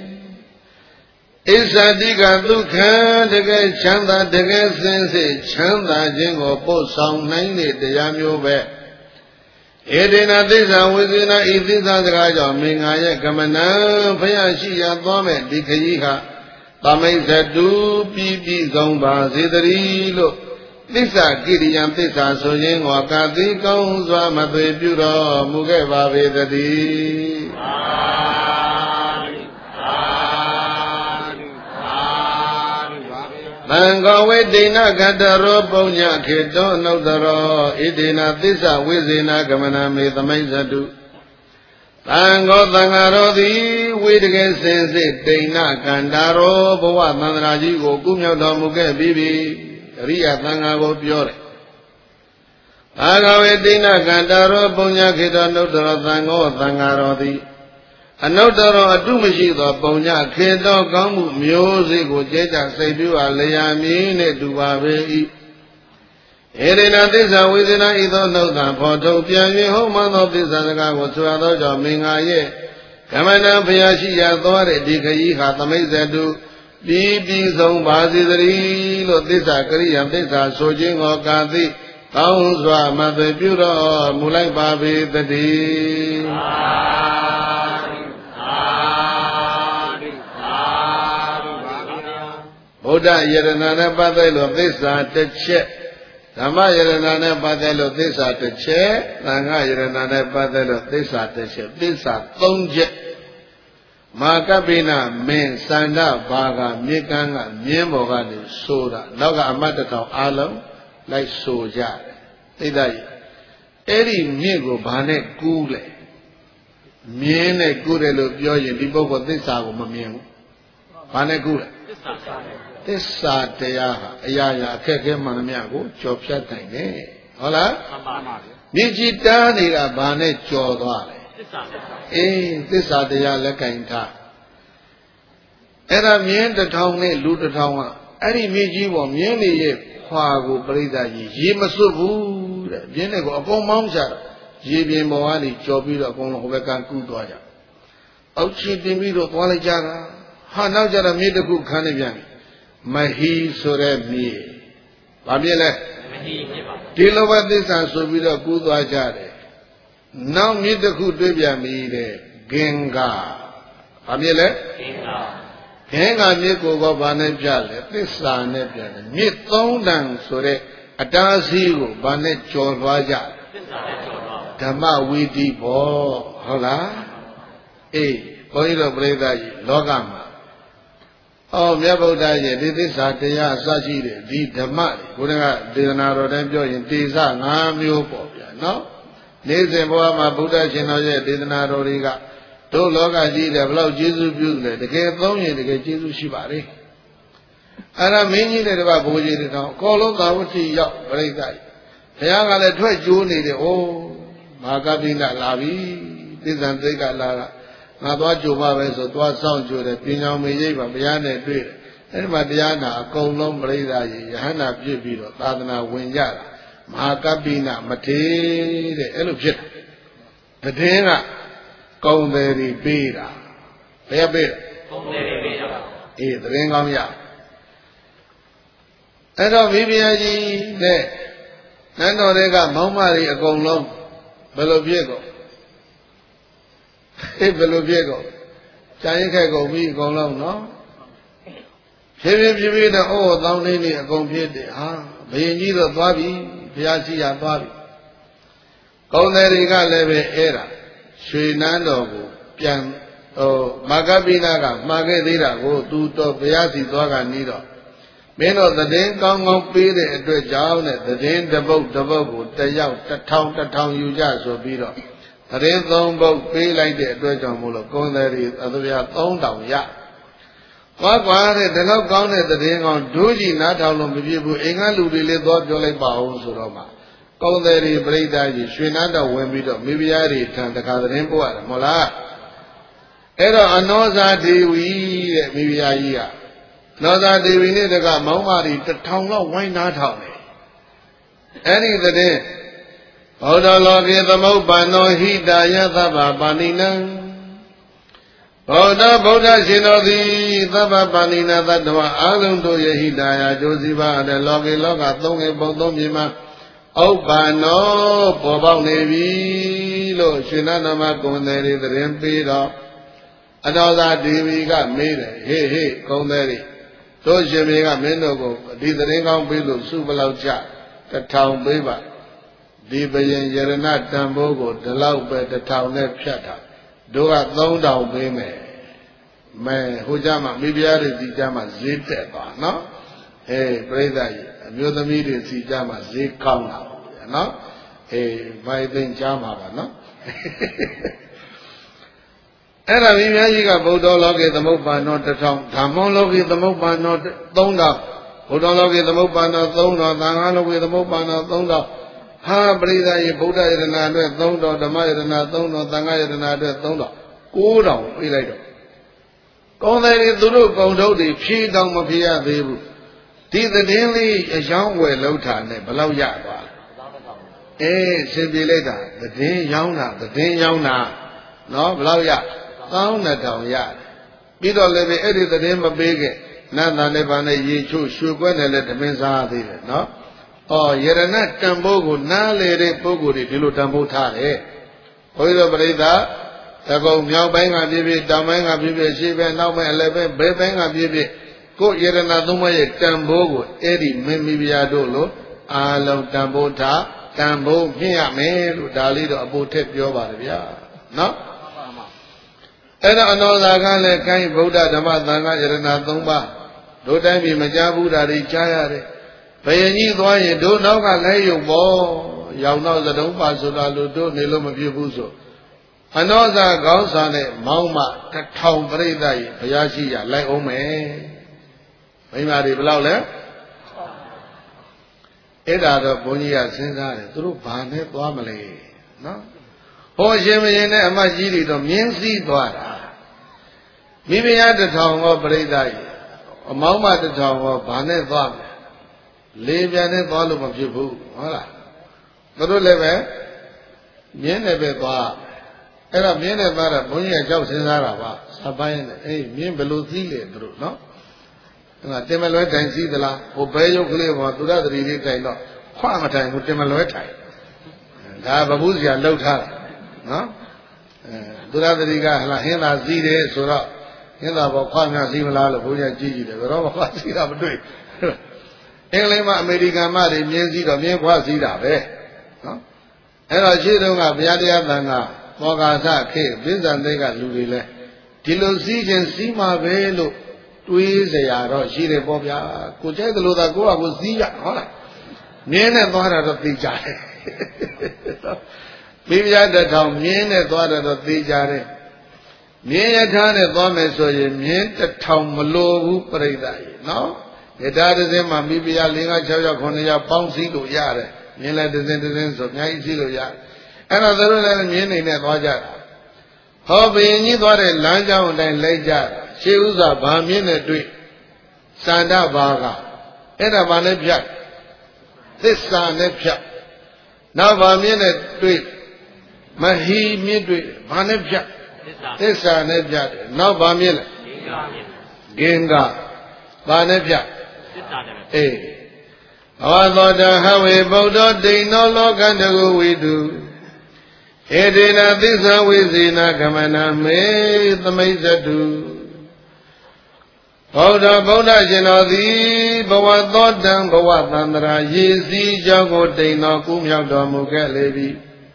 Isatika Dukha the Chanda the Sense Chanda Jingo Posang Nine the Yamu Be Edina Disa Wizina Idisa the Raja Mingaya Kamana Payashia Dome Dikayiha Tamesa Du Pipi Zomba Zidrilo Tisa Kiriam Tisa Soyin Wakati Kaunzwa Mate Pura Mugeva Vedadi Mangawe Dina Gadaro Bonya Kedo Nodaro Idina Tisa Wizina Gamana Metamaizadu Tango Tangaro Di Widige Sense Dina Gandaro Boa Manraji Gumya Domuke Bibi Ria Tangago Piore Agawe Dina Gandaro Bonya Kedo Nodaro Tango Tangaro Di Anotaro Adumashi the Bonya Kedo Gamu Music with Jeta Sedu Alayami Dubabe Edina Tisa Wizina Ido Noda Poto Piani Homan of this Anaga was to other Jaminga Ye Kamana Piashi Yadore Dikayi Hatamezadu Bibi Zong Bazidri Lotisa Korea Tisa Sojing or Gandhi Kaunzwa Mother Pura Mulai Babi the Day Buddha Yaranana Padelo Tisa Teche Dhamma Yaranana Padelo Tisa Teche Nanga Yaranana Padelo Tisa Teche Tisa Tongje Makabina Men Sanda Baga Mikanga Myemoga Ni Soda Noga Amataka Alam Like Soja Tidai Eri Miego Bane Kule Miene Kurelo Bioye Dibogo Tisa Gumamien Bane Kule Tissa Teyaha Ayaya Keke Manamiago Chopsha Tane Hola Nijita Nira Bane Chodwale Tissa Teya Lekainta Era Mien the town Luta Town Ari Miji was Mieni Quago Brida Yimasubu Yenego upon Mamsa Jibi Moani Chobida upon Hobekan Kudoya Ouchi Dimido Twalajara Hanajara made the good Kanabian Mahi Sorebi Babile Tilova this and Sobida Kudoajare Now meet the good baby made Genga Babile Genga Miko Bane Jale Tissa Nebian Meet Tondan Sore Atasigo Bane Chorvaja Dama Widi Bo Hola Oiro Breda Logama Oh, Miaboda, this is Satya Sachi, the Dhamma, Buddha, Dinaro, and Tisa, Namu, no? Nizemboama Buddha Chinoye, Dinaro Riga, to Loga G, the Blow Jesus Bugle, the Gay Lonia, the Gay Jesus Shibari. And I mean that about Buji, Colo Gawati, Breda. The young are the 12 Juni, the old Magabina Lavi, this and they got Lara. Naba Juba so to sound to the Pino Mijiba Biana Pit, and Madiana, Colom Breda, Yana Pibiro, Tadana Winyara, Makabina, Mate, the Elupit, the Dena, Conderi Bira, Fair Bira, the ring of Ya. And of Viviaji, there, Nando Rega, Momari, a Colom, Beloviego. Beloviego. Chayaka go, we go long, no? ဖြည်းဖြည်းနဲ့အော်တောင်းနေအကုန်ဖြစ်တယ်ဟာဘယင်ကြီးတော့သွားပြီဘုရားရှိရသွားပြီကောင်းတဲ့တွေကလည်းပဲအဲ့ဒါရွှေနန်းတော်ကိုပြန်မာကပိနာကမှာခဲ့သေးတာကိုသူတော့ဘုရားစီသွားကနေတော့မင်းတို့သတင်းကောင်းကောင်းပေးတဲ့အတွက်ကြောင့်နဲ့သတင်းတစ်ပုဒ်ကိုတယောက်1000ယူကြဆိုပြီးတော့သတင်း3ပုဒ်ပေးလိုက်တဲ့အတွက်ကြောင့်မို့လို့ကောင်းတဲ့တွေအသဗျာ3000ရကွာတဲ့ဒီလောက်ကောင်းတဲ့သတင်းကောင်းဒိုးကြီးနားထောင်လို့မဖြစ်ဘူးအိမ်ကလူတွေလည်းသွားပြောလိုက်ပါအောင်ဆိုတော့မှကောင်းတဲ့တွေပြိဿကြီးရွှေနန်းတော်ဝင်ပြီးတော့မိဖုရားတွေထံတခါသတင်းပို့ရတယ်မဟုတ်လားအဲ့တော့အနောဇာဒေဝီတဲ့မိဖုရားကြီးကနောဇာဒေဝီနဲ့တကမောင်းမတွေ1000လောက်ဝိုင်းနားထောင်တယ်အဲ့ဒီတဲ့ဗုဒ္ဓလောကေသမုပ္ပန္နောဟိတာယသဗ္ဗပါဏိနံဗုဒ္ဓရှင်တော်သည်သဗ္ဗပါဏိနသတ္တဝါအလုံးတို့ရဲ့ဟိတာယကျိုးစီးပါတဲ့လောကေလောကသုံးငယ်ပုံသုံးပြမှာဥပ္ပန္နောပေါ်ပေါက်နေပြီလို့ရှင်နန္ဒမကုံတယ်တွေသတင်းပေးတော့အနောဇာဒေဝီကမေးတယ်ဟေးကုံတယ်တွေတို့ရှင်မေကမင်းတို့ကိုဒီသတင်းကောင်းပေးလို့စုဘလောက်ကြ1000ပေးပါဒီဘယင်ယရဏတန်ဖိုးကိုဒီလောက်ပဲ1000နဲ့ဖြတ်တာတို့က3000ပေးမယ်မဲဟိုကြမှာမိဖုရားတွေစီကြမှာဈေးတက်သွားနော်အေးပြိဿကြီးအမျိုးသမီးတွေစီကြမှာဈေးကောင်းတာပေါ့ဗျာနော်အေးမိုက်သိမ့်ကြားမှာပါနော်အဲ့ဒါမိဖုရားကြီးကဗုဒ္ဓလောကေသမုပ္ပါနော1000ဓမ္မောလောကေသမုပ္ပါနော3000ဗုဒ္ဓလောကေသမုပ္ပါနော3000သံဃာလောကေသမုပ္ပါနော3000ဟာပရိသတ်ရေဗုဒ္ဓယတနာအတွက်3000ဓမ္မယတနာ3000သံဃာယတနာအတွက်3000 9000ပြေးလိုက်တော့ကောင်းတယ်သူတို့ကုံထုတ်တွေဖြည့်တောင်မဖြည့်ရသေးဘူးဒီသတင်းလေးအယောင်းဝယ်လောက်တာနဲ့ဘယ်လောက်ရသွားလဲဆင်ပြေလိုက်တာသတင်းရောင်းတာနော်ဘယ်လောက်ရ12000ရတယ်ပြီးတော့လည်းပဲအဲ့ဒီသတင်းမပေးခဲ့နတ်သားလည်းဗာနဲ့ရေချို့ရွှေကွက်နဲ့လည်းဓမင်းစားသေးတယ်နော်ယရဏတန်ဖိုးကိုနားလေတဲ့ပုဂ္ဂိုလ်တွေဒီလိုတန်ဖိုးထားတယ်ဘုရားပရိသတ်တကုံမြောက်ပိုင်းကပြည့်ပြည့်တောင်ပိုင်းကပြည့်ပြည့်ရှေ့ဘက်နောက်ဘက်အလယ်ဘက်ဘယ်ပိုင်းကပြည့်ပြည့်ကိုယရဏသုံးပါးရဲ့တန်ဖိုးကိုအဲ့ဒီမင်းမိဖုရားတို့လိုအာလုံးတန်ဖိုးထားတန်ဖိုးမြင့်ရမယ်လို့ဒါလေးတော့အပိုထက်ပြောပါတယ်ဗျာနော်အဲ့တော့အနောဇာကလည်းကိုင်းဗုဒ္ဓဓမ္မသံဃာယရဏသုံးပါးတို့တိုင်းပြည်မကြားဘူးတာတွေကြားရတယ်ဘယင်ကြီးသွားရင်တို့နောက်ကလဲယုံပေါ့ရောင်တော့သတုံးပါဆိုတာလို့တို့နေလို့မဖြစ်ဘူးဆိုအနောဇာကောင်းစာနဲ့မောင်းမ1000ပြိဿကြီးဘုရားရှိရလိုက်အောင်မယ်မိမတွေဘယ်လောက်လဲအဲ့ဒါတော့ဘုန်းကြီးကစဉ်းစားတယ်သူတို့ဘာနဲ့သွားမလဲနော်ဟောရှင်မင်းနဲ့အမကြီးတွေတော့မြင်းစည်းသွားတာမိဖုရား1000ဟောပြိဿကြီးအမောင်းမ1000ဟောဘာနဲ့သွားမလဲလေပြန်နဲ့သွားလို့မဖြစ်ဘူးဟုတ်လားသူတို့လည်းပဲမြင်းနဲ့ပဲသွားအဲ့တော့မြင်းနဲ့သွားတော့ဘုန်းကြီးကကြောက်စဉ်းစားတာပါစပိုင်းနဲ့မြင်းဘယ်လိုသီးလဲသူတို့နော်အဲ့ဒါတင်မလွဲတိုင်စည်းသလားဟိုဘဲရုပ်ကလေးပေါ်သူရသတိလေးတိုင်တော့ခွမတိုင်ဘူးတင်မလွဲတိုင်ဒါဘဘူးစရာလှုပ်ထားတာနော်သူရသတိကဟလာဟင်းသာစည်းတယ်ဆိုတော့ဟင်းသာပေါ်ခွမြစည်းမလားလို့ဘုန်းကြီးကြည့်ကြည့်တယ်ဘယ်တော့မှခွစည်းတာမတွေ့အင်္ဂလိပ်မှာအမေရိကန်မှာတွေမြင်းစည်းတော့မြင်းခွစည်းတာပဲနော်အဲ့တော့ရှေ့တုန်းကဘုရားတရားသံဃာမောဂါသခေပြစ္ဆန်သိကလူတွေလဲဒီလိုစည်းခြင်းစည်းမှာပဲလို့တွေးစရာတော့ရှိတယ်ပေါ့ဗျာကိုကြိုက်သလိုသာကိုယ့်ဟာကိုစည်းရဟုတ်လားမြင်းနဲ့သွားတာတော့သိကြတယ်မိဖုရား1000မြင်းနဲ့သွားတာတော့သိကြတယ်မြင်းရထားနဲ့သွားမယ်ဆိုရင်မြင်း1000မလိုဘူးပြိဿကြီးနော်ယထာတစ်စင်းမှာမိဖုရား5 6 6 9ယောက်ပေါင်းစည်းလို့ရတယ်မြင်းလည်းတစ်စင်းဆိုအများကြီးစည်းလို့ရတယ်အဲ့တော့သူတို့လည်းမြင်းနေနဲ့သွားကြတာဟောဘုရင်ကြီးသွားတဲ့လမ်းကြောင်းအတိုင်းလိုက်ကြတာရှေးဥစွာဗာမြင်းနဲ့တွေ့စန္ဒဘာကအဲ့ဒါဗာနဲ့ဖြတ်သစ္စာနဲ့ဖြတ်နောက်ဗာမြင်းနဲ့တွေ့မဟီမြင့်တွေ့ဗာနဲ့ဖြတ်သစ္စာနဲ့ဖြတ်တယ်နောက်ဗာမြင်းလဲဂင်္ဂဗာနဲ့ဖြတ်သစ္စာနဲ့အေးဘောသောတဟဝေဗုဒ္ဓဒိဏောလောကတကုဝိတုဧတေနသစ္စာဝိဇေနကမနာမေသမိစ္ဆတုဘဗုဒ္ဓရှင်တော်သည်ဘဝသောတံဘဝသန္တရာရေစီးကြောင်းကိုတိမ်တော်ကူးမြောက်တော်မူခဲ့လေပြီ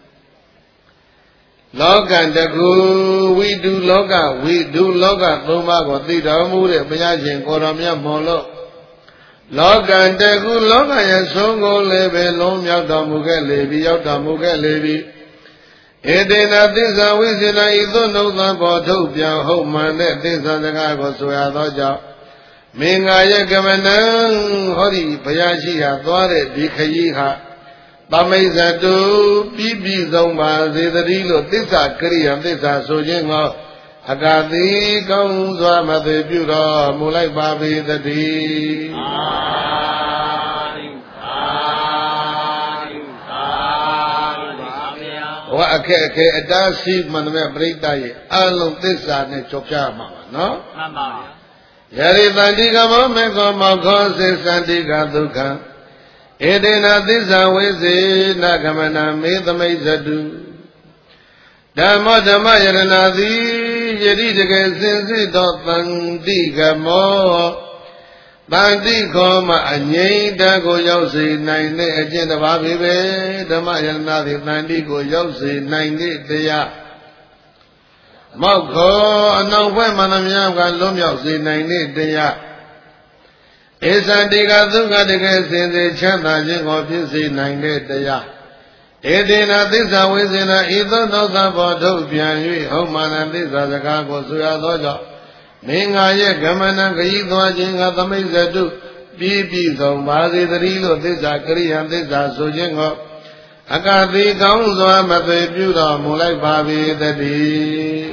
လောကတကူဝိတုလောကသုံးပါးကိုသိတော်မူတဲ့ဘုရားရှင်ကိုတော်မြတ်မော်လို့လောကတကူလောကရဲ့ဆုံးကိုလည်းပဲလုံးမြောက်တော်မူခဲ့လေပြီရောက်တော်မူခဲ့လေပြီဧတေနသစ္စာဝိသေနဤသို့နှုတ်သံပေါ်ထုတ်ပြန်ဟုတ်မှန်တဲ့သစ္စာစကားကိုဆိုရသောကြောင့်မင်္ဂယကမနံဟောဒီဘုရားရှိဟာသွားတဲ့ဒီခရီးဟာသမိစ္ဆတုပြီးဆုံးပါစေတည်းလို့သစ္စာကရိယာသစ္စာဆိုခြင်းကိုအကာတိကောင်းစွာမသိပြုတော်မူလိုက်ပါပေတည်းဝအခက်အခဲအတားဆီးမှန်တဲ့ပြိတ္တရဲ့အလုံးသစ္စာနဲ့ချုပ်ပြမှာပါနော်မှန်ပါဗျာယရိတန္တိကမောမေကောမောခောစေသန္တိကဒုက္ခဧတေနသစ္စာဝိစေနကမနမေသမိစ္ဆတုဓမ္မဓမ္မယရဏသည်ယတိတကယ်စင်စစ်သောတန်တိကမောတန်တိခောမအငြိမ့်တကိုရောက်စေနိုင်တဲ့အကျင့်တစ်ပါးပဲဓမ္မယရဏသည်တန်တိကိုရောက်စေနိုင်တဲ့တရားမောက်ခောအနောက်ဘက်မှန်သမျှကလွတ်မြောက်စေနိုင်တဲ့တရားဧသန္တိကဒုက္ခတကယ်စင်စစ်ချမ်းသာခြင်းကိုဖြစ်စေနိုင်တဲ့တရားဧတေနသစ္စာဝိသေနဤသို့သောသဘောထုတ်ပြန်၍ဟုတ်မှန်တဲ့သစ္စာစကားကိုဆိုရသောကြောင့်မင်္ဂရဲ့ကမဏံခရီးသွားခြင်းကသမိစ္ဆတုပြီးဆုံးပါစေတည်းလို့သစ္စာကရိယာသစ္စာဆိုခြင်းကိုအကာတိကောင်းစွာမသိပြုတော်မူလိုက်ပါပေတည်း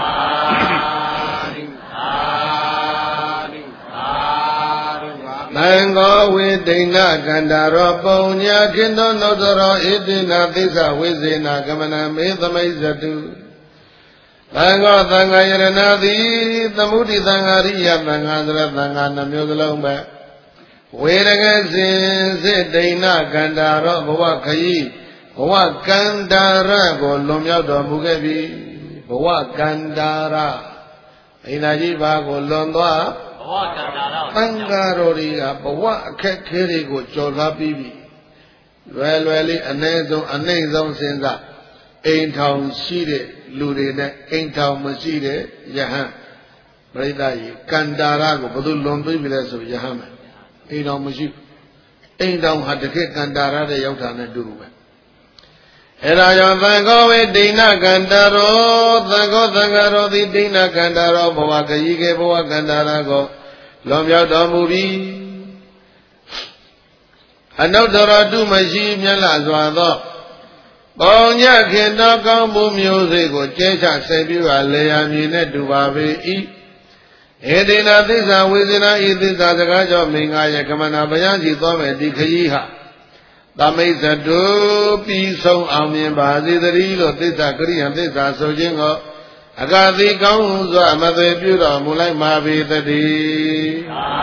သံဃောဝိဒိဏကန္တာရောပုံညာခိတောနောတရောဣတိနာသစ္စာဝိဇေနာကမနမေသမိစ္ဆတုသံဃောသံဃာယရဏသည်သမုဒိသံဃာရိယသံဃာဆိုတဲ့သံဃာနှမျိုးစလုံးပဲဝေရကစင်စစ်ဒိဏကန္တာရောဘဝခရီးဘဝကန္တာရကိုလွန်မြောက်တော်မူခဲ့ပြီဘဝကန္တာရအိန္ဒာကြီးဘာကိုလွန်သွားဘဝကန္တာရသံဃာတော်တွေကဘဝအခက်ခဲတွေကိုကျော်လွှားပြီးပြီလွယ်လေးအ ਨੇ ဆုံးအနှိမ့်ဆုံးစဉ်းစားအိမ်ထောင်ရှိတဲ့လူတွေနဲ့အိမ်ထောင်မရှိတဲ့ယဟန်ပရိသတ်ကြီးကန္တာရကိုဘယ်သူလွန်ပြီးပြီလဲဆိုယဟန်မယ်အိမ်ထောင်မရှိအိမ်ထောင်ဟာတကယ်ကန္တာရတဲ့ရောက်တာနဲ့တူတူပဲအဲ့ဒါကြောင့်သံဃောဝေဒိဏကန္တာရောသံဃောသံဃာရောသည်ဒိဏကန္တာရောဘဝခရီးကေဘဝကန္တာရကိုလွန်မြောက်တော်မူပြီးအနုတ္တရတုမရှိမြတ်လာစွာသောပေါညခေတ္တကောင်းမှုမျိုးစေ့ကိုကျဲချဆက်ပြပါလေယာမြည်နဲ့တူပါပေ၏ဧတေနသစ္စာဝေဇနာဤသစ္စာစကားကြောင့်မင်္ဂရဲ့ကမနာဘယံကြီးသွားမယ်ဒီခရီးဟာသမိစ္ဆတုပြီးဆုံးအောင်မြင်ပါစေတည်းလို့သစ္စာကရိယာသစ္စာဆိုခြင်းကိုအကာတိကောင်းစွာမသိပြုတော်မူလိုက်ပါပေတည်း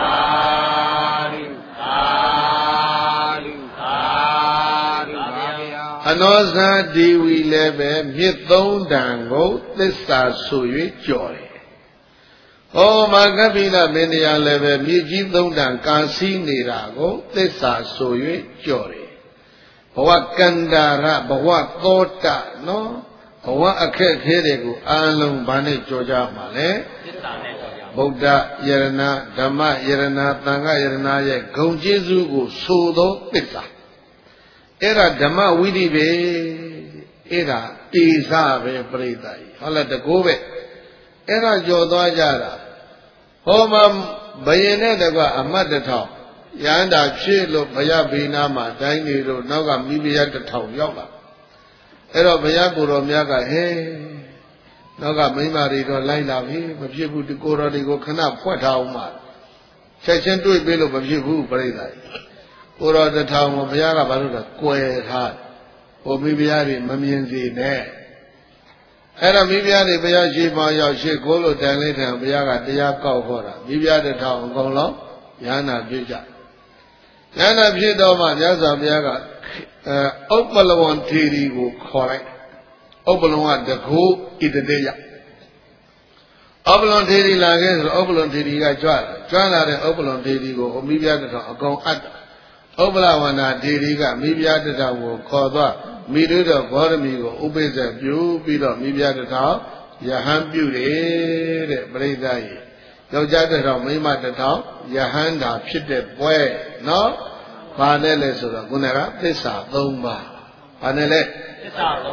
အနောဇာဒီဝီလည်းပဲမြစ်သုံးတန်ကိုသစ္စာဆို၍ကြော်တယ်။ဟောမာကပိလမင်းတရားလည်းပဲမြစ်ကြီးသုံးတန်ကာစီးနေတာကိုသစ္စာဆို၍ကြော်တယ်။ဘဝကန္တာရဘဝသောတာနော်ဘဝအခက်ခဲတွေကိုအလုံးဘာနဲ့ကြော်ကြမှာလဲသစ္စာနဲ့ကြော်ကြဗုဒ္ဓယရဏဓမ္မယရဏသံဃယရဏရဲ့ဂုဏ်ကျေးဇူးကိုဆိုသောသစ္စာအဲ့ဒါဓမ္မဝိဓိပဲအဲ့ဒါတေဇပဲပြိတ္တာကြီးဟုတ်လားတကိုးပဲအဲ့ဒါကြော်သွားကြတာဟောမှာဘယင်နဲ့တကွအမတ်တစ်ထောင်ရဟန္တာဖြစ်လို့ဘုရားဘေးနာမှာတိုင်းနေလို့နောက်ကမိဖုရားတစ်ထောင်ရောက်လာအဲ့တော့ဘုရားကိုယ်တော်များကဟဲနောက်ကမိမတွေတော့လိုက်လာပြီမဖြစ်ဘူးဒီကိုယ်တော်တွေကိုခဏဖွက်ထားအောင်ပါချက်ချင်းတွေ့ပြီလို့မဖြစ်ဘူးပြိတ္တာကြီးကိုတော်တစ်ထောင်ကိုဘုရားကဘာလို့လဲကွယ်ထားဟိုမိဖုရားတွေမမြင်စေနဲ့အဲ့တော့မိဖုရားတွေဘုရားရှိမှရောက်ရှိကိုလို့တန်လေးထံဘုရားကတရားကောက်ဟောတာမိဖုရားတစ်ထောင်အကုန်လုံးဉာဏ်နာပြည့်ကြဉာဏ်နာပြည့်တော့မှမြတ်စွာဘုရားကဥပ္ပလဝံထေရီကိုခေါ်လိုက်ဥပ္ပလဝံတကူဣတတေယ Oblon Tiri Lagan, Oblon Tiriga Jwana, and Oblon Tirigo, Omibia, a gong at Oblawana Tiriga, Mibia the Town, Koda, Miruda, Boramigo, Ubeza, Bew, Bido, Mibia the Town, Yahan Beauty, Bredai. Yojata, Mima the Town, Yahanda, Pitte, Boy, no? Panele, so the Gunera, Pisa, Domba. Panele.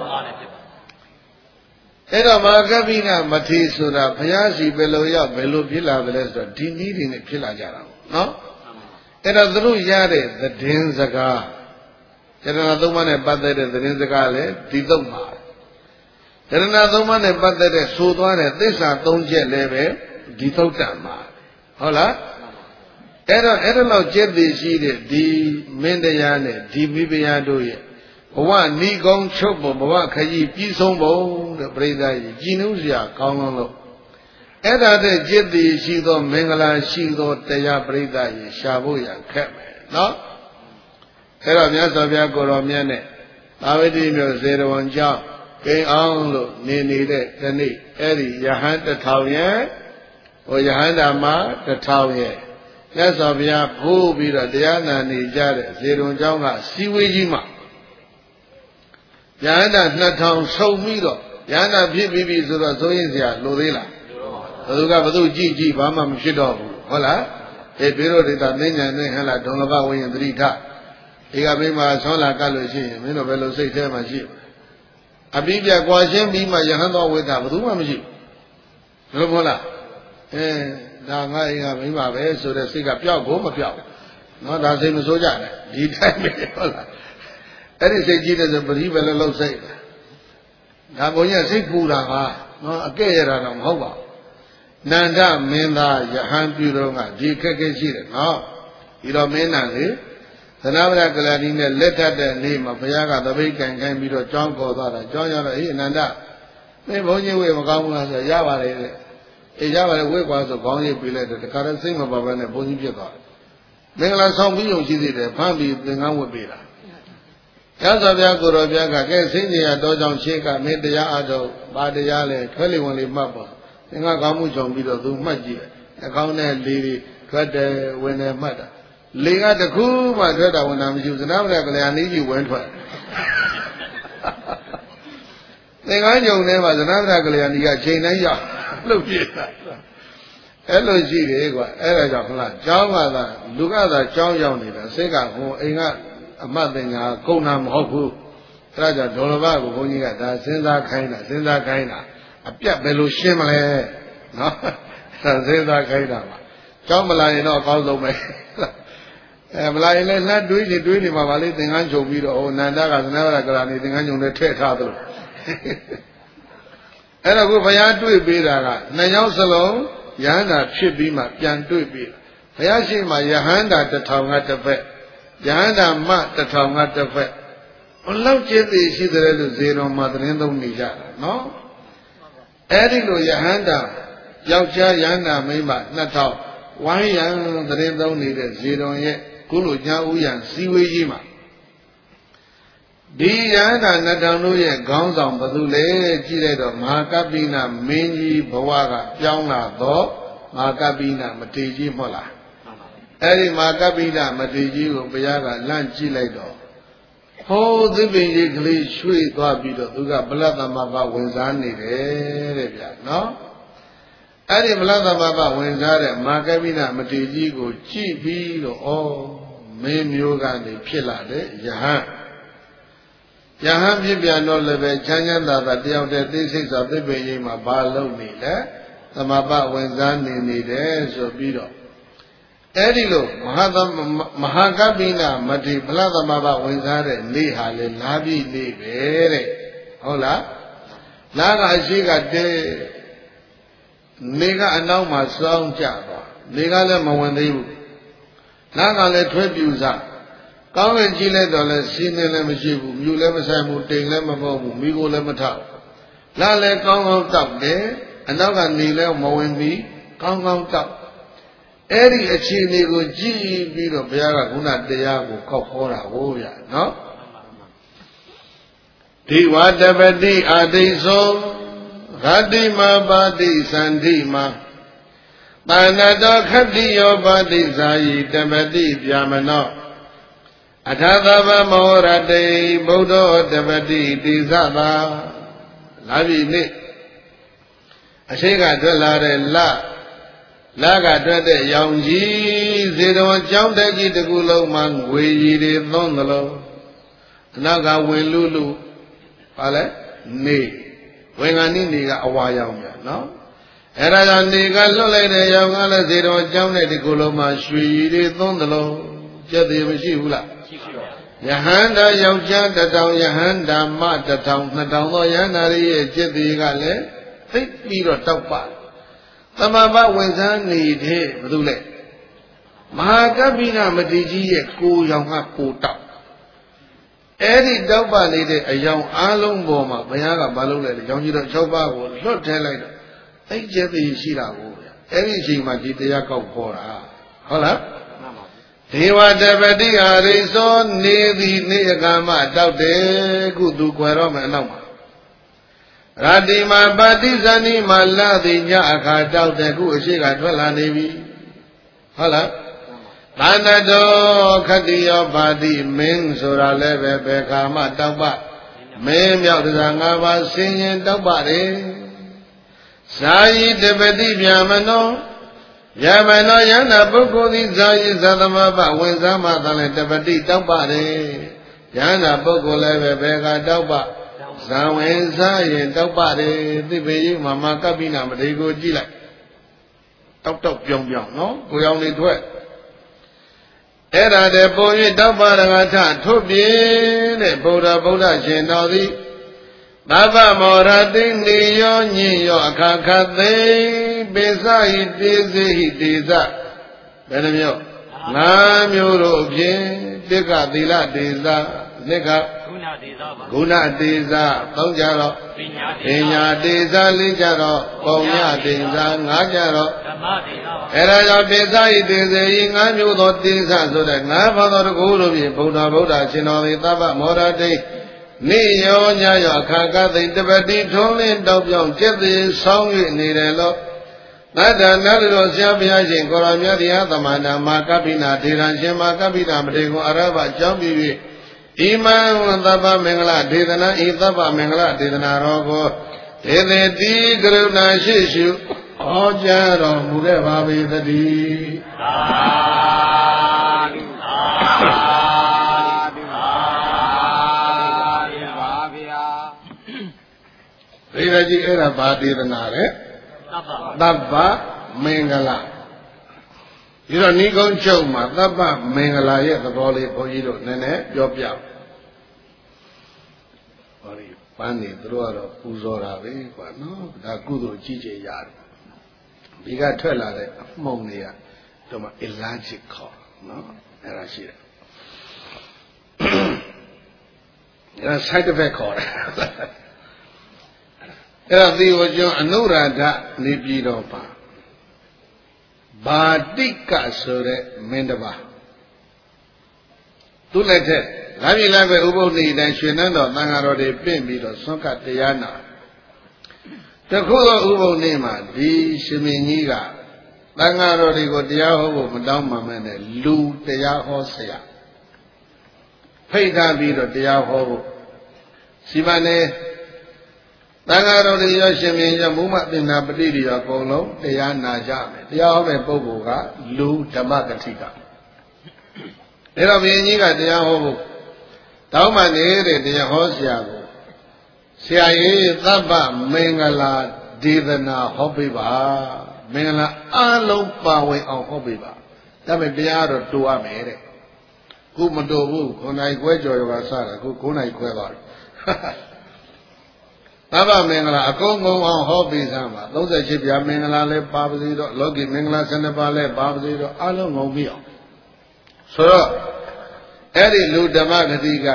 Era Magavina Matisura, Payasi, Beloya, Belo Villa, Velesta, Dini in the Pilajara. No? Era the Yare, the Dinzaga. There another one about the Dinzagale, Didoma. There another one about the Sudan, this are don't get leve, Ditotama. Hola? Era no jet the sheet, the Mendayane, the Bibiado. One ni gong chobo, Bawa Kayi, Pisombo, the Breda, Ginusia, Kongolo. Eda de jet the Shido, Mengala, Shido, Teya Breda, Shabuya, Kame. No? Era Miasavia Goromiane, Avedi, Zero one job, King Anglo, Nini, the Ni, Eddie, Yahan the Tawian, or Yahanda Ma, the Tawian. Yasavia, Bubida, Diana, Nijare, Zero Jonga, Siwijima. Yana Natam show me though. Yana Bibi Zura Zoysia, Lodila. Luga Badu Gigi, Bama Shido. Hola. A bureau did that name and then Hela Donaba way and Rita. Igabima Sola Galosi, Minovelo say Temaship. Abibia Guajim be my Yahanda with Abdumamji. Lobola. Nanga Mima, so the cigar Pio, Goma Pio. Not as in Soja. He tell me. That is a Jesus of believer low say. Naboya say Pura, no, a Gayra on Hova. Nanda, Menda, Yahan Puroma, Jika, no, you don't mean that. The Navra Galadina letter the name of Yaga, the Bakan can be the John Kodara, John Nanda. Maybe only way of Gamunas, a Yava, a Java way was a Bonnie Billet, the current thing of a Bonnie Java. Mela Song Bill, she did a Pambi, the Namu Yazavia Gorobiaga, Senior Dojam Sheka, made the Yado, Badayale, 21 Mappa, and I got much on Bido, Maji, a county lady, Twede, when a mother. Lega the cool, my brother, when I'm using Africa, I need you went for it. Then I know never as an Africa, and you got chain and ya. Look here. Hello, G. Era Java, look at that John Yoni, Sega, who ain't a mother, Konam Hopu, Raja Dolova, Boniga, Senza Kaina, a Pia Belu Shimale, no, Senza Kaina. Jamala, no, Caldo me. Malay, not doing it, Mamali, the Anjo Vido, or Nanda, never got anything on the Tetado. And I go for Yantu Bida, Nayan Salon, Yana, Chibima, Yantu Bida. Hayashi, my Yahanda, the town at the vet. Yahanda mat the town at the vet. On love Jetty, she the zero mother in the Nija, no? Adding to Yahanda, Yaucha Yana, Mima, Natal. Why young the name don't need a zero yet? Kulu Jauyan, Siwijima. Diana Natanuya, Gonzam, Badule, Giledo, Makabina, Minji, Bawaga, Yanga, Do, Makabina, Matiji Mola. Eri Makabina, Matiji, Bayaga, Lanchiledo. Ho, the Binjigli, sweet Wabido, Uga, Blada Maba, Wenzani, no? Eri Blada Maba, Wenzare, Makabina, Matiji, go, Chibi, oh, Mim Yoga, the Pilla, Yahan. Yahan Bibia no leve, Chanyanda, the day of the disease of the Bayima, Balo Nile, the Maba Wenzani Nide, so Bido. Edilo, Mahagabina, Mati, Blada Maba Wenzare, Nihale, Labi, Nibere. Hola? Laga Shiga de Nega and now my song Java, Nega Mawandu. Laga let tribute. Come and Chile dollar, seen them as you never say, take them above, Migo Lemata. La let come out up there, and now I need them more in me, come out up. Eddie a chini go G. Bido Biara Guna Deago, Copora, Woya, no? The whatever they are they so, ဂတိမပါတိသန္တိမပါဏတောခတိယောပါတိဇာယိတပတိဗျာမနောအထာသဗ္ဗမောရတေဗုဒ္ဓောတပတိတိသသာလာပြီနေ့အရှိကထွက်လာတဲ့လကထွက်တဲ့ရောင်ကြီးဇေတဝန်ကျောင်းတက်ကြီးတစ်ခုလုံးမှာငွေကြီးတွေသွန်းသလိုအနောက်ကဝင်လူပါလဲနေဝင်ကနိနေကအဝါရောင်ပြနော်အဲ့ဒါကြောင့်နေကလွတ်လိုက်တဲ့ရောင်ကလည်းဇေတဝန်ကျောင်းတဲ့ဒီခုလုံးမှာရွှေကြီးတွေသွန်းသလိုကျက်သေးမရှိဘူးလားရှိပါယဟန္တာယောက်ျား1000ယဟန္တာမ1000 2000သောယဟန္တာရဲ့ကျက်သေးကလည်းသိပြီးတော့တောက်ပါသမဘဝင်စားနေတဲ့ဘယ်သူလဲမဟာကပ္ပိနမတိကြီးရဲ့ကိုရောင်ကကိုတောက်အဲ့ဒီတောက်ပါနေတဲ့အယောင်အားလုံးပေါ်မှာဘုရားကမလုပ်လိုက်လေရောင်ကြီးတော့6ပါးကိုလွတ်ထဲလိုက်တော့အဲ့ကျက်သေးရှိတာကိုဗျအဲ့ဒီအချိန်မှာဒီတရားကောက်ခေါ်တာဟုတ်လားဒေဝတပတိအာရိသောနေသည်နေအကမတောက်တယ်ခုသူခွဲတော့မယ်အနောက်မှာရာတိမာပါတိဇာနိမာလာတိညအခါတောက်တဲ့ခုအရှိကထွက်လာနေပြီဟုတ်လားဘာနတောခတိယောပါတိမင်းဆိုတာလည်းပဲဘယ်ခါမှတောက်ပမင်းမြောက်တရား၅ပါးဆင်းရင်တောက်ပါတယ်ဇာယိတပတိဗျာမနောယမနောယန္တာပုဂ္ဂိုလ်သည်ဇာယိသသမဘဝင်စားမှသာလဲတပတိတောက်ပါတယ်ယန္တာပုဂ္ဂိုလ်လည်းပဲဘယ်ကတောက်ပဇံဝင်စားရင်တောက်ပါတယ်သိပေကြီးမမကပ္ပိနာမတိကိုကြည့်လိုက်တောက်ပြောင်းနော်ကိုရောင်နေထွက်အဲ့ဒါတည်းပုံ၍တောက်ပါရဂထထုတ်ပြင်းတဲ့ဗုဒ္ဓရှင်တော်သည်သဗ္ဗမောရတိနေယောညင်ယောအခါခသိပိစဟိတေစေဟိတေဇဘယ်နှမျိုး၅မျိုးတို့ဖြင့်တိကသီလတေဇနှစ်ကဂုဏတေဇသုံးကြတော့ပညာတေဇလေးကြတော့ပုံညတေဇငါးကြတော့ဓမ္မတေဇအဲ့ဒါကြောင့်ပိစဟိတေစေဟိ၅မျိုးသောတေဇဆိုတဲ့၅ပါးသောတကူတို့ဖြင့်ဗုဒ္ဓရှင်တော်သည်သဗ္ဗမောရတိနေရောညရောအခါကသိတပတိထုံးလင်းတောက်ပြောင်းကျက်သေးဆောင်း၍နေတယ်လို့သတ္တနာလို့ဆရာဘုရားရှင်ကိုရောင်မြတ်တရားသမန္တာမာကပ္ပိနာဒေရံရှင်မာကပ္ပိနာမထေကိုအရဘအကြောင်းပြု၍ဣမံသဗ္ဗမင်္ဂလဒေသနာဤသဗ္ဗမင်္ဂလဒေသနာတော်ကိုဒေသေတိကရုဏာရှိရှုဟောကြားတော်မူခဲ့ပါပေသတည်းဒီရကြီးအဲ့ဒါဘာဒေသနာလဲသဗ္ဗမင်္ဂလာဒီတော့ဏိကုံးချုပ်မှာသဗ္ဗမင်္ဂလာရဲ့သဘောလေးဘုန်းကြီးတို့နည်းနည်းပြောပြဟောဒီပန်းနေသူတို့ကတော့ပူဇော်တာပဲကွာနော်ဒါကုသိုလ်ကြီးကြီးရတယ်ဒီကထွက်လာတဲ့အမှုန်တွေကတို့မှာ illogic ခေါ်နော်အဲ့ဒါရှိတယ်အဲ့ဒါ side effect ခေါ်တယ်အဲ့ဒါသီဝကျွန်းအနုရာဓနေပြည်တော်ပါဘာတိကဆိုတဲ့မင်းတစ်ပါးသူလက်ထက်လာပြီလာပဲဥပုသ်နေ့တိုင်းရွှေနန်းတော်သံဃာတော်တွေပြင့်ပြီးတော့ဆွမ်းကတရားနာတခုသောဥပုသ်နေ့မှာဒီရှင်မင်းကြီးကသံဃာတော်တွေကိုတရားဟောဖို့မတောင်းမှမဲနဲ့လူတရားဟောဆရာဖိတ်ထားပြီးတော့တရားဟောဖို့စီမံနေသံဃာတော်တွေရောရှင်မင်းရောမူမသင်္နာပတိတွေရောအကုန်လုံးတရားနာကြမယ်တရားဟောတဲ့ပုဂ္ဂိုလ်ကလူဓမ္မကတိကဒါတော့ဘုရင်ကြီးကတရားဟောဖို့တောင်းမှနေတဲ့တရားဟောဆရာကိုဆရာကြီးသဗ္ဗမင်္ဂလာဒေသနာဟောပေးပါမင်္ဂလာအလုံးပါဝင်အောင်ဟောပေးပါဒါပေမဲ့တရားတော့တူရမယ်တဲ့ခုမတူဘူး9နိုင်ခွဲကျော်ရောကစတာခု9နိုင်ခွဲသွားတယ်သဗ္ဗမင်္ဂလာအကုန်ကုန်အောင်ဟောပေးစမ်းပါ38ပြားမင်္ဂလာလည်းပါပါစေတော့လောကီမင်္ဂလာ12ပါးလည်းပါပါစေတော့အလုံးငုံပြီးအောင်ဆိုတော့အဲ့ဒီလူဓမ္မဂတိက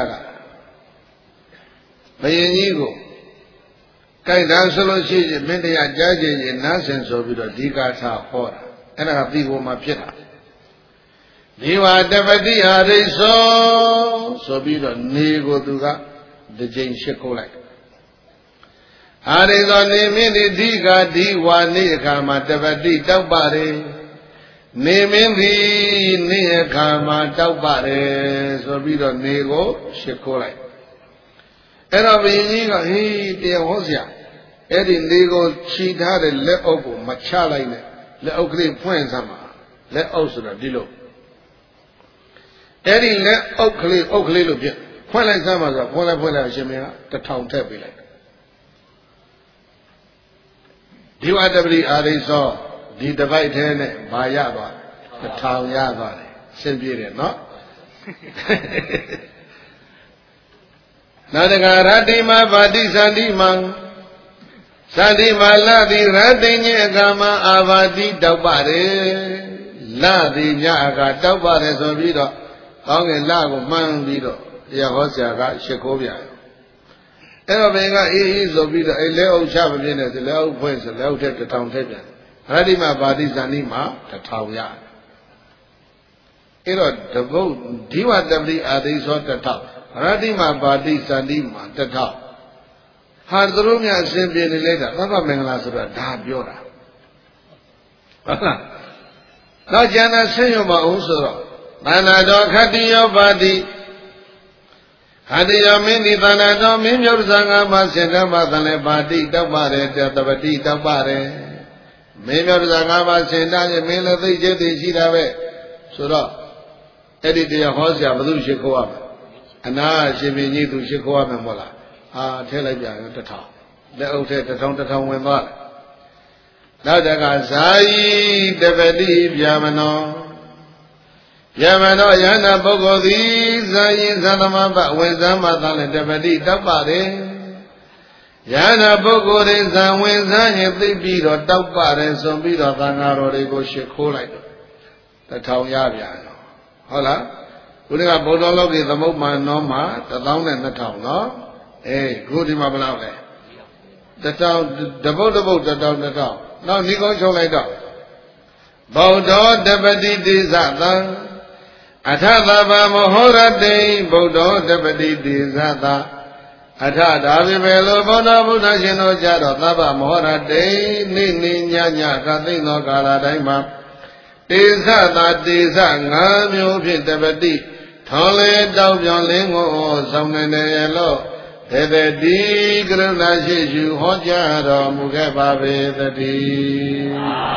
ဘယင်ကြီးကိုကြိုက်တာဆိုလို့ရှိရင်မင်းတရားကြားခြင်းရင်နားဆင်ဆိုပြီးတော့ဒီကာထာဟောတာအဲ့ဒါကပြီးပေါ်မှာဖြစ်တာဒီဝတပတိဟာရိသောဆိုပြီးတော့နေကိုသူကတစ်ကြိမ်ရှစ်ခိုးလိုက်အာရိသောနေမင်းဒီကဒီဝါနေအခါမှာတပတိတောက်ပါတယ်နေမင်းသည်နေအခါမှာတောက်ပါတယ်ဆိုပြီးတော့နေကိုရှ िख ိုးလိုက်အဲ့တော့ဘုရင်ကြီးကဟေးတရားဟောစရာအဲ့ဒီနေကိုခြိထားတဲ့လက်အုပ်ကိုမချလိုက်နဲ့လက်အုပ်ကလေးဖွင့်စမ်းပါလက်အုပ်ဆိုတော့ဒီလိုအဲ့ဒီလက်အုပ်ကလေးလို့ပြဖွင့်လိုက်စမ်းပါဆိုတော့ဖွင့်လိုက်အရှင်မင်းက1000ထည့်ပေးလိုက်ဒီဝတ္တပတိအာရိသောဒီတပိုက်ထဲနဲ့မရသွား1000ရသွားတယ်ရှင်းပြတယ်နော်နာတကရတိမပါတိသန္တိမံသန္တိမလတိရတိညေအကမအာဘာတိတောက်ပါတယ်လတိညအကတောက်ပါတယ်ဆိုပြီးတော့ကောင်းကင်လကိုမှန်းပြီးတော့တရားဟောဆရာကရှ िख ိုးပြတယ်အဲ့တော့ဘယ်ကအေးဆိုပြီးတော့အဲ့လက်အုပ်ချမပြင်းနဲ့ဆိုလက်အုပ်ဖွဲ့ဆိုလက်အုပ်ထက်1000ထည့်ပြန်ရတိမပါတိသန္တိမ1000ရအဲ့တော့တပုတ်ဒီဝတ္တပတိအာရိသော1000ရတိမပါတိသန္တိမ1000ဟာသူတို့များအစဉ်ပြေနေလိုက်တာသဗ္ဗမင်္ဂလာဆိုတာဒါပြောတာဟုတ်လားတော့ကျန်တဲ့ဆင်းရဲမအောင်ဆိုတော့သန္တာတော်ခတ္တိယောပါတိခတ္တိယောမင်းဒီသန္တာတော်မင်းမြတ်ဇာငါမစင်တမသံလေပါတိတောက်ပါတယ်တပတိတောက်ပါတယ်မင်းမြတ်ဇာငါမစင်တရဲ့မင်းလည်းသိကျက်သိရှိတာပဲဆိုတော့အဲ့ဒီတရားဟောဆရာဘုသူရှ िख ိုးရမယ်အနာရှင်ပင်ကြီးသူရှ िख ိုးရမယ်မဟုတ်လားဟာထည့်လိုက်ပြန်ရော1000လက်အုပ်ထဲ1000ဝင်သွားတယ်နောက်တကဇာယီတပတိဗျာမနောယမနောယန္နာပုဂ္ဂိုလ်သည်ဇာယီသသမပဝင်စမ်းမှသာလဲတပတိတောက်ပါတယ်ယန္နာပုဂ္ဂိုလ်ရင်ဇံဝင်စမ်းရင်သိပြီးတော့တောက်ပါတယ်ဆိုပြီးတော့သံဃာတော်တွေကိုရှ िख ိုးလိုက်တော့1000ရပြန်ရောဟုတ်လားခုနကဘုဒ္ဓလောကီသမုပ္မာနောမှာ12000နော်ခုဒီမှာဘယ်လောက်လဲ1000တပုတ်1000နောက်ဒီကုန်းချုပ်လိုက်တော့ဗုဒ္ဓတပတိတိသသံအထသဗ္ဗမဟောရတိဗုဒ္ဓတပတိတိသသအထဒါပေမဲ့လို့ဘုရားရှင်တို့ကြတော့သဗ္ဗမဟောရတိနိညကသိသောကာလတိုင်းမှာတေသသာတေသ5မျိုးဖြင့်တပတိထောင်းလေတောက်ပြောင်းလင်းကိုဆောင်နေတယ်လို့တေတတိကရုဏာရှိရှုဟောကြားတော်မူခဲ့ပါပေသတည်း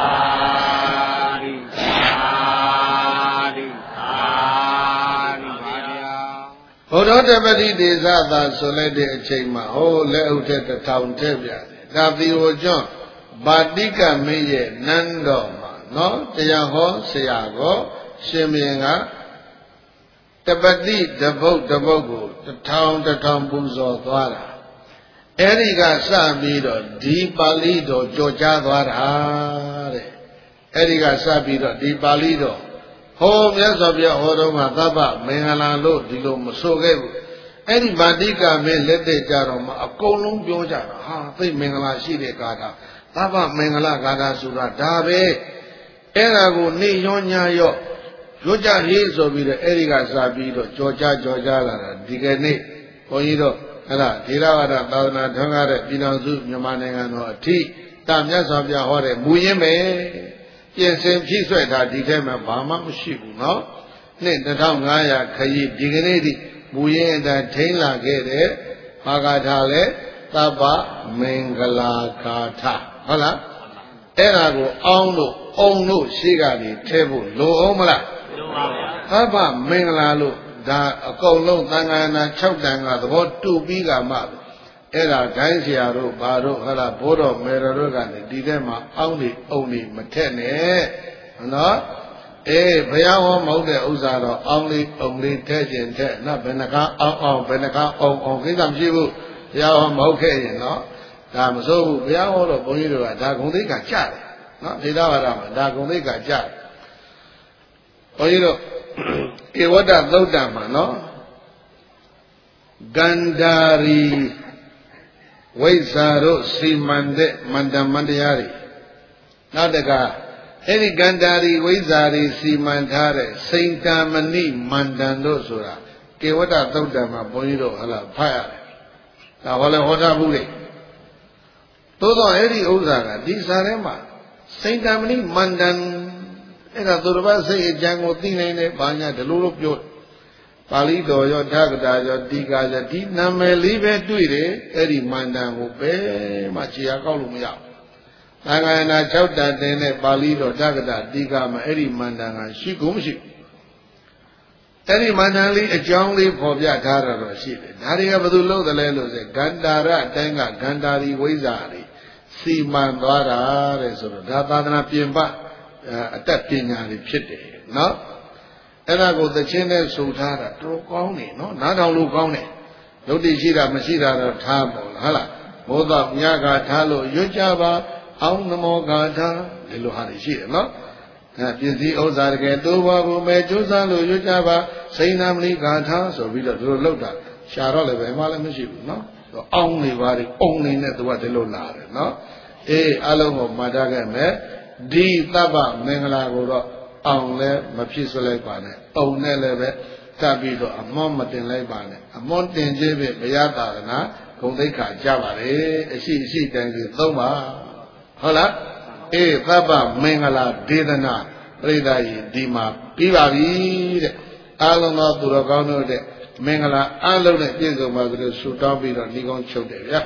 ဘုဒ္ဓတပတိတေသသာဆိုလိုက်တဲ့အချိန်မှာဟိုလက်အုပ်ထက်1000ထည့်ပြတယ်ဒါသီဝကျွန်းဗာတိကမင်းရဲ့နန်းတော်မှာနော်တရားဟောဆရာကိုရှင်မင်းကတပတိတပုတ်ကို1000ပူဇော်သွားတာအဲ့ဒီကစပြီးတော့ဒီပါဠိတော်ကြော်ကြားသွားတာတဲ့အဲ့ဒီကစပြီးတော့ဒီပါဠိတော်ဟောမြတ်စွာဘုရားဟောတော်မှာသဗ္ဗမင်္ဂလာလို့ဒီလိုမဆိုခဲ့ဘူးအဲ့ဒီဗာတိကမင်းလက်သက်ကြတော့မှအကုန်လုံးပြောကြတာဟာသိမင်္ဂလာရှိတဲ့ဂါထာသဗ္ဗမင်္ဂလာဂါထာဆိုတာဒါပဲအဲ့ဒါကိုနေရောညရော့ပြောကြဟေးဆိုပြီးတော့အဲ့ဒီကစပြီးတော့ကြော်ကြလာတာဒီကနေ့ဘုန်းကြီးတို့အဲ့ဒါဒေရဝါဒသာသနာထွန်းကားတဲ့ပြည်တော်စုမြန်မာနိုင်ငံတော်အထိတမြတ်စွာဘုရားဟောတဲ့မူရင်းပဲပြင်ဆင်ဖြည့်ဆွဲတာဒီထဲမှာဘာမှမရှိဘူးနော်နှစ်2500ခရီးဒီကနေ့ထိမူရင်းအတိုင်းထိန်းလာခဲ့တဲ့ဘာဂါထာလဲသဗ္ဗမင်္ဂလာဂါထာဟုတ်လားအဲ့ဒါကိုအောင်းလို့ရှိကနေထဲဖို့လိုအောင်မလားလိုပါဗျာသဗ္ဗမင်္ဂလာလို့ဒါအကုန်လုံးသံဃာနာ6တန်ကသဘောတူပြီးကမှအဲ့ဒါဂိုင်းဆရာတို့ဘာတို့ဟလာဘိုးတော်မေတော်တို့ကနေဒီထဲမှာအောင်းနေအုံနေမထက်နဲ့နော်ဘုရားဟောမဟုတ်တဲ့ဥစ္စာတော့အောင်းလေးအုံလေးထည့်ခြင်းထက်နော်ဘယ်နှကားအောင်ဘယ်နှကားအောင်ကိစ္စမရှိဘူးဘုရားဟောမဟုတ်ခဲ့ရင်နော်ဒါမစိုးဘူးဘုရားဟောတော့ဘုန်းကြီးတို့ကဒါဂုံသိက္ခာကြတယ်နော်ဒေသဝါဒမှာဒါဂုံသိက္ခာကြတယ်ဘုန်းကြီးတို့ဧဝတ္တသုတ်တံမှာနော်ဂန္ဓာရီဝိဇ္ဇာတို့စီမံတဲ့မန္တမတရားတွေနောက်တကအဲ့ဒီဂန္ဓာရီဝိဇ္ဇာတွေစီမံထားတဲ့စိန်တမဏိမန္တန်တို့ဆိုတာဧဝတ္တသုတ်တံမှာဘုန်းကြီးတို့ဟလာဖတ်ရတယ်ဒါဟောလဲဟောထားဘူးလေဟသောအဲ့ဒီဥစ္စာကဒီစာထဲမှာစိတ်တမဏိမန္တန်အဲ့ဒါသူတစ်ပတ်စိတ်အကြံကိုသိနိုင်တယ်ဘာညာဒီလိုလိုပြောပါဠိတော်ရောဓဂတာရောတိကာရောဒီနာမည်လေးပဲတွေ့တယ်အဲ့ဒီမန္တန်ကိုပဲမှခြေရကောက်လို့မရဘူးသံဃာနာ6တန်တင်တဲ့ပါဠိတော်ဓဂတာတိကာမှာအဲ့ဒီမန္တန်ကရှိကုန်မရှိအဲ့ဒီမန္တန်လေးအကြောင်းလေးပေါ်ပြထားတာတော့ရှိတယ်ဒါတွေကဘယ်သူလုပ်တယ်လဲလို့ဆိုဂန္တာရအတိုင်းကဂန္တာရီဝိဇ္ဇာတွေစီမံသွားတာတဲ့ဆိုတော့ဒါသာသနာပြင်ပအတတ်ပညာတွေဖြစ်တယ်နော်အဲ့ဒါကိုသချင်းနဲ့ဆိုထားတာတော်ကောင်းတယ်နော်နားထောင်လို့ကောင်းတယ်လုပ်တည်ရှိတာမရှိတာတော့ထားပေါ့လားဟုတ်လားမိုးတော့ညကထားလို့ရွတ်ကြပါအောင်နမောဂါထာဒီလိုဟာတွေရှိတယ်နော်ပစ္စည်းဥစ္စာတကယ်တိုးပါဘူးမဲ့ကျိုးစားလို့ရွတ်ကြပါစိန်နာမဏိဂါထာဆိုပြီးတော့ဒီလိုလောက်တာရှာတော့လည်းဘယ်မှလည်းမရှိဘူးနော်အောင်းနေပါလေအုံနေနဲ့သူကဒီလိုလာတယ်နော်အေးအလုံးကိုမှားထားခဲ့မယ်ဒီသဗ္ဗမင်္ဂလာကိုတော့အောင်လည်းမဖြစ်ဆွလိုက်ပါနဲ့အုံနဲ့လည်းပဲတတ်ပြီးတော့အမွန်မတင်လိုက်ပါနဲ့အမွန်တင်ခြင်းဖြင့်ဘုရားသာသနာဂုဏ်သိက္ခာကြပါလေအရှိအရှိတန်ကြီးသုံးပါဟုတ်လားအေးသဗ္ဗမင်္ဂလာဒေသနာပြိဿကြီးဒီမှာပြီးပါပြီတဲ့အားလုံးသောသူတော်ကောင်းတို့တဲ့မင်္ဂလာအားလုံးနဲ့ပြည့်စုံပါသလိုဆုတောင်းပြီးတော့ဒီကောင်းချုပ်တယ်ဗျာ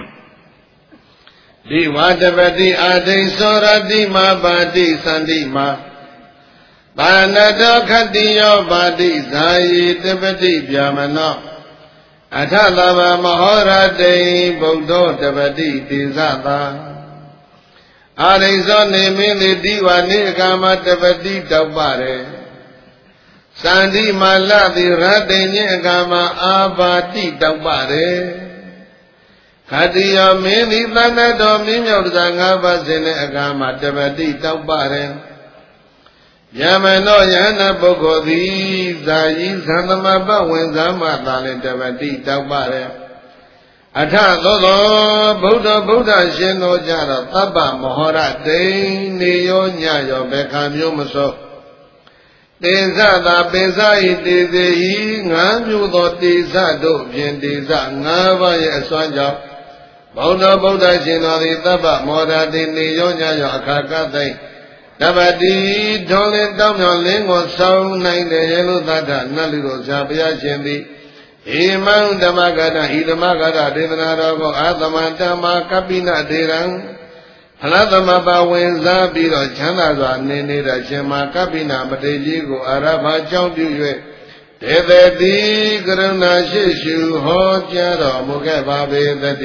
ဒီဝါတပတိအာဒိသောရတိမာပါတိသန္တိမာပါဏတောခတိယောပါတိဇာယိတပတိဗျာမနောအထလဘမဟောရတိဗုဒ္ဓောတပတိတေဇတာအာရိသောနေမင်းလေဒီဝနေကာမတပတိတောက်ပါတယ်စန္ဒီမာလတိရတ္တိညေကာမအာဘာတိတောက်ပါတယ်ခတိယောမင်းသည်သန္တတော်မင်းမြောက်တစား၅ပါးစဉ်တဲ့အကာမတပတိတောက်ပါတယ်ယမနောယန္နပုဂ္ဂိုလ်သည်ဇာယီသံသမပဝင်စားမှသာလင်တပတိတောက်ပါတယ်အထသောဗုဒ္ဓရှင်တော်ကြတော့သဗ္ဗမဟောရတိနေရောညရောဘယ်ခံမျိုးမစောတေဇသာပေဇာဤတေဇေဤငါးမျိုးသောတေဇတို့ဖြင့်တေဇ၅ပါးရဲ့အစွမ်းကြောင့်ဗုဒ္ဓရှင်တော်သည်သဗ္ဗမောဒတိနေရောညရောအခါကသိမ့်တပတိထုံးလင်းတောင်းမြော်လင်းကိုဆောင်နိုင်တယ်ရေလို့သတ္တနတ်လူတို့ဇာဘုရားရှင်သည်ဣမံဓမ္မဂတဣဓမ္မဂတဒေသနာတော်ကိုအာသမတမကပိနဒေရံဖလားသမပါဝင်စားပြီးတော့ချမ်းသာစွာနေနေတဲ့ရှင်မကပိနမထေရကြီးကိုအာရဘာကြောင့်ပြု၍ဒေသတိကရုဏာရှိရှုဟောကြားတော်မူခဲ့ပါပေသတ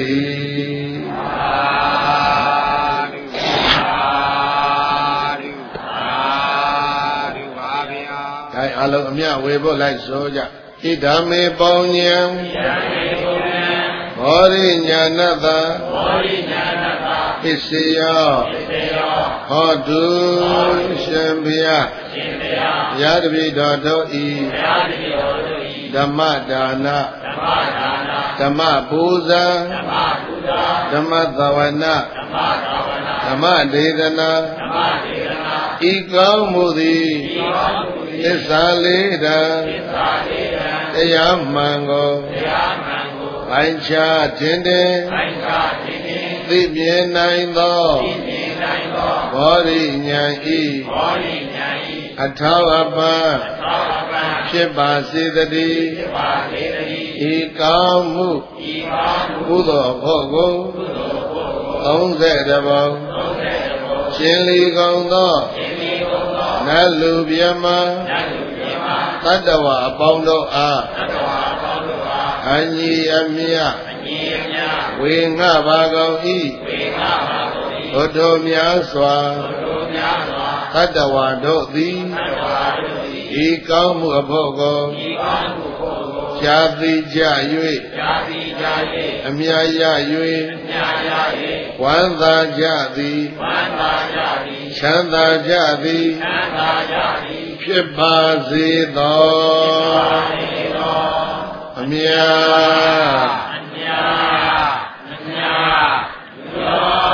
ည်းအလုံးအမြဝေဖို့လိုက်ဆိုကြဣဒာမေပေါဉ္ဉံဘောရိညာဏတပစ္စယောဟောတုရှင်ဘုရားဘုရားတပည့်တော်တို့ဤဓမ္မဒါနဓမ္မပူဇာဓမ္မသဝနာဓမ္မဒေသနာဤကောင်းမှုသည်သစ္စာလေးတံတရားမှန်ကိုပိုင်းခြားခြင်းတယ်သိမြင်နိုင်သောဘောရိညာဤအထောက်အပံ့ဖြစ်ပါစေတည်းဤကောင်းမှုကုသိုလ်ဖို့ကို30ပုံရှင်လီကုန်သောနတ်လူမြမတတ္တဝါအပေါင်းတို့အားအညီအမြဝေငှပါကုန်၏ဘုဒ္ဓများစွာတတ္တဝါတို့သည်ဤကောင်းမှုအဖို့ကိုရှားသိကြ၍အမြရ၍ဝမ်းသာကြသည်ချမ်းသာကြသည်ဖြစ်ပါစေသောအမြ